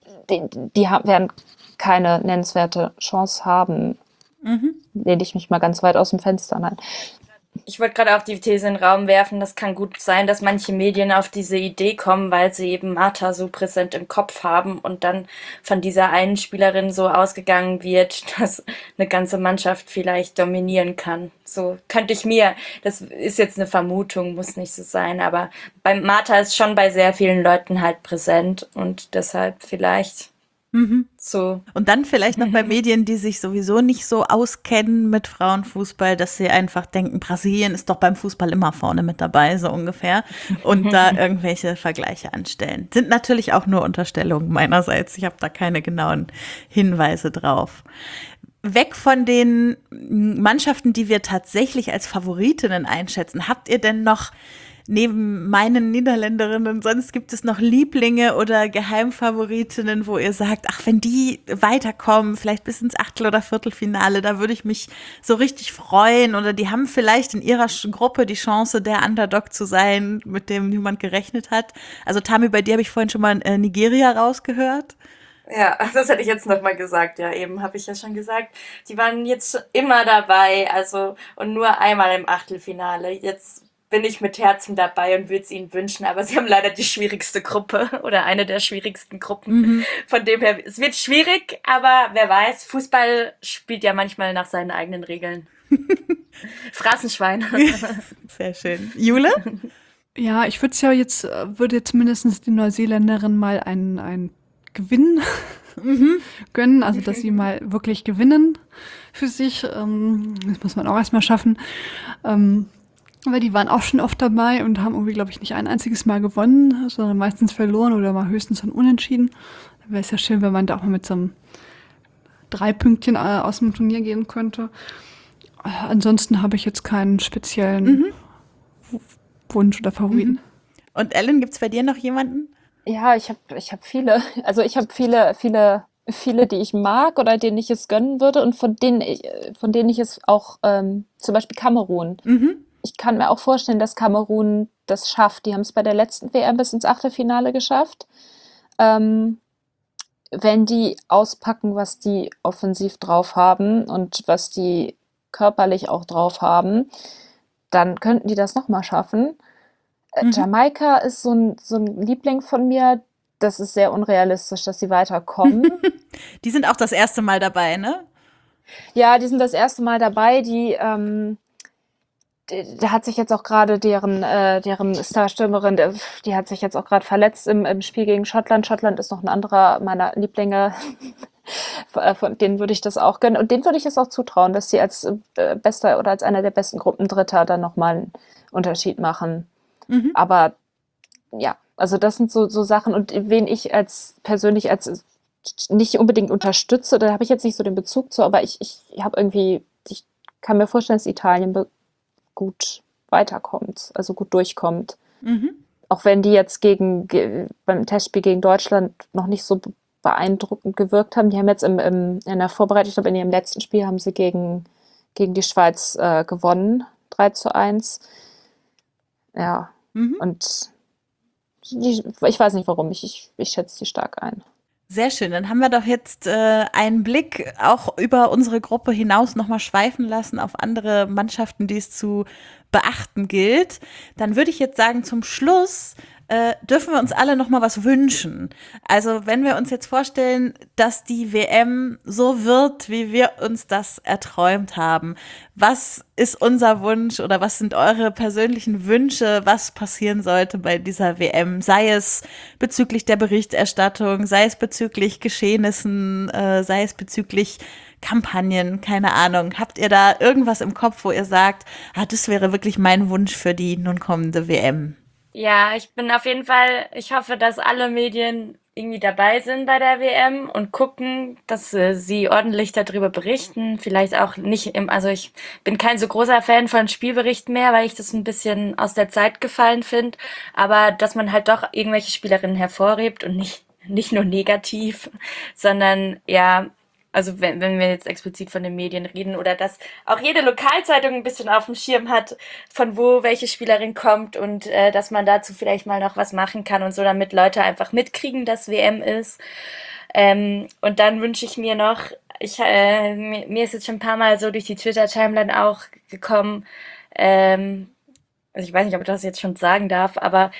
werden keine nennenswerte Chance haben. Lehne ich mich mal ganz weit aus dem Fenster. Nein. Ich wollte gerade auch die These in den Raum werfen, das kann gut sein, dass manche Medien auf diese Idee kommen, weil sie eben Martha so präsent im Kopf haben und dann von dieser einen Spielerin so ausgegangen wird, dass eine ganze Mannschaft vielleicht dominieren kann. So könnte ich mir, das ist jetzt eine Vermutung, muss nicht so sein, aber bei Martha ist schon bei sehr vielen Leuten halt präsent und deshalb vielleicht so. Und dann vielleicht noch bei Medien, die sich sowieso nicht so auskennen mit Frauenfußball, dass sie einfach denken, Brasilien ist doch beim Fußball immer vorne mit dabei, so ungefähr, und da irgendwelche Vergleiche anstellen. Sind natürlich auch nur Unterstellungen meinerseits. Ich habe da keine genauen Hinweise drauf. Weg von den Mannschaften, die wir tatsächlich als Favoritinnen einschätzen, habt ihr denn noch neben meinen Niederländerinnen, sonst gibt es noch Lieblinge oder Geheimfavoritinnen, wo ihr sagt, ach, wenn die weiterkommen, vielleicht bis ins Achtel- oder Viertelfinale, da würde ich mich so richtig freuen oder die haben vielleicht in ihrer Gruppe die Chance, der Underdog zu sein, mit dem niemand gerechnet hat. Also Tami, bei dir habe ich vorhin schon mal Nigeria rausgehört. Ja, das hätte ich jetzt nochmal gesagt. Ja, eben habe ich ja schon gesagt. Die waren jetzt immer dabei, also und nur einmal im Achtelfinale. Jetzt bin ich mit Herzen dabei und würde es ihnen wünschen, aber sie haben leider die schwierigste Gruppe oder eine der schwierigsten Gruppen. Von dem her, es wird schwierig, aber wer weiß, Fußball spielt ja manchmal nach seinen eigenen Regeln. Phrasenschwein. Sehr schön. Jule? Ja, ich würde jetzt mindestens die Neuseeländerin mal einen Gewinn gönnen, also dass sie mal wirklich gewinnen für sich. Das muss man auch erstmal schaffen. Weil die waren auch schon oft dabei und haben irgendwie, glaube ich, nicht ein einziges Mal gewonnen, sondern meistens verloren oder mal höchstens ein Unentschieden. Da wäre es ja schön, wenn man da auch mal mit so einem 3 Pünktchen aus dem Turnier gehen könnte. Ansonsten habe ich jetzt keinen speziellen Wunsch oder Favoriten. Und Ellen, gibt es bei dir noch jemanden? Ja, ich hab viele. Also ich habe viele, die ich mag oder denen ich es gönnen würde und von denen ich es auch, zum Beispiel Kamerun. Ich kann mir auch vorstellen, dass Kamerun das schafft. Die haben es bei der letzten WM bis ins Achtelfinale geschafft. Wenn die auspacken, was die offensiv drauf haben und was die körperlich auch drauf haben, dann könnten die das nochmal schaffen. Jamaika ist so ein Liebling von mir. Das ist sehr unrealistisch, dass sie weiterkommen. Die sind auch das erste Mal dabei, ne? Ja, die sind das erste Mal dabei. Da hat sich jetzt auch gerade deren Starstürmerin, die hat sich jetzt auch gerade verletzt im Spiel gegen Schottland. Schottland ist noch ein anderer meiner Lieblinge. Von denen würde ich das auch gönnen. Und denen würde ich es auch zutrauen, dass sie als bester oder als einer der besten Gruppendritter dann nochmal einen Unterschied machen. Aber ja, also das sind so Sachen. Und wen ich persönlich als nicht unbedingt unterstütze, da habe ich jetzt nicht so den Bezug zu, aber ich habe irgendwie, ich kann mir vorstellen, dass Italien gut weiterkommt, also gut durchkommt. Mhm. Auch wenn die jetzt beim Testspiel gegen Deutschland noch nicht so beeindruckend gewirkt haben. Die haben jetzt in der Vorbereitung, ich glaube in ihrem letzten Spiel haben sie gegen die Schweiz gewonnen, 3:1. Ja, und ich weiß nicht warum, ich schätze die stark ein. Sehr schön, dann haben wir doch jetzt einen Blick auch über unsere Gruppe hinaus nochmal schweifen lassen auf andere Mannschaften, die es zu beachten gilt. Dann würde ich jetzt sagen, zum Schluss dürfen wir uns alle noch mal was wünschen. Also wenn wir uns jetzt vorstellen, dass die WM so wird, wie wir uns das erträumt haben, was ist unser Wunsch oder was sind eure persönlichen Wünsche, was passieren sollte bei dieser WM? Sei es bezüglich der Berichterstattung, sei es bezüglich Geschehnissen, sei es bezüglich Kampagnen, keine Ahnung. Habt ihr da irgendwas im Kopf, wo ihr sagt, das wäre wirklich mein Wunsch für die nun kommende WM? Ja, ich bin auf jeden Fall, ich hoffe, dass alle Medien irgendwie dabei sind bei der WM und gucken, dass sie ordentlich darüber berichten. Vielleicht auch nicht also ich bin kein so großer Fan von Spielberichten mehr, weil ich das ein bisschen aus der Zeit gefallen finde. Aber dass man halt doch irgendwelche Spielerinnen hervorhebt und nicht nur negativ, sondern ja, also wenn wir jetzt explizit von den Medien reden oder dass auch jede Lokalzeitung ein bisschen auf dem Schirm hat, von wo welche Spielerin kommt und dass man dazu vielleicht mal noch was machen kann und so, damit Leute einfach mitkriegen, dass WM ist. Und dann wünsche ich mir noch, mir ist jetzt schon ein paar Mal so durch die Twitter-Timeline auch gekommen, also ich weiß nicht, ob ich das jetzt schon sagen darf, aber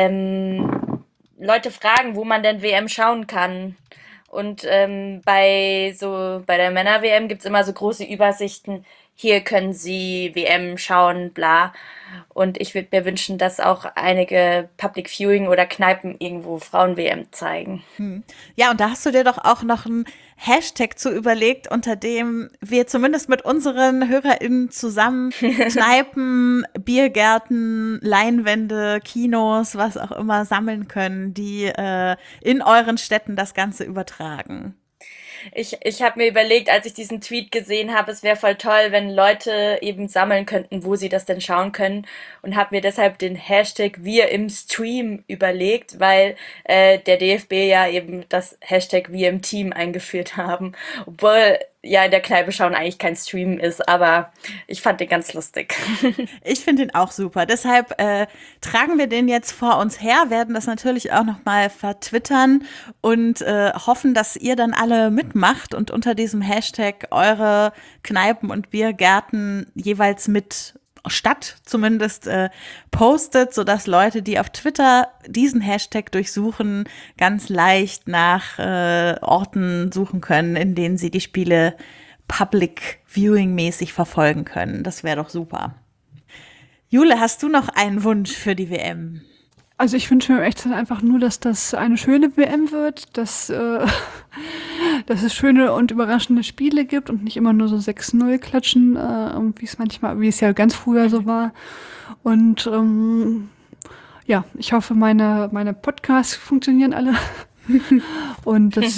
Leute fragen, wo man denn WM schauen kann. Und bei der Männer-WM gibt's immer so große Übersichten. Hier können Sie WM schauen, bla. Und ich würde mir wünschen, dass auch einige Public Viewing oder Kneipen irgendwo Frauen-WM zeigen. Ja, und da hast du dir doch auch noch einen Hashtag zu überlegt, unter dem wir zumindest mit unseren HörerInnen zusammen Kneipen, Biergärten, Leinwände, Kinos, was auch immer sammeln können, die in euren Städten das Ganze übertragen. Ich habe mir überlegt, als ich diesen Tweet gesehen habe, es wäre voll toll, wenn Leute eben sammeln könnten, wo sie das denn schauen können, und habe mir deshalb den Hashtag Wir im Stream überlegt, weil der DFB ja eben das Hashtag Wir im Team eingeführt haben, obwohl ja in der Kneipe schauen eigentlich kein Stream ist, aber ich fand den ganz lustig. Ich finde den auch super. Deshalb tragen wir den jetzt vor uns her, werden das natürlich auch noch mal vertwittern und hoffen, dass ihr dann alle mitmacht und unter diesem Hashtag eure Kneipen und Biergärten jeweils mit Stadt zumindest postet, sodass Leute, die auf Twitter diesen Hashtag durchsuchen, ganz leicht nach Orten suchen können, in denen sie die Spiele Public Viewing mäßig verfolgen können. Das wäre doch super. Jule, hast du noch einen Wunsch für die WM? Also ich wünsche mir echt einfach nur, dass das eine schöne WM wird, dass es schöne und überraschende Spiele gibt und nicht immer nur so 6-0 klatschen, wie es ja ganz früher so war. Und ja, ich hoffe, meine Podcasts funktionieren alle. Und das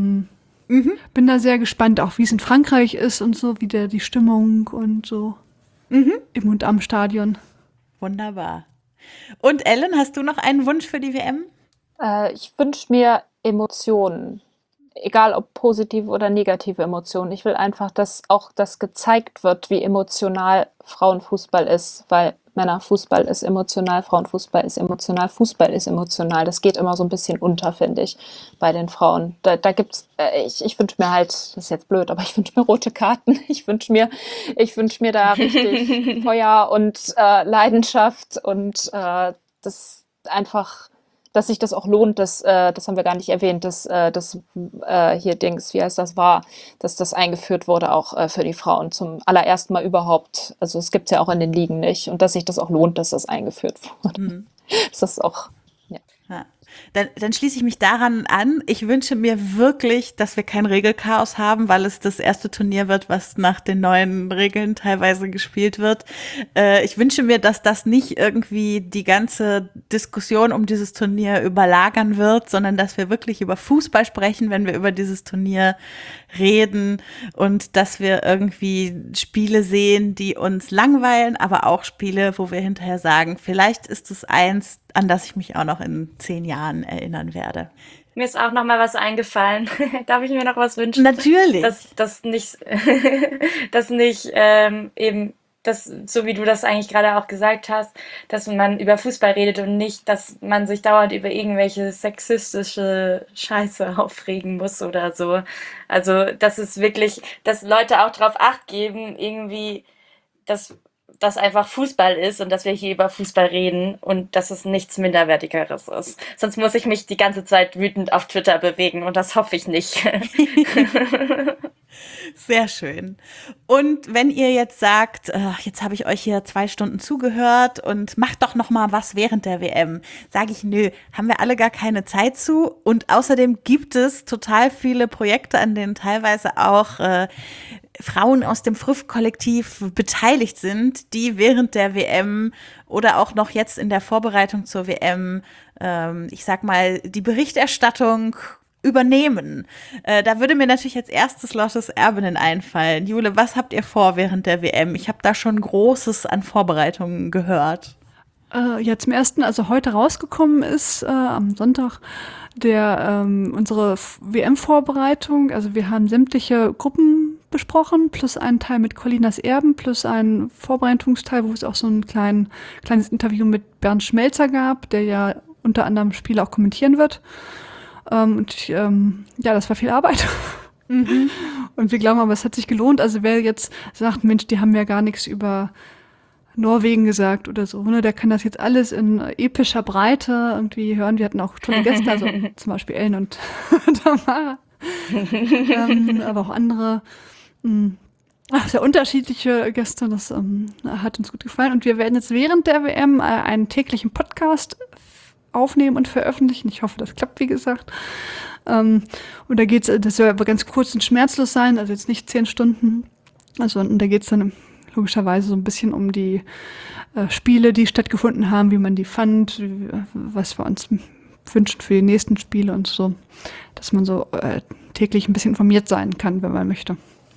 bin da sehr gespannt, auch wie es in Frankreich ist und so, wie die Stimmung und so im und am Stadion. Wunderbar. Und Ellen, hast du noch einen Wunsch für die WM? Ich wünsche mir Emotionen. Egal ob positive oder negative Emotionen. Ich will einfach, dass auch das gezeigt wird, wie emotional Frauenfußball ist, weil Männerfußball ist emotional, Frauenfußball ist emotional, Fußball ist emotional. Das geht immer so ein bisschen unter, finde ich, bei den Frauen. Da gibt's, ich wünsche mir halt, das ist jetzt blöd, aber ich wünsche mir rote Karten. Ich wünsche mir da richtig Feuer und Leidenschaft und das einfach, dass sich das auch lohnt, das haben wir gar nicht erwähnt, dass hier Dings, wie heißt das, dass das eingeführt wurde auch für die Frauen zum allerersten Mal überhaupt. Also es gibt es ja auch in den Ligen nicht. Und dass sich das auch lohnt, dass das eingeführt wurde. Das ist auch, ja. Dann schließe ich mich daran an. Ich wünsche mir wirklich, dass wir kein Regelchaos haben, weil es das erste Turnier wird, was nach den neuen Regeln teilweise gespielt wird. Ich wünsche mir, dass das nicht irgendwie die ganze Diskussion um dieses Turnier überlagern wird, sondern dass wir wirklich über Fußball sprechen, wenn wir über dieses Turnier reden und dass wir irgendwie Spiele sehen, die uns langweilen, aber auch Spiele, wo wir hinterher sagen, vielleicht ist es eins, an das ich mich auch noch in 10 Jahren erinnern werde. Mir ist auch noch mal was eingefallen. Darf ich mir noch was wünschen? Natürlich. Das nicht, eben, das, so wie du das eigentlich gerade auch gesagt hast, dass man über Fußball redet und nicht, dass man sich dauernd über irgendwelche sexistische Scheiße aufregen muss oder so. Also, das ist wirklich, dass Leute auch drauf Acht geben, irgendwie, dass das einfach Fußball ist und dass wir hier über Fußball reden und dass es nichts Minderwertigeres ist. Sonst muss ich mich die ganze Zeit wütend auf Twitter bewegen und das hoffe ich nicht. Sehr schön. Und wenn ihr jetzt sagt, jetzt habe ich euch hier 2 Stunden zugehört und macht doch noch mal was während der WM, sage ich, nö, haben wir alle gar keine Zeit zu. Und außerdem gibt es total viele Projekte, an denen teilweise auch Frauen aus dem Früff-Kollektiv beteiligt sind, die während der WM oder auch noch jetzt in der Vorbereitung zur WM, ich sag mal, die Berichterstattung übernehmen. Da würde mir natürlich als erstes Lottes Erbinnen einfallen. Jule, was habt ihr vor während der WM? Ich habe da schon Großes an Vorbereitungen gehört. Ja, zum ersten, also heute rausgekommen ist am Sonntag unsere WM-Vorbereitung. Also wir haben sämtliche Gruppen besprochen, plus einen Teil mit Colinas Erben, plus einen Vorbereitungsteil, wo es auch so ein kleines Interview mit Bernd Schmelzer gab, der ja unter anderem Spiele auch kommentieren wird. Das war viel Arbeit. Mhm. Und wir glauben aber, es hat sich gelohnt. Also wer jetzt sagt, Mensch, die haben ja gar nichts über Norwegen gesagt oder so, ne, der kann das jetzt alles in epischer Breite irgendwie hören. Wir hatten auch tolle Gäste, also zum Beispiel Ellen und Tamara, aber auch andere sehr unterschiedliche Gäste. Das hat uns gut gefallen. Und wir werden jetzt während der WM einen täglichen Podcast aufnehmen und veröffentlichen. Ich hoffe, das klappt, wie gesagt. Und da geht's, das soll aber ganz kurz und schmerzlos sein, also jetzt nicht 10 Stunden. Also und da geht's dann logischerweise so ein bisschen um die Spiele, die stattgefunden haben, wie man die fand, was wir uns wünschen für die nächsten Spiele und so, dass man so täglich ein bisschen informiert sein kann, wenn man möchte.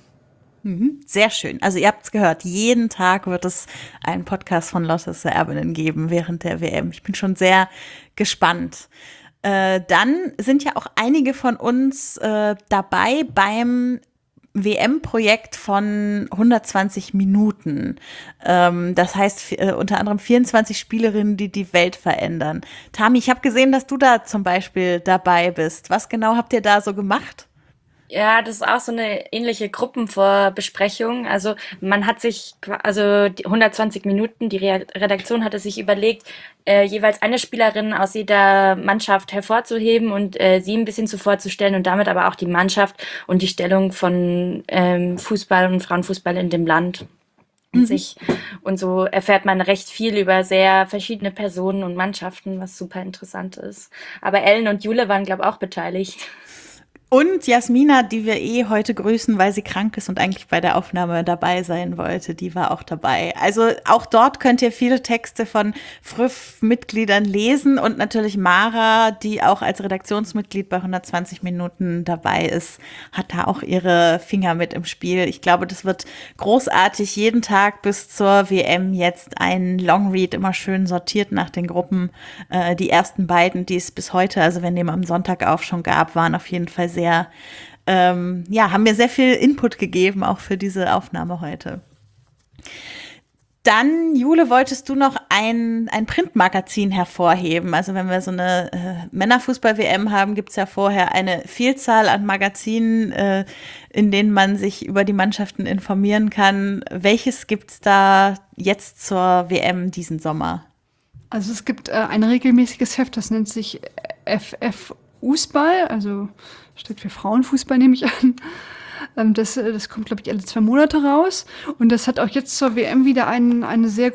Sehr schön. Also ihr habt es gehört, jeden Tag wird es einen Podcast von Lottes Erbinnen geben während der WM. Ich bin schon sehr gespannt. Dann sind ja auch einige von uns dabei beim WM-Projekt von 120 Minuten. Das heißt unter anderem 24 Spielerinnen, die die Welt verändern. Tami, ich habe gesehen, dass du da zum Beispiel dabei bist. Was genau habt ihr da so gemacht? Ja, das ist auch so eine ähnliche Gruppenvorbesprechung. Also man hat sich, also die 120 Minuten, die Redaktion hatte sich überlegt, jeweils eine Spielerin aus jeder Mannschaft hervorzuheben und sie ein bisschen vorzustellen und damit aber auch die Mannschaft und die Stellung von Fußball und Frauenfußball in dem Land in sich. Und so erfährt man recht viel über sehr verschiedene Personen und Mannschaften, was super interessant ist. Aber Ellen und Jule waren, glaube ich, auch beteiligt. Und Jasmina, die wir heute grüßen, weil sie krank ist und eigentlich bei der Aufnahme dabei sein wollte, die war auch dabei. Also auch dort könnt ihr viele Texte von Früff-Mitgliedern lesen und natürlich Mara, die auch als Redaktionsmitglied bei 120 Minuten dabei ist, hat da auch ihre Finger mit im Spiel. Ich glaube, das wird großartig. Jeden Tag bis zur WM jetzt ein Longread, immer schön sortiert nach den Gruppen. Die ersten beiden, die es bis heute, also wir nehmen am Sonntag auf, schon gab, waren auf jeden Fall sehr, haben mir sehr viel Input gegeben, auch für diese Aufnahme heute. Dann, Jule, wolltest du noch ein Printmagazin hervorheben? Also wenn wir so eine Männerfußball-WM haben, gibt es ja vorher eine Vielzahl an Magazinen, in denen man sich über die Mannschaften informieren kann. Welches gibt es da jetzt zur WM diesen Sommer? Also es gibt ein regelmäßiges Heft, das nennt sich FF Fußball, also steht für Frauenfußball, nehme ich an. Das kommt, glaube ich, alle 2 Monate raus. Und das hat auch jetzt zur WM wieder eine sehr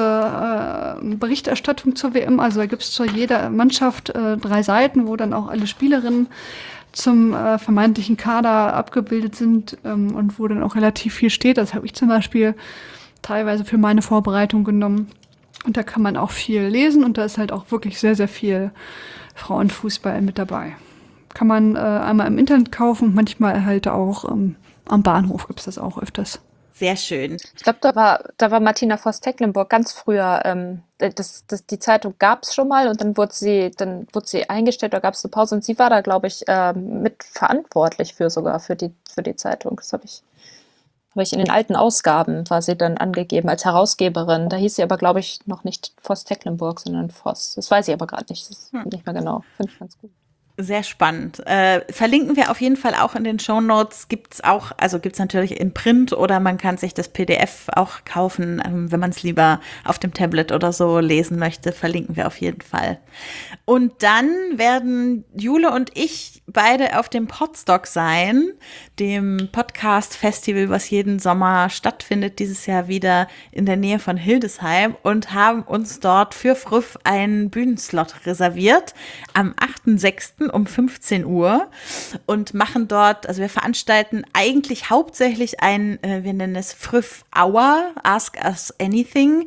große Berichterstattung zur WM. Also da gibt es zu jeder Mannschaft 3 Seiten, wo dann auch alle Spielerinnen zum vermeintlichen Kader abgebildet sind und wo dann auch relativ viel steht. Das habe ich zum Beispiel teilweise für meine Vorbereitung genommen. Und da kann man auch viel lesen und da ist halt auch wirklich sehr, sehr viel Frauenfußball mit dabei. Kann man einmal im Internet kaufen, manchmal halt auch am Bahnhof gibt es das auch öfters. Sehr schön. Ich glaube, da war Martina Voss-Tecklenburg ganz früher. Die Zeitung gab es schon mal und dann wurde sie eingestellt, da gab es eine Pause und sie war da, glaube ich, mit verantwortlich für die Zeitung. Das habe ich in den alten Ausgaben, war sie dann angegeben als Herausgeberin. Da hieß sie aber, glaube ich, noch nicht Voss-Tecklenburg, sondern Voss. Das weiß ich aber gerade nicht. Das ist nicht mehr genau. Finde ich ganz gut. Sehr spannend. Verlinken wir auf jeden Fall auch in den Shownotes. Gibt's natürlich in Print oder man kann sich das PDF auch kaufen, wenn man es lieber auf dem Tablet oder so lesen möchte. Verlinken wir auf jeden Fall. Und dann werden Jule und ich beide auf dem Podstock sein, dem Podcast-Festival, was jeden Sommer stattfindet, dieses Jahr wieder in der Nähe von Hildesheim und haben uns dort für Früff einen Bühnenslot reserviert am 8.6. um 15 Uhr und machen dort, also wir veranstalten eigentlich hauptsächlich wir nennen es Früff Hour, Ask Us Anything,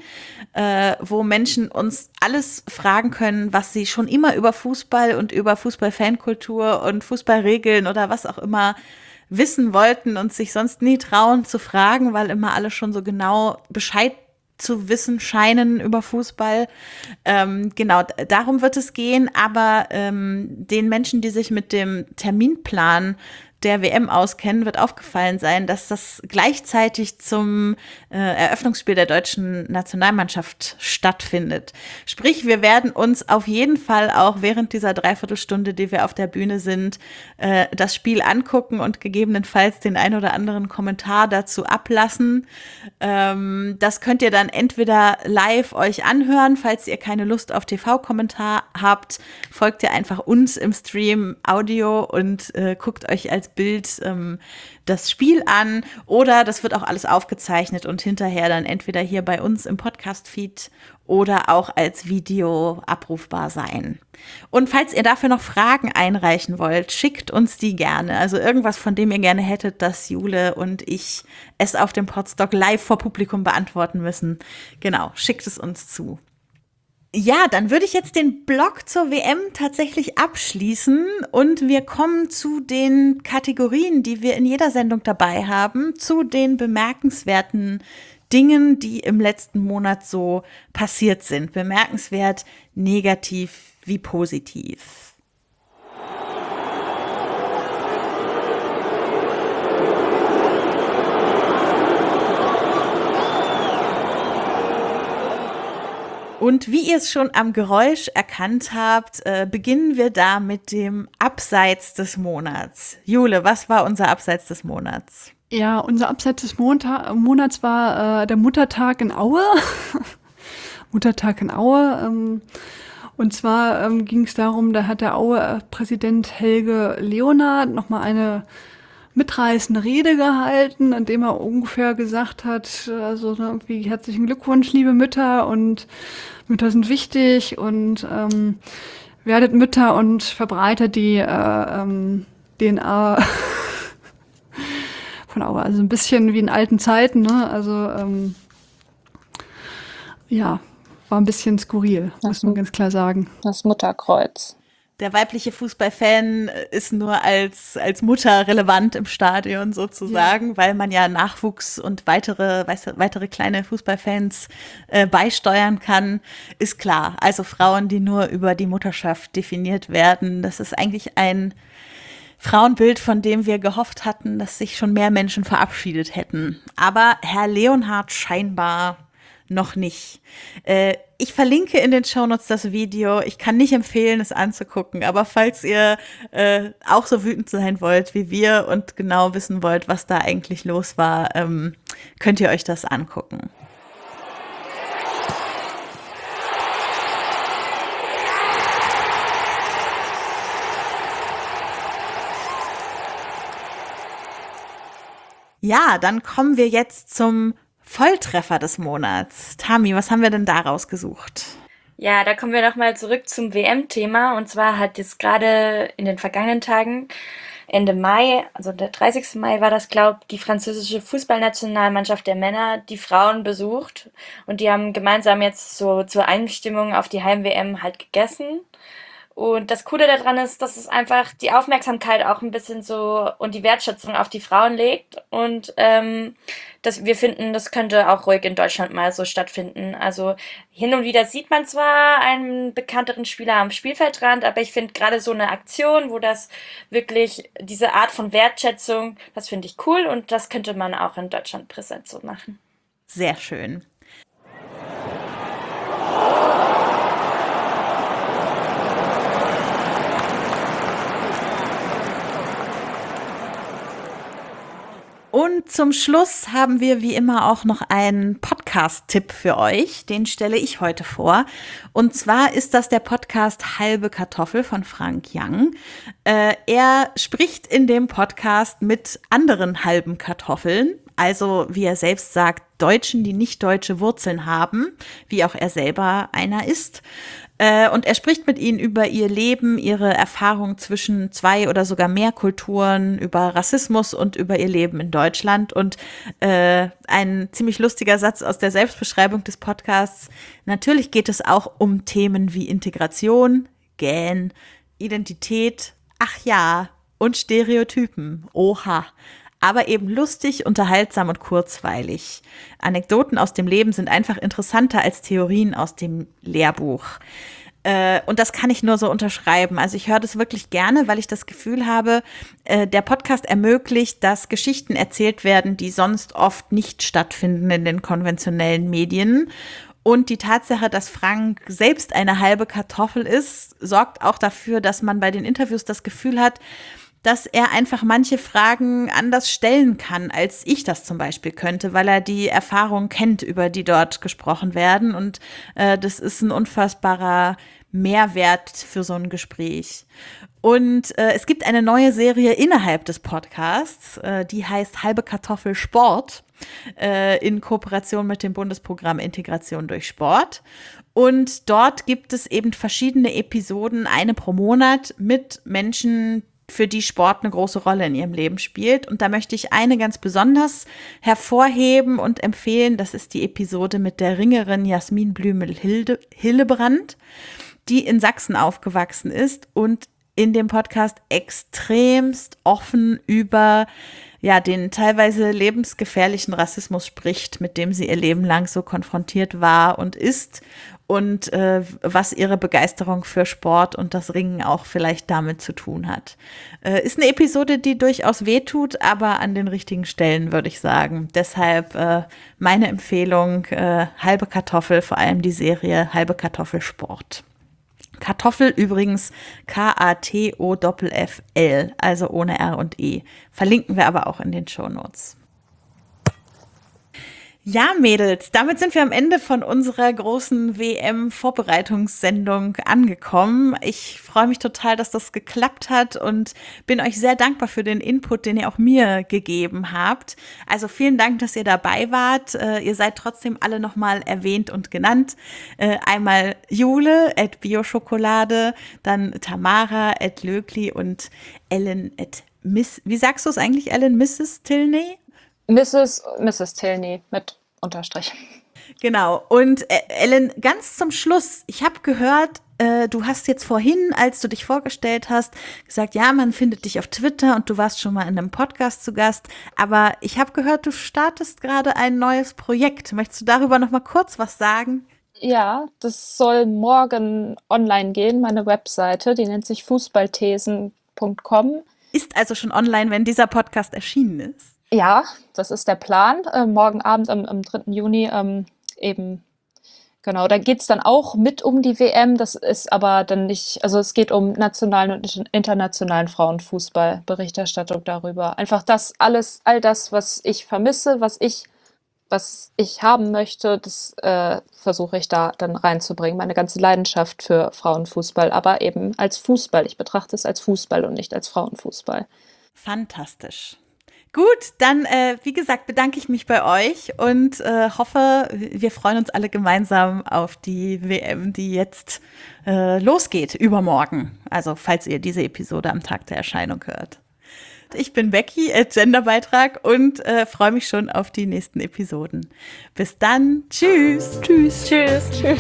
wo Menschen uns alles fragen können, was sie schon immer über Fußball und über Fußball-Fankultur und Fußballregeln oder was auch immer wissen wollten und sich sonst nie trauen zu fragen, weil immer alle schon so genau Bescheid zu wissen scheinen über Fußball. Genau, darum wird es gehen, aber den Menschen, die sich mit dem Terminplan der WM auskennen, wird aufgefallen sein, dass das gleichzeitig zum Eröffnungsspiel der deutschen Nationalmannschaft stattfindet. Sprich, wir werden uns auf jeden Fall auch während dieser Dreiviertelstunde, die wir auf der Bühne sind, das Spiel angucken und gegebenenfalls den ein oder anderen Kommentar dazu ablassen. Das könnt ihr dann entweder live euch anhören, falls ihr keine Lust auf TV-Kommentar habt, folgt ihr einfach uns im Stream Audio und guckt euch als Bild das Spiel an, oder das wird auch alles aufgezeichnet und hinterher dann entweder hier bei uns im Podcast-Feed oder auch als Video abrufbar sein. Und falls ihr dafür noch Fragen einreichen wollt, schickt uns die gerne. Also irgendwas, von dem ihr gerne hättet, dass Jule und ich es auf dem Podstock live vor Publikum beantworten müssen. Genau, schickt es uns zu. Ja, dann würde ich jetzt den Blog zur WM tatsächlich abschließen und wir kommen zu den Kategorien, die wir in jeder Sendung dabei haben, zu den bemerkenswerten Dingen, die im letzten Monat so passiert sind. Bemerkenswert, negativ wie positiv. Und wie ihr es schon am Geräusch erkannt habt, beginnen wir da mit dem Abseits des Monats. Jule, was war unser Abseits des Monats? Ja, unser Abseits des Monats war der Muttertag in Aue. Muttertag in Aue. Und zwar ging es darum, da hat der Aue-Präsident Helge Leonard nochmal eine mitreißende Rede gehalten, in dem er ungefähr gesagt hat, also irgendwie herzlichen Glückwunsch, liebe Mütter, und Mütter sind wichtig und werdet Mütter und verbreitet die DNA von Aue. Also ein bisschen wie in alten Zeiten, ne? Also ja, war ein bisschen skurril, muss man ganz klar sagen. Das Mutterkreuz. Der weibliche Fußballfan ist nur als Mutter relevant im Stadion sozusagen, weil man ja Nachwuchs und weitere kleine Fußballfans beisteuern kann, ist klar. Also Frauen, die nur über die Mutterschaft definiert werden, das ist eigentlich ein Frauenbild, von dem wir gehofft hatten, dass sich schon mehr Menschen verabschiedet hätten. Aber Herr Leonhard scheinbar noch nicht. Ich verlinke in den Shownotes das Video. Ich kann nicht empfehlen, es anzugucken, aber falls ihr auch so wütend sein wollt wie wir und genau wissen wollt, was da eigentlich los war, könnt ihr euch das angucken. Ja, dann kommen wir jetzt zum Volltreffer des Monats. Tami, was haben wir denn da rausgesucht? Ja, da kommen wir nochmal zurück zum WM-Thema. Und zwar hat jetzt gerade in den vergangenen Tagen, Ende Mai, also der 30. Mai war das, die französische Fußballnationalmannschaft der Männer die Frauen besucht. Und die haben gemeinsam jetzt so zur Einstimmung auf die Heim-WM halt gegessen. Und das Coole daran ist, dass es einfach die Aufmerksamkeit auch ein bisschen so und die Wertschätzung auf die Frauen legt. Und wir finden, das könnte auch ruhig in Deutschland mal so stattfinden. Also hin und wieder sieht man zwar einen bekannteren Spieler am Spielfeldrand, aber ich finde gerade so eine Aktion, wo das wirklich diese Art von Wertschätzung, das finde ich cool und das könnte man auch in Deutschland präsent so machen. Sehr schön. Und zum Schluss haben wir wie immer auch noch einen Podcast-Tipp für euch. Den stelle ich heute vor. Und zwar ist das der Podcast Halbe Kartoffel von Frank Young. Er spricht in dem Podcast mit anderen halben Kartoffeln. Also, wie er selbst sagt, Deutschen, die nicht deutsche Wurzeln haben, wie auch er selber einer ist. Und er spricht mit ihnen über ihr Leben, ihre Erfahrung zwischen 2 oder sogar mehr Kulturen, über Rassismus und über ihr Leben in Deutschland. Und ein ziemlich lustiger Satz aus der Selbstbeschreibung des Podcasts. Natürlich geht es auch um Themen wie Integration, Gähn, Identität, ach ja, und Stereotypen. Oha. Aber eben lustig, unterhaltsam und kurzweilig. Anekdoten aus dem Leben sind einfach interessanter als Theorien aus dem Lehrbuch. Und das kann ich nur so unterschreiben. Also ich höre das wirklich gerne, weil ich das Gefühl habe, der Podcast ermöglicht, dass Geschichten erzählt werden, die sonst oft nicht stattfinden in den konventionellen Medien. Und die Tatsache, dass Frank selbst eine halbe Kartoffel ist, sorgt auch dafür, dass man bei den Interviews das Gefühl hat, dass er einfach manche Fragen anders stellen kann, als ich das zum Beispiel könnte, weil er die Erfahrung kennt, über die dort gesprochen werden. Und das ist ein unfassbarer Mehrwert für so ein Gespräch. Und es gibt eine neue Serie innerhalb des Podcasts, die heißt Halbe Kartoffel Sport, in Kooperation mit dem Bundesprogramm Integration durch Sport. Und dort gibt es eben verschiedene Episoden, eine pro Monat, mit Menschen, für die Sport eine große Rolle in ihrem Leben spielt. Und da möchte ich eine ganz besonders hervorheben und empfehlen. Das ist die Episode mit der Ringerin Jasmin Blümel-Hillebrand, die in Sachsen aufgewachsen ist und in dem Podcast extremst offen über den teilweise lebensgefährlichen Rassismus spricht, mit dem sie ihr Leben lang so konfrontiert war und ist. Und was ihre Begeisterung für Sport und das Ringen auch vielleicht damit zu tun hat. Ist eine Episode, die durchaus wehtut, aber an den richtigen Stellen, würde ich sagen. Deshalb meine Empfehlung, Halbe Kartoffel, vor allem die Serie Halbe Kartoffel Sport. Kartoffel übrigens K-A-T-O-F-F-L, also ohne R und E. Verlinken wir aber auch in den Shownotes. Ja, Mädels, damit sind wir am Ende von unserer großen WM-Vorbereitungssendung angekommen. Ich freue mich total, dass das geklappt hat und bin euch sehr dankbar für den Input, den ihr auch mir gegeben habt. Also vielen Dank, dass ihr dabei wart. Ihr seid trotzdem alle nochmal erwähnt und genannt. Einmal Jule @Bioschokolade, dann Tamara @Lögli und Ellen wie sagst du es eigentlich, Ellen? Mrs. Tilney? Mrs. Tilney mit Unterstrich. Genau. Und Ellen, ganz zum Schluss, ich habe gehört, du hast jetzt vorhin, als du dich vorgestellt hast, gesagt, ja, man findet dich auf Twitter und du warst schon mal in einem Podcast zu Gast. Aber ich habe gehört, du startest gerade ein neues Projekt. Möchtest du darüber noch mal kurz was sagen? Ja, das soll morgen online gehen, meine Webseite, die nennt sich fußballthesen.com. Ist also schon online, wenn dieser Podcast erschienen ist? Ja, das ist der Plan. Morgen Abend am 3. Juni eben, genau, da geht's dann auch mit um die WM. Das ist aber dann nicht, also es geht um nationalen und internationalen Frauenfußball, Berichterstattung darüber. Einfach all das, was ich vermisse, was ich haben möchte, das versuche ich da dann reinzubringen. Meine ganze Leidenschaft für Frauenfußball, aber eben als Fußball. Ich betrachte es als Fußball und nicht als Frauenfußball. Fantastisch. Gut, dann, wie gesagt, bedanke ich mich bei euch und hoffe, wir freuen uns alle gemeinsam auf die WM, die jetzt losgeht, übermorgen. Also, falls ihr diese Episode am Tag der Erscheinung hört. Ich bin Becky, Genderbeitrag und freue mich schon auf die nächsten Episoden. Bis dann. Tschüss. Tschüss. Tschüss. Tschüss.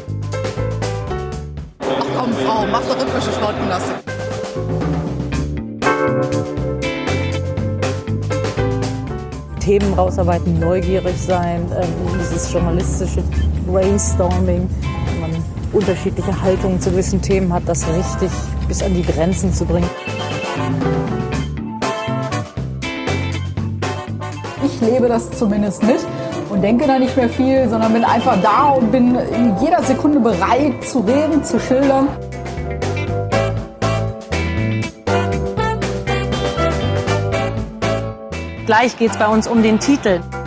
Ach komm, Frau, mach doch rhythmische Sportgymnastik. Themen rausarbeiten, neugierig sein, dieses journalistische Brainstorming, wenn man unterschiedliche Haltungen zu gewissen Themen hat, das richtig bis an die Grenzen zu bringen. Ich lebe das zumindest mit und denke da nicht mehr viel, sondern bin einfach da und bin in jeder Sekunde bereit zu reden, zu schildern. Gleich geht es bei uns um den Titel.